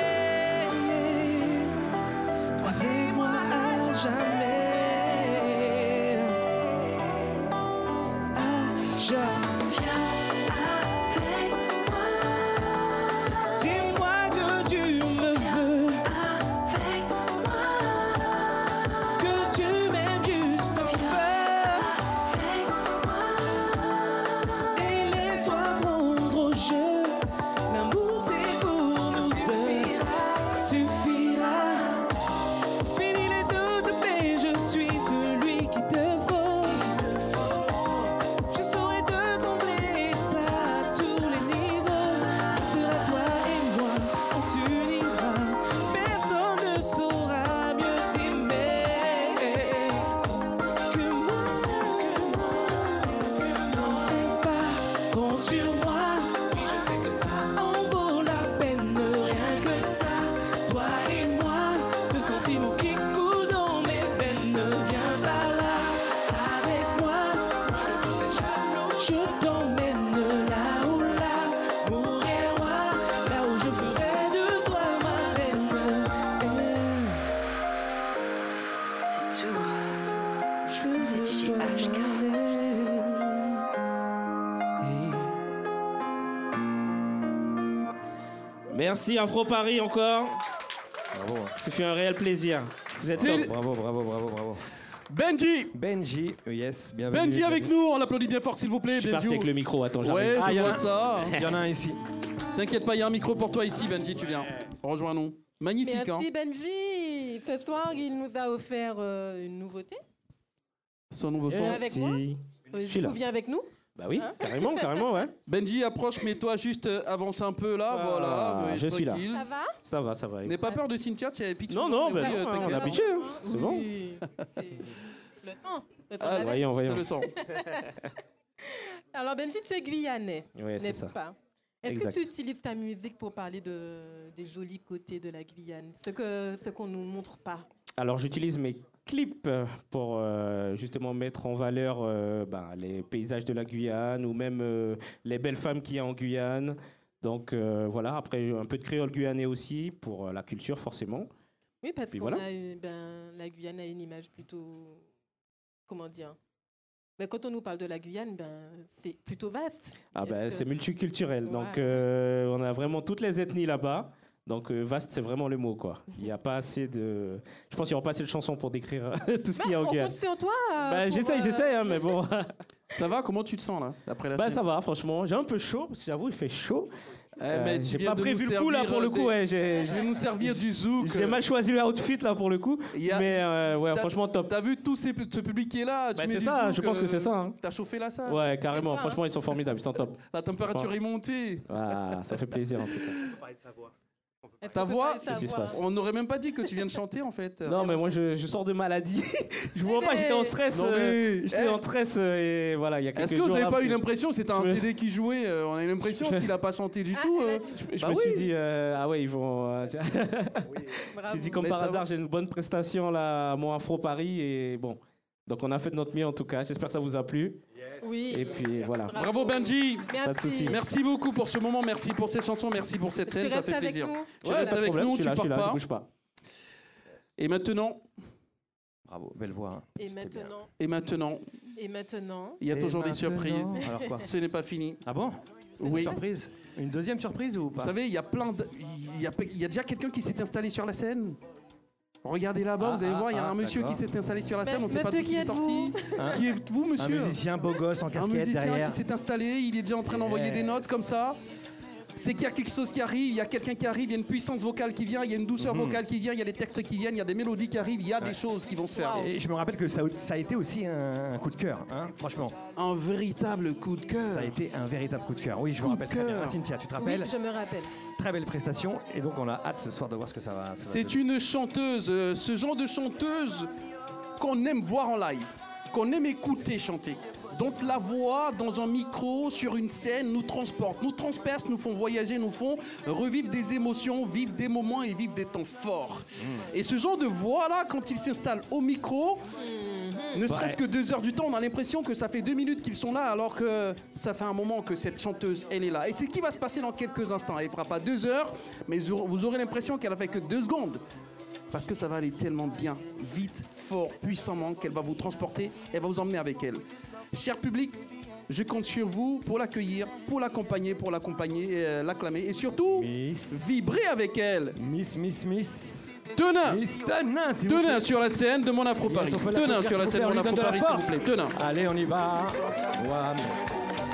Avec moi à jamais. À jamais. Dis-moi que tu me veux. Avec moi. Que tu m'aimes juste un peu. Avec moi. Et laisse-toi prendre au jeu. L'amour c'est pour nous deux. Ça suffira. Fini les doutes, mais je suis celui qui te faut. Je saurai te combler ça à tous les niveaux. Ce sera toi et moi, on s'unira. Personne ne saura mieux t'aimer que moi, que moi, que moi. N'en fais pas, compte sur moi. Oui, je sais que ça en vaut la peine, rien que ça. Toi et moi, ce sentiment qui coule dans mes veines. Viens par là, avec moi. Je t'emmène là où l'amour est roi, là où je ferai de toi ma reine. C'est tout. Je C'est D J veux toi H K. ma reine. Merci Afro Paris encore. Bravo. Ce fut un réel plaisir. Vous êtes top. Bravo, bravo, bravo, bravo. Benji. Benji, yes, bienvenue. Benji avec nous, on l'applaudit bien fort s'il vous plaît. Je suis parti Benji. avec le micro, attends, Ouais, j'arrive. je Ah, il y en vois a- ça. Il y en a un ici. T'inquiète pas, il y a un micro pour toi ici, Benji, tu viens. Rejoins-nous. Magnifique, Merci hein. Benji. Ce soir, il nous a offert euh, une nouveauté. Son nouveau son. Viens avec moi. Merci. Euh, Je du suis là. coup, viens avec nous. Bah oui, Hein carrément, carrément, ouais. Benji, approche, mais toi juste euh, avance un peu là, Ah, voilà. euh, je suis là. tranquille. Ça va? Ça va, ça va. N'aie pas peur de Cynthia, tu avais piqué. Non, non, mais ben oui, non, euh, on t'inquiète. est habitué, hein. C'est bon. Oui. C'est le sang. Le sang Ah, avec. voyons, voyons. C'est le sang. Alors Benji, tu es guyanais, Ouais, c'est n'est-ce ça. pas? Est-ce Exact. que tu utilises ta musique pour parler de, des jolis côtés de la Guyane, ce que ce qu'on nous montre pas? Alors j'utilise mes clips pour euh, justement mettre en valeur euh, ben, les paysages de la Guyane ou même euh, les belles femmes qu'il y a en Guyane. Donc euh, voilà, après un peu de créole guyanais aussi pour euh, la culture forcément. Oui, parce Puis qu'on voilà. a une- ben, la Guyane a une image plutôt, comment dire? Ben, quand on nous parle de la Guyane, ben, c'est plutôt vaste. Ah Est-ce ben, que- c'est multiculturel, Ouais. donc euh, on a vraiment toutes les ethnies là-bas. Donc euh, vaste, c'est vraiment le mot quoi. Il n'y a pas assez de, je pense qu'il n'y aura pas assez de chansons pour décrire tout ce qu'il y a en On Guyane. compte sur toi. euh, Bah, pour, j'essaye, euh, j'essaye, hein, mais bon. Ça va? Comment tu te sens là après la Bah semaine ça va, franchement. J'ai un peu chaud, parce que j'avoue, il fait chaud. Eh ben, tu j'ai viens pas de prévu nous le coup là servir pour le des- coup. Ouais, j'ai, Je vais nous servir du zouk. J'ai mal choisi le outfit là pour le coup. Y a- Mais euh, ouais, T'as- franchement top. T'as vu tout ces- ce public qui est là, tu Bah, mets c'est du ça, zouk, je pense que euh, c'est ça, hein. T'as chauffé la salle. Ouais, carrément. Franchement, ils sont formidables, ils sont top. La température est montée. Ah, ça fait plaisir en tout cas. Ta voix, Qu'est-ce qui se passe? on n'aurait même pas dit que tu viens de chanter en fait. Non, mais moi je, je sors de maladie. Je vous vois pas, j'étais en stress. Non, mais- euh, J'étais Eh. en stress euh, et voilà, il y a quelques Est-ce que jours. vous avez là, pas eu puis- l'impression que c'était un je me- C D qui jouait euh, On a eu l'impression Je- qu'il a pas chanté du tout. euh. Je Bah me oui. suis dit, euh, ah ouais, ils vont. euh, J'ai dit, comme Mais par ça hasard, va. j'ai une bonne prestation là à mon Afro Paris et bon. Donc on a fait de notre mieux en tout cas. J'espère que ça vous a plu. Oui. Et puis voilà. Bravo Benji. Pas de souci. Merci beaucoup pour ce moment, merci pour cette chanson, merci pour cette Tu scène, ça restes fait avec plaisir. nous Tu Ouais, restes pas de avec problème, nous, je suis tu là, je pars suis là, je pas. bouge pas. Et maintenant, Bravo, belle voix. hein. Et C'était bien. maintenant, et maintenant, et maintenant, il y a Et toujours des maintenant surprises. Alors quoi Ce n'est pas fini. Ah bon? Oui. Une surprise? Une deuxième surprise ou pas? Vous savez, il y a plein de... Il y a, il y a déjà quelqu'un qui s'est installé sur la scène. Regardez là-bas, Ah, vous allez ah, voir, il y a ah, un monsieur d'accord. qui s'est installé sur la scène, on ne sait pas Monsieur, d'où qui il est êtes-vous sorti. Hein Qui êtes-vous, monsieur Un musicien beau gosse en Un casquette musicien derrière. qui s'est installé, il est déjà en train d'envoyer Yes. des notes comme ça. C'est qu'il y a quelque chose qui arrive, il y a quelqu'un qui arrive, il y a une puissance vocale qui vient, il y a une douceur Mhm. vocale qui vient, il y a des textes qui viennent, il y a des mélodies qui arrivent, il y a des choses qui vont se faire. Et je me rappelle que ça, ça a été aussi un, un coup de cœur, hein, franchement. Un véritable coup de cœur. Ça a été un véritable coup de cœur. Oui, je Coup me de rappelle très bien. cœur. Ah, Cynthia, tu te oui, rappelles? je me rappelle. Très belle prestation. Et donc, on a hâte ce soir de voir ce que ça va. ça va C'est donner. une chanteuse, euh, ce genre de chanteuse qu'on aime voir en live, qu'on aime écouter chanter. Donc la voix dans un micro, sur une scène, nous transporte, nous transperce, nous font voyager, nous font revivre des émotions, vivre des moments et vivre des temps forts. Et ce genre de voix-là, quand il s'installe au micro, ne serait-ce Ouais. que deux heures du temps, on a l'impression que ça fait deux minutes qu'ils sont là, alors que ça fait un moment que cette chanteuse, elle est là. Et c'est ce qui va se passer dans quelques instants. Elle ne fera pas deux heures, mais vous aurez l'impression qu'elle a fait que deux secondes. Parce que ça va aller tellement bien, vite, fort, puissamment, qu'elle va vous transporter, elle va vous emmener avec elle. Cher public, je compte sur vous pour l'accueillir, pour l'accompagner, pour l'accompagner, euh, l'acclamer et surtout vibrer avec elle. Miss, Miss, Miss. Tenin. Miss Tenin, s'il vous plaît. Tenin sur la scène de mon Afro Paris. Yes, on peut Tenin l'applaudir, sur la s'il scène de vous mon plaît, on lui Afro donne de la Paris, s'il vous plaît. force. Tenin. Allez, on y va. Ouais, merci.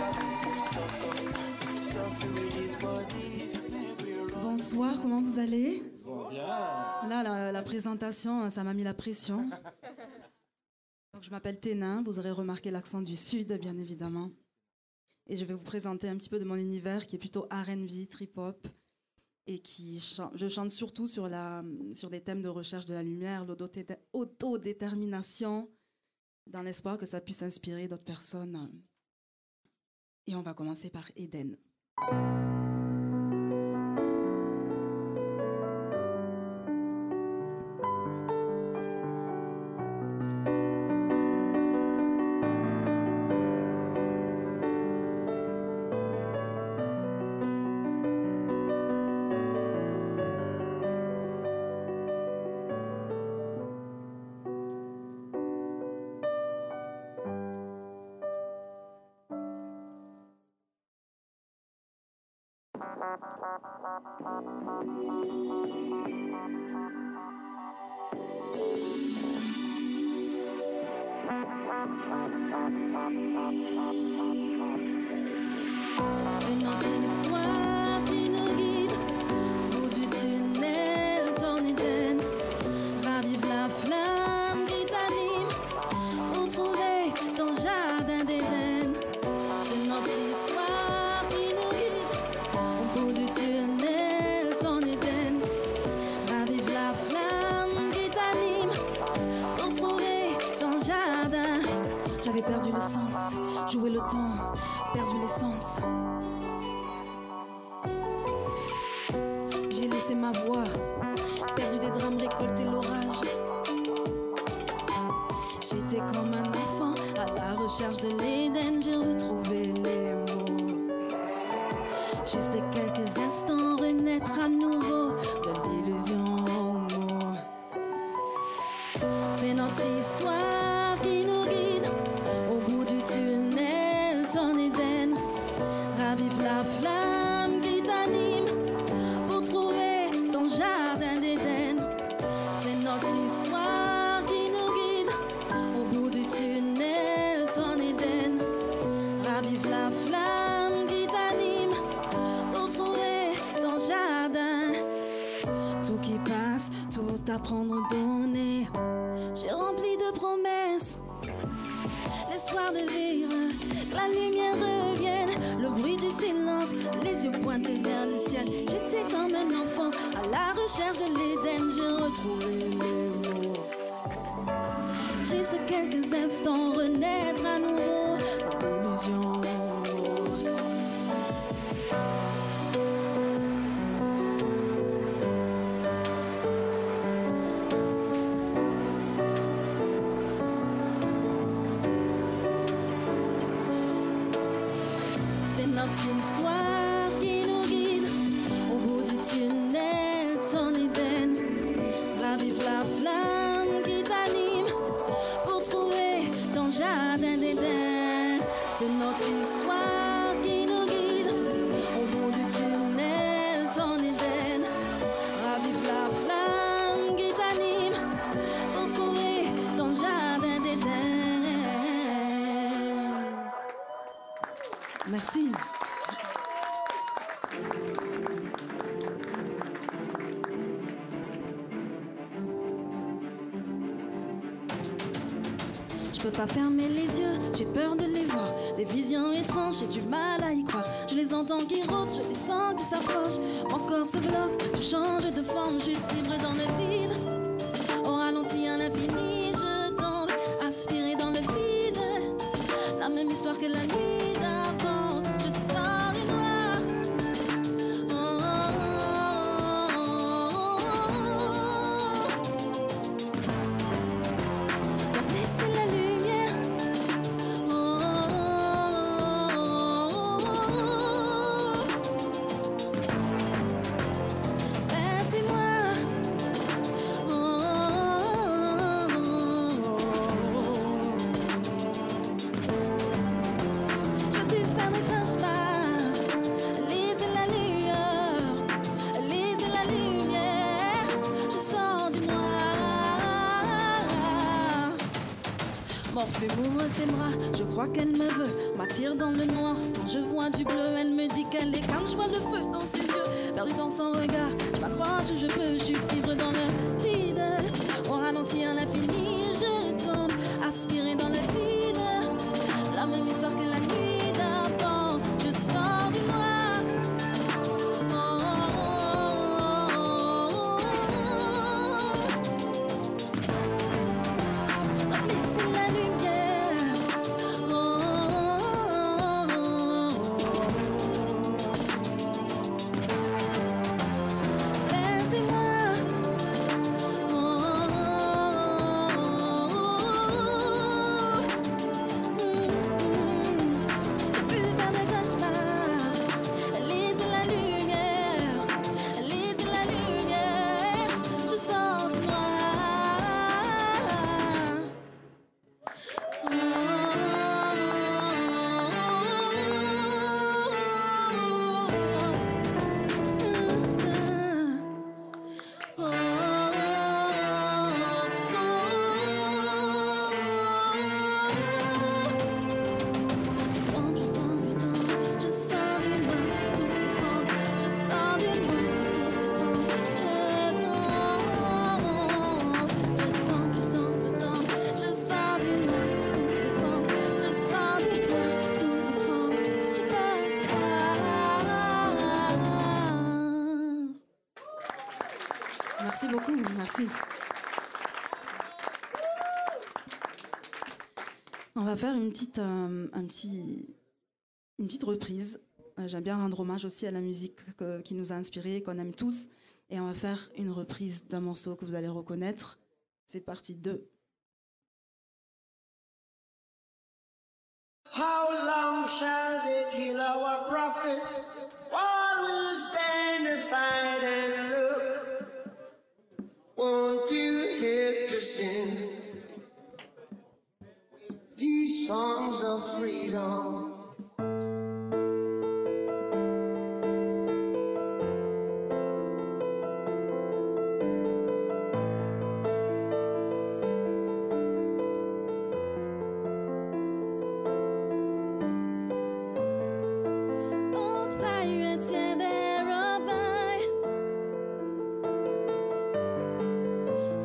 Bonsoir, comment vous allez? Là, la, la présentation, ça m'a mis la pression. Donc, je m'appelle Tenin, vous aurez remarqué l'accent du Sud, bien évidemment. Et je vais vous présenter un petit peu de mon univers qui est plutôt R and B, trip-hop, et qui chan- je chante surtout sur, la, sur des thèmes de recherche de la lumière, l'auto- autodétermination, dans l'espoir que ça puisse inspirer d'autres personnes. Et on va commencer par Eden. C'est notre histoire qui nous guide au bout du tunnel, ton Éden. Ravive la flamme qui t'anime pour trouver ton jardin d'Éden. C'est notre histoire qui nous guide au bout du tunnel, ton Éden. Ravive la flamme qui t'anime pour trouver ton jardin. J'avais perdu le sens, joué le temps, perdu l'essence. J'ai laissé ma voix, perdu des drames, récolté l'orage. J'étais comme un enfant à la recherche de l'Éden, j'ai retrouvé les mots. Juste quelques instants, renaître à nouveau de l'illusion au mot. C'est notre histoire qui nous guide au bout du tunnel, ton Éden. Ravive la flamme qui t'anime pour trouver ton jardin d'Éden. C'est notre histoire qui nous guide au bout du tunnel, ton Éden. Ravive la flamme qui t'anime pour trouver prendre ou donner. J'ai rempli de promesses, l'espoir de vivre, que la lumière revienne, le bruit du silence, les yeux pointés vers le ciel. J'étais comme un enfant à la recherche de l'Éden, j'ai retrouvé les mots. Juste quelques instants, renaître à nouveau par l'illusion. Notre histoire qui nous guide au bout du tunnel, ton Éden. Ravive la flamme qui t'anime pour trouver ton jardin d'Éden. C'est notre histoire qui nous guide au bout du tunnel, ton Éden. Ravive la flamme qui t'anime pour trouver ton jardin d'Éden. Merci. Je peux pas fermer les yeux, j'ai peur de les voir. Des visions étranges, j'ai du mal à y croire. Je les entends qui rôdent, je les sens qui s'approchent. Mon corps se bloque, tout change de forme, juste libre dans le vide. Au ralenti à l'infini, je tombe, aspiré dans le vide. La même histoire que la nuit d'avant, je sors du noir. Oh, oh, oh, oh, oh. Donc laissez la lumière. Oh, oh, oh, oh. Laissez-moi. Oh, oh, oh, oh. Je veux plus faire de cauchemars. Lisez la lueur, lisez la lumière. Je sors du noir. Morphée m'ouvre ses bras, je crois qu'elle me veut, m'attire dans le noir. Quand je vois du bleu, elle me dit qu'elle est calme. Je vois le feu dans ses yeux, perdu dans son regard. Je m'accroche où je peux, je suis libre dans le vide. Au ralenti à l'infini, je tombe, aspiré dans le vide. La même histoire que la nuit d'avant, je sors du noir. Oh, oh, oh, oh, oh. Donc laissez la lumière. Oh, oh, oh, oh, oh. Laissez-moi. Oh, oh, oh, oh, oh. Plus vers le cauchemar. Lisez la lumière, lisez la lumière. Je sors du noir. Oh, oh, oh, oh. Je sors du noir, tout étrange. Je sors du noir, tout étrange. Je tombe, je tombe, je tombe, je tombe. Je sors du noir, tout étrange. Je sors du noir, tout étrange. J'ai peur de toi. Merci beaucoup, merci. On va faire une petite, euh, un petit, une petite reprise. Euh, J'aime bien rendre hommage aussi à la musique que- qui nous a inspirés, qu'on aime tous. Et on va faire une reprise d'un morceau que vous allez reconnaître. C'est parti deux. How long shall they kill our prophets while we stand aside and look? Won't you help to sing these songs of freedom? Old pirates, yeah, they're a by.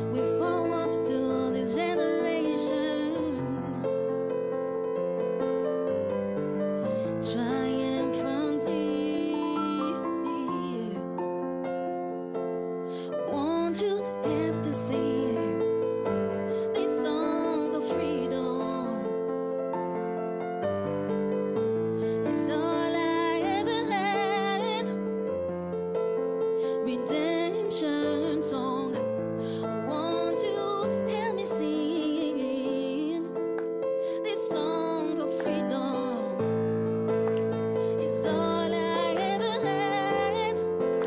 We forward to this generation, triumphantly. Won't you help to sing these songs of freedom? It's all I ever had. Redemption song. Won't you help me sing these songs of freedom? It's all I ever had.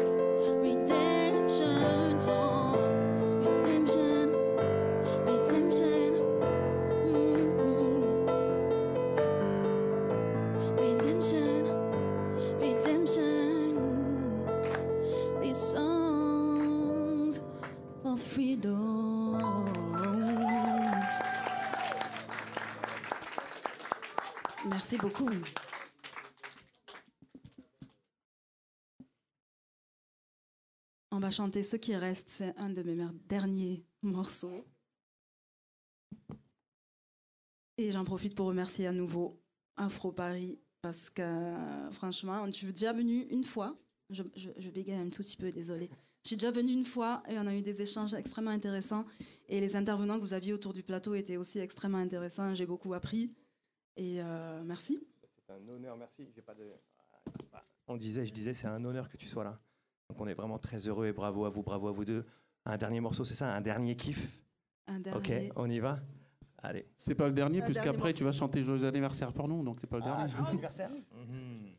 Redemption song. Redemption. Redemption. Mm-hmm. Redemption. Redemption. These songs of freedom. Merci beaucoup. On va chanter Ce qui reste, c'est un de mes mer- derniers morceaux. Et j'en profite pour remercier à nouveau Afro Paris parce que franchement, je suis déjà venue une fois. Je, je, je bégaye un tout petit peu, désolée. Je suis déjà venue une fois et on a eu des échanges extrêmement intéressants. Et les intervenants que vous aviez autour du plateau étaient aussi extrêmement intéressants. J'ai beaucoup appris. Et euh, merci. C'est un honneur, merci. J'ai pas de... On disait, je disais, c'est un honneur que tu sois là. Donc on est vraiment très heureux et bravo à vous, bravo à vous deux. Un dernier morceau, c'est ça, un dernier kiff. Un dernier. Ok, on y va. Allez. C'est pas le dernier, Un puisqu'après dernier tu vas chanter Joyeux anniversaire pour nous, donc c'est pas le Ah, dernier. joyeux anniversaire. Mhm.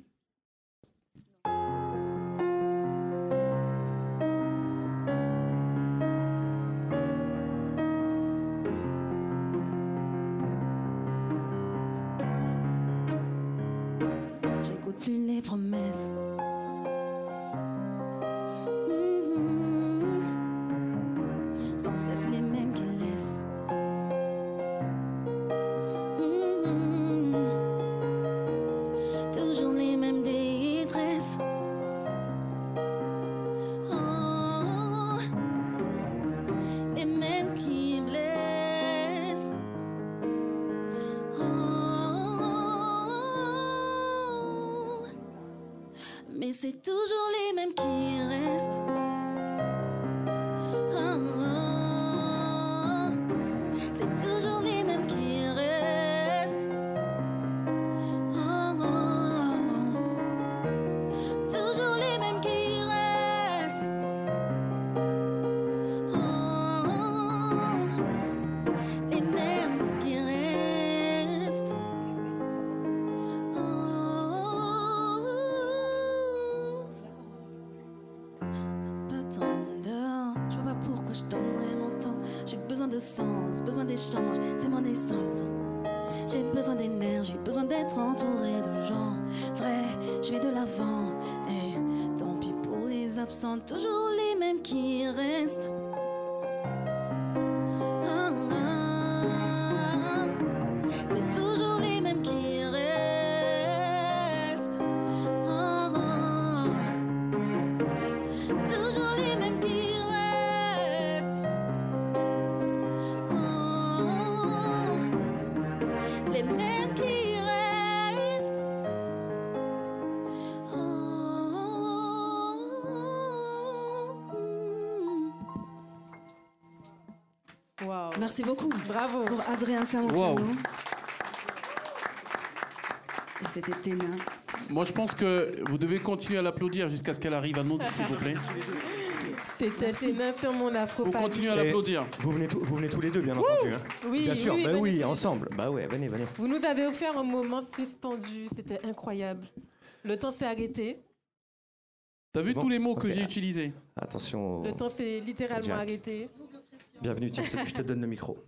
J'écoute plus les promesses. Mhm. Sans cesse les mêmes qui laissent. Mhm. Toujours les mêmes détresses. Oh. Les mêmes qui blessent. Oh. Mais c'est toujours les mêmes qui restent. Oh, oh. C'est toujours les mêmes qui restent. Oh, oh. Toujours les mêmes qui restent. Oh, oh. Les mêmes qui restent. Pas tant d'heures, je vois pas pourquoi je donnerais mon temps. J'ai besoin de sens, besoin d'échange, c'est mon essence. J'ai besoin d'énergie, besoin d'être entouré de gens vrais. Je vais de l'avant, et tant pis pour les absents, toujours les mêmes qui restent. Ah, ah, c'est toujours les mêmes qui restent. Ah, ah, toujours les mêmes qui restent. Oh, les mêmes qui restent. Wow. Merci beaucoup. Bravo. Pour Adrien Saint au Wow. piano. Et c'était Ténin. Moi, je pense que vous devez continuer à l'applaudir jusqu'à ce qu'elle arrive à nous, s'il vous plaît. C'était Ténin sur mon Afro Faut Paris. continuer à l'applaudir. Vous venez, tous- vous venez tous les deux, bien entendu. hein. Oui, bien sûr, oui, bah venez oui, tous les ensemble. Bah ouais, venez, venez. Vous nous avez offert un moment suspendu, c'était incroyable. Le temps s'est arrêté. T'as vu bon tous les mots que Ok. j'ai utilisés? Attention. au- Le temps s'est littéralement Jack. arrêté. Bienvenue, tiens, je te, je te donne le micro.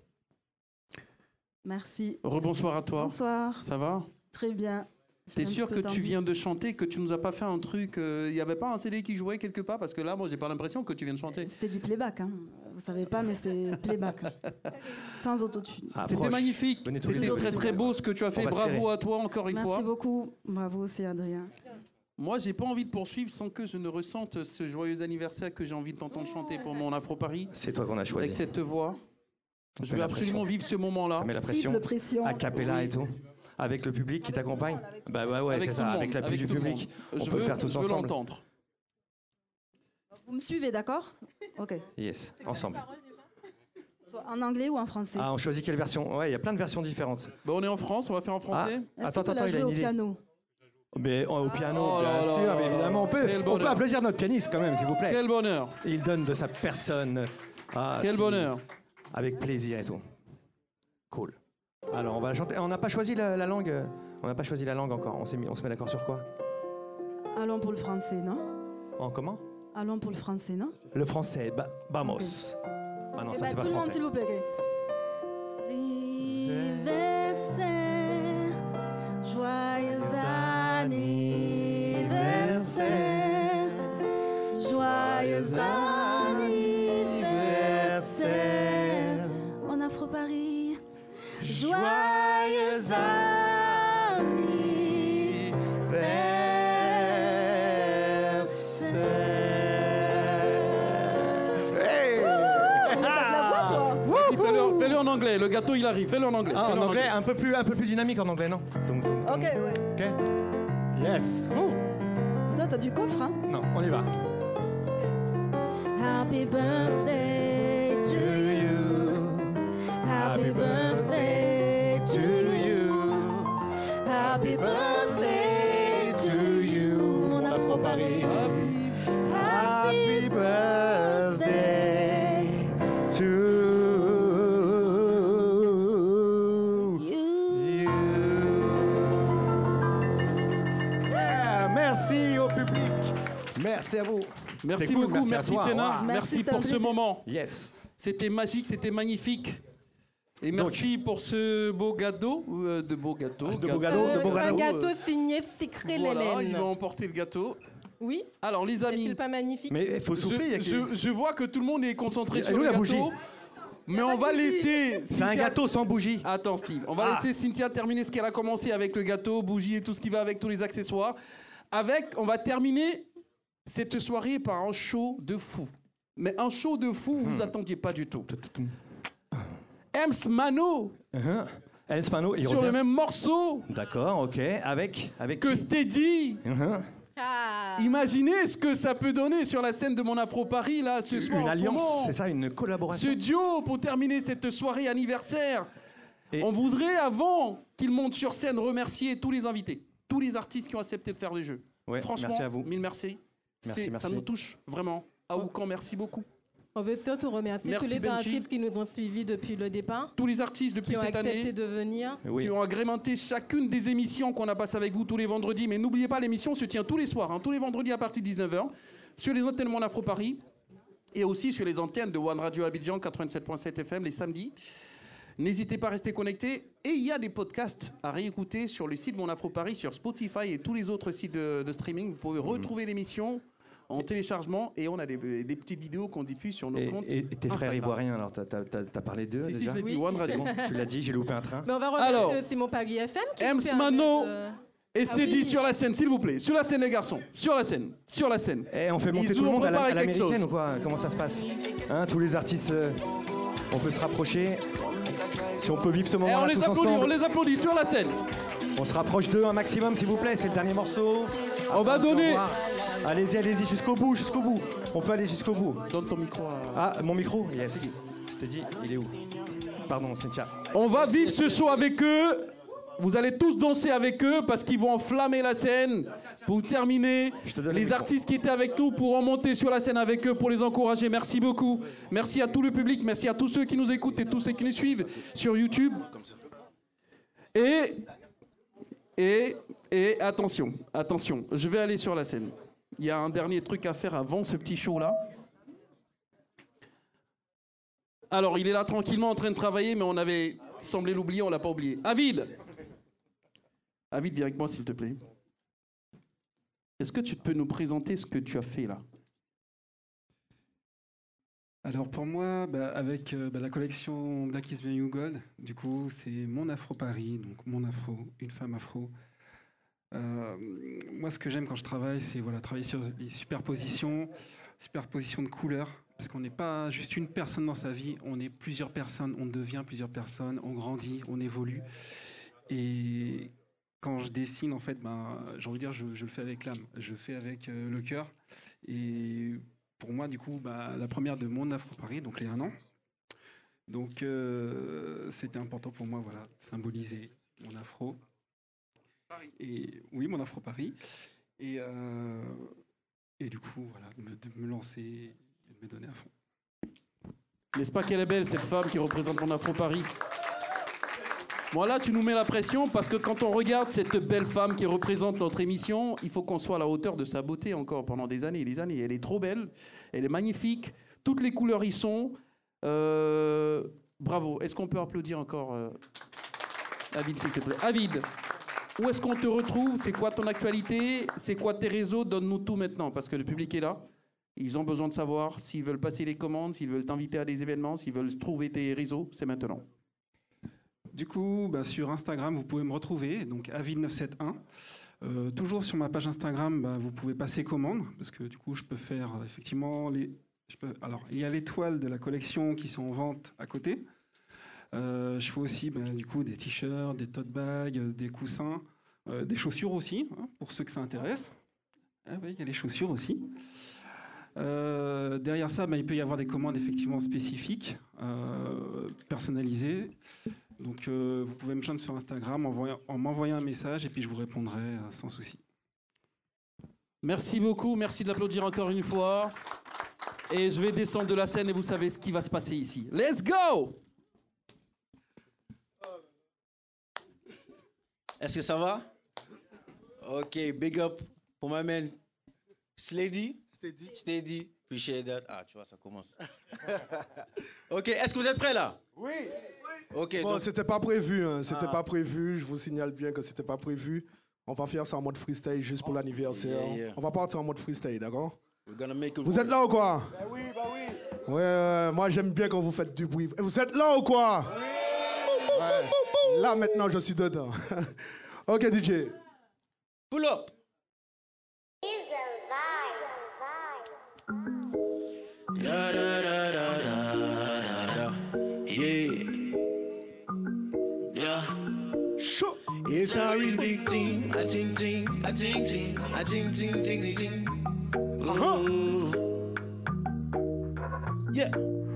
Merci. Rebonsoir à toi. Bonsoir. Ça va? Très bien. T'es J'étais un sûr petit que peu tu tendue. viens de chanter, que tu nous as pas fait un truc... Il n'y avait pas un C D qui jouait quelque part? Parce que là, moi, j'ai pas l'impression que tu viens de chanter. C'était du playback, hein. Vous savez pas, mais c'était playback. Sans autotune. C'était magnifique. Venez tous les C'était deux. très très beau ce que tu as fait. va Bravo serrer. à toi encore une Merci fois. beaucoup. Bravo aussi, Adrien. Moi, j'ai pas envie de poursuivre sans que je ne ressente ce joyeux anniversaire que j'ai envie de t'entendre chanter pour mon Afro Paris. C'est toi qu'on a choisi. Avec cette voix. Ça Je met veux la absolument pression. vivre ce moment-là. Ça met la pression. Triple pression. A cappella et tout. Avec le public qui t'accompagne. Bah ouais, ouais, Avec c'est tout le ça. monde, Avec l'appui avec du tout le public. monde. On Je peut veux- le faire tous je veux ensemble. l'entendre. Vous me suivez, d'accord? Ok. Yes, ensemble. Soit en anglais ou en français? Ah, on choisit quelle version? Ouais, il y a plein de versions différentes. Bah, on est en France, on va faire en français. Ah, attends, attends, il a une idée. Piano. Mais oh, au piano, Oh là bien là sûr, là mais là. évidemment, on peut, Quel on peut bonheur. applaudir notre pianiste quand même, s'il vous plaît. Quel bonheur. Il donne de sa personne. Ah, Quel si. bonheur. Avec plaisir et tout. Cool. Alors, on va chanter. On n'a pas choisi la, la langue. euh, On n'a pas choisi la langue encore. On, s'est mis, on se met d'accord sur quoi? Allons pour le français, non? En comment? Allons pour le français, non? Le français. Ba vamos. Ah non, Eh ça ben, c'est pas tout le monde, français. s'il vous plaît. Anniversaire, joyeux anniversaire, joyeux anniversaire, mon Afro Paris, joyeux Fais-le fais-le en anglais, le gâteau il arrive, fais-le en anglais. Ah, fais-le en anglais, un peu plus, un peu plus dynamique en anglais, non? Donc, donc, Ok, ouais. ok. Yes. Toi, t'as du coffre, hein? Non, on y va. Happy birthday to you. Happy birthday to you. Happy birthday to you. Mon Afro Paris. Happy birthday to you. Yeah, merci au public. Merci à vous. Merci C'était cool, beaucoup, merci, merci à toi. Ténin, Wow. merci pour ce moment. Yes. C'était magique, c'était magnifique. Et merci pour ce beau gâteau, euh, de beau gâteau. De beau gâteau, de beau Un gâteau. gâteau signé Secret Voilà, il Lélène. va emporter le gâteau. Oui. Alors les amis, Est-il pas magnifique? Mais il faut souffler. il y a je, que- je, je vois que tout le monde est concentré Et sur où le la gâteau. bougie? Mais on va laisser. C'est un gâteau sans bougie. Attends, Steve. On va Ah. laisser Cynthia terminer ce qu'elle a commencé avec le gâteau, bougie et tout ce qui va avec tous les accessoires. Avec, on va terminer cette soirée par un show de fou. Mais un show de fou, vous vous attendiez pas du tout. Ems Mano. Uh-huh. Ems Mano, il sur revient. le même morceau. D'accord, ok. Avec, avec que Steady. Uh-huh. Imaginez ce que ça peut donner sur la scène de mon Afro Paris là ce soir. Une en ce alliance, moment. c'est ça, une collaboration. Ce duo pour terminer cette soirée anniversaire. On voudrait, avant qu'il monte sur scène, remercier tous les invités, tous les artistes qui ont accepté de faire le jeu. Ouais, Franchement, merci à vous. mille merci. Merci, C'est- merci. Ça nous touche vraiment. Aoukan, merci beaucoup. On veut surtout remercier Merci, tous les Benji. artistes qui nous ont suivis depuis le départ. Tous les artistes depuis qui ont cette accepté année de venir. qui ont agrémenté chacune des émissions qu'on a passées avec vous tous les vendredis. Mais n'oubliez pas, l'émission se tient tous les soirs, hein, tous les vendredis à partir de dix-neuf heures, sur les antennes Mon Afro Paris et aussi sur les antennes de One Radio Abidjan quatre-vingt-sept point sept F M les samedis. N'hésitez pas à rester connectés. Et il y a des podcasts à réécouter sur le site Mon Afro Paris, sur Spotify et tous les autres sites de, de streaming. Vous pouvez retrouver l'émission en téléchargement et on a des, des petites vidéos qu'on diffuse sur nos Et, comptes. et- et tes frères Instagram. ivoiriens, alors t'as t'as- t'as- t'as parlé d'eux Si, si, déjà je l'ai dit, One Radio. C'est bon, tu l'as dit, j'ai loupé un train. Mais on va remercier Alors, aussi mon Paris F M. qui nous Ems permet Mano de- et Ah Steady oui. sur la scène, s'il vous plaît. Sur la scène, les garçons. Sur la scène. Sur la scène. Et on fait monter Ils tout le ont monde à la- préparé à quelque l'américaine chose. ou quoi? Comment ça se passe? Hein, tous les artistes, euh, on peut se rapprocher. Si on peut vivre ce Et moment on les tous applaudit, ensemble. on les applaudit sur la scène. On se rapproche d'eux un maximum, s'il vous plaît. C'est le dernier morceau. On va se fait donner- au revoir. Allez-y, allez-y, jusqu'au bout, jusqu'au bout. On peut aller jusqu'au bout. Donne ton micro à... Ah, mon micro? Yes. C'était dit, il est où? Pardon, Cynthia. On va vivre ce show avec eux. Vous allez tous danser avec eux parce qu'ils vont enflammer la scène. Pour terminer, le les micro. artistes qui étaient avec nous pourront monter sur la scène avec eux pour les encourager. Merci beaucoup. Merci à tout le public. Merci à tous ceux qui nous écoutent et tous ceux qui nous suivent sur YouTube. Et, et, et attention, attention, je vais aller sur la scène. Il y a un dernier truc à faire avant ce petit show-là. Alors, il est là tranquillement en train de travailler, mais on avait semblé l'oublier, on l'a pas oublié. Avid Avid, viens avec moi, s'il te plaît. Est-ce que tu peux nous présenter ce que tu as fait là? Alors pour moi, bah, avec euh, bah, la collection Black is the New Gold, du coup, c'est mon Afro Paris, donc mon Afro, une femme afro. Euh, moi, ce que j'aime quand je travaille, c'est voilà, travailler sur les superpositions, superpositions de couleurs, parce qu'on n'est pas juste une personne dans sa vie, on est plusieurs personnes, on devient plusieurs personnes, on grandit, on évolue. Et quand je dessine, en fait, ben, j'ai envie de dire, je, je le fais avec l'âme, je le fais avec euh, le cœur. Et pour moi, du coup, bah, la première de mon Afro Paris, donc les un an. Donc, euh, c'était important pour moi, voilà, de symboliser mon afro. Et oui, mon Afro Paris. Et, euh, et du coup, voilà, de me, de me lancer et de me donner à fond. N'est-ce pas qu'elle est belle, cette femme qui représente mon Afro Paris? Bon, là, tu nous mets la pression parce que quand on regarde cette belle femme qui représente notre émission, il faut qu'on soit à la hauteur de sa beauté encore pendant des années et des années. Elle est trop belle, elle est magnifique, toutes les couleurs y sont. Euh, bravo. Est-ce qu'on peut applaudir encore euh, Avid, s'il te plaît. Avid, où est-ce qu'on te retrouve? C'est quoi ton actualité? C'est quoi tes réseaux? Donne-nous tout maintenant parce que le public est là. Ils ont besoin de savoir s'ils veulent passer les commandes, s'ils veulent t'inviter à des événements, s'ils veulent trouver tes réseaux. C'est maintenant. Du coup, bah, sur Instagram, vous pouvez me retrouver, donc Avid neuf sept un. Euh, toujours sur ma page Instagram, bah, vous pouvez passer commande, parce que du coup, je peux faire euh, effectivement les. Je peux, alors, il y a les toiles de la collection qui sont en vente à côté. Euh, je fais aussi, bah, du coup, des t-shirts, des tote bags, des coussins, euh, des chaussures aussi, hein, pour ceux que ça intéresse. Ah oui, il y a les chaussures aussi. Euh, derrière ça, bah, il peut y avoir des commandes effectivement spécifiques, euh, personnalisées. Donc, euh, vous pouvez me joindre sur Instagram en m'envoyant un message et puis je vous répondrai euh, sans souci. Merci beaucoup, merci de l'applaudir encore une fois. Et je vais descendre de la scène et vous savez ce qui va se passer ici. Let's go! Est-ce que ça va? Ok, big up pour ma man Slady. Steady. Steady. Appreciate that. Ah, tu vois, ça commence. Ok, est-ce que vous êtes prêts là? Oui. Ok. Bon, donc... c'était pas prévu, hein. C'était Ah. pas prévu. Je vous signale bien que c'était pas prévu. On va faire ça en mode freestyle juste pour l'anniversaire. Yeah, yeah. On va partir en mode freestyle, d'accord? We're gonna make it Vous work. êtes là ou quoi? Bah oui, bah oui. Ouais, ouais, moi j'aime bien quand vous faites du bruit. Vous êtes là ou quoi? Ouais. Là maintenant je suis dedans. Ok D J. Pull up. Da, da, da, da, da, da. Yeah. Yeah. It's a real big thing. I think, think, I think, think, I think, think, think, think, think. Uh-huh. Yeah.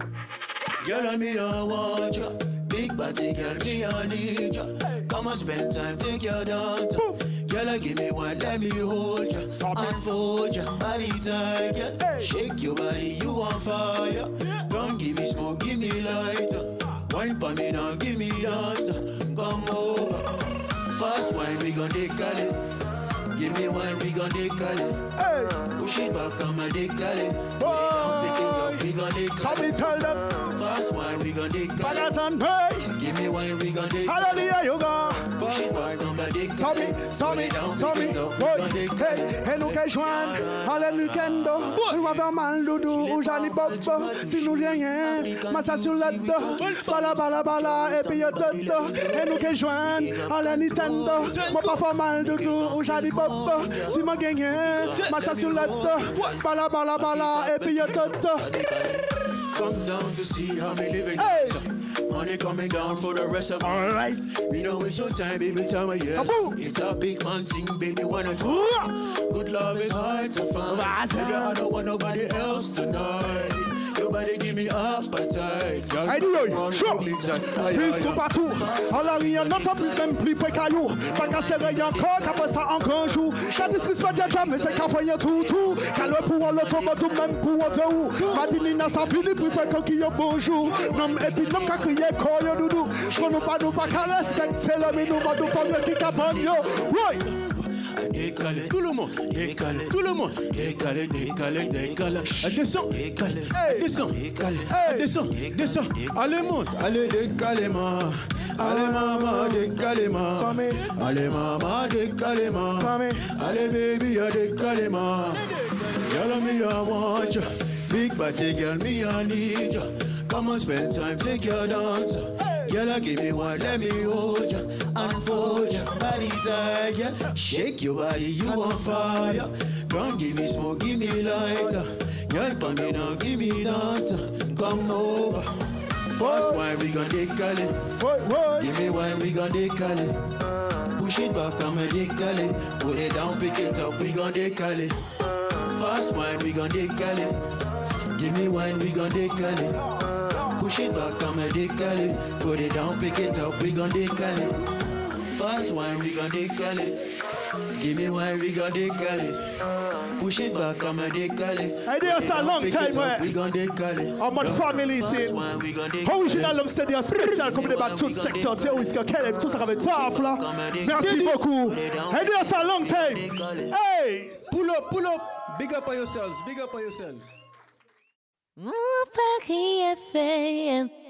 Girl, I me I want you. Big body girl, me I need you. Come and spend time, take your dance. Girl, I give me one, let me hold you. Unfold your body tight, girl. Shake your body, you on fire. Don't give me smoke, give me light. Wine for me now, give me dance. Come over. Fast wine, we gon' decal it. Give me wine, we gon' decal it. Hey. Push it back, come and decal it. Put it down, pick it up, we gon' decal it. So me tell them. Fast wine, we gon' decal it. Palatan, hey. Give me wine, we gon' decal it. Hallelujah, you go. Push it back, come and decal it. So me, so me, so me, boy. Hey, et nous qu'à joindre à la Nintendo. Nous va faire mal doudou ou Johnny Bob. Si nous rien, massa sur le dos. Bala, bala, bala, et puis y'a toto. Et nous qu'à joindre à la Nintendo. Moi pas faire mal doudou ou Johnny Bob. Si moi gagne, massa sur le dos. Bala, bala, bala, et puis y'a toto. Come down to see how me living. Hey. Money coming down for the rest of all right. We know it's your time, baby, time of year. It's a big man thing, baby, wanna do. Good love is hard to find. Baby, I don't want nobody else tonight. Nobody give me appetite. Hey, dis-le, chaud. Plus tout partout. Alors, il y a notre plus même plus près caillou. Pas qu'à serrer encore, qu'après ça en grand jour. Qu'à disrespect de jamais, c'est qu'à faire tout, tout. Qu'à le pouvoir, l'autre, tout même pour autre ou. Madinina sans pili, plus fait qu'il y a bonjour. Non, et puis, non, qu'à crier, quoi, yo, doudou. Qu'on nous pas, nous pas qu'à respecter l'homme, et nous, pas nous faire le qui capone, yo. Right. Décalé, tout le monde, décalé, tout le monde, décalé, décalé, décalé. Descends, décalé, descends, décalé, descends, descends. Allez, monte, allez, décalé, ma. Allez, maman, décalé, ma. Allez, maman, décalé, ma. Allez, baby, décalé, ma. Girl, me, I want you. Big body girl, me, I need you. Come on, spend time, take your dance. Girl, give me one, let me hold ya, unfold ya, body tight, yeah. Shake your body, you on fire. Girl, give me smoke, give me lighter. Girl, come me now, give me dance. Come over. First wine, we gon' decale it. Give me wine, we gon' decale it. Push it back, I'm a decale it. Put it down, pick it up, we gon' decale it. Fast wine, we gon' decale it. Give me wine, we gon' decale it. Push it back, I'm a decale it. Put it down, pick it up, we gon' decale it. Fast wine, we gon' decale it. Give me wine, we gon' decale it. Push it back, I'm a decale it. Hey, there's a long time where we gon' decale it. how much family in original homme c'est-à-dire spécial comme débat tout secteur c'est où est-ce que quel tout ça va être ça là. Merci beaucoup. Hey, there's a long time. Hey, pull up, pull up. Big up on yourselves, big up on yourselves. Mon Paris F M.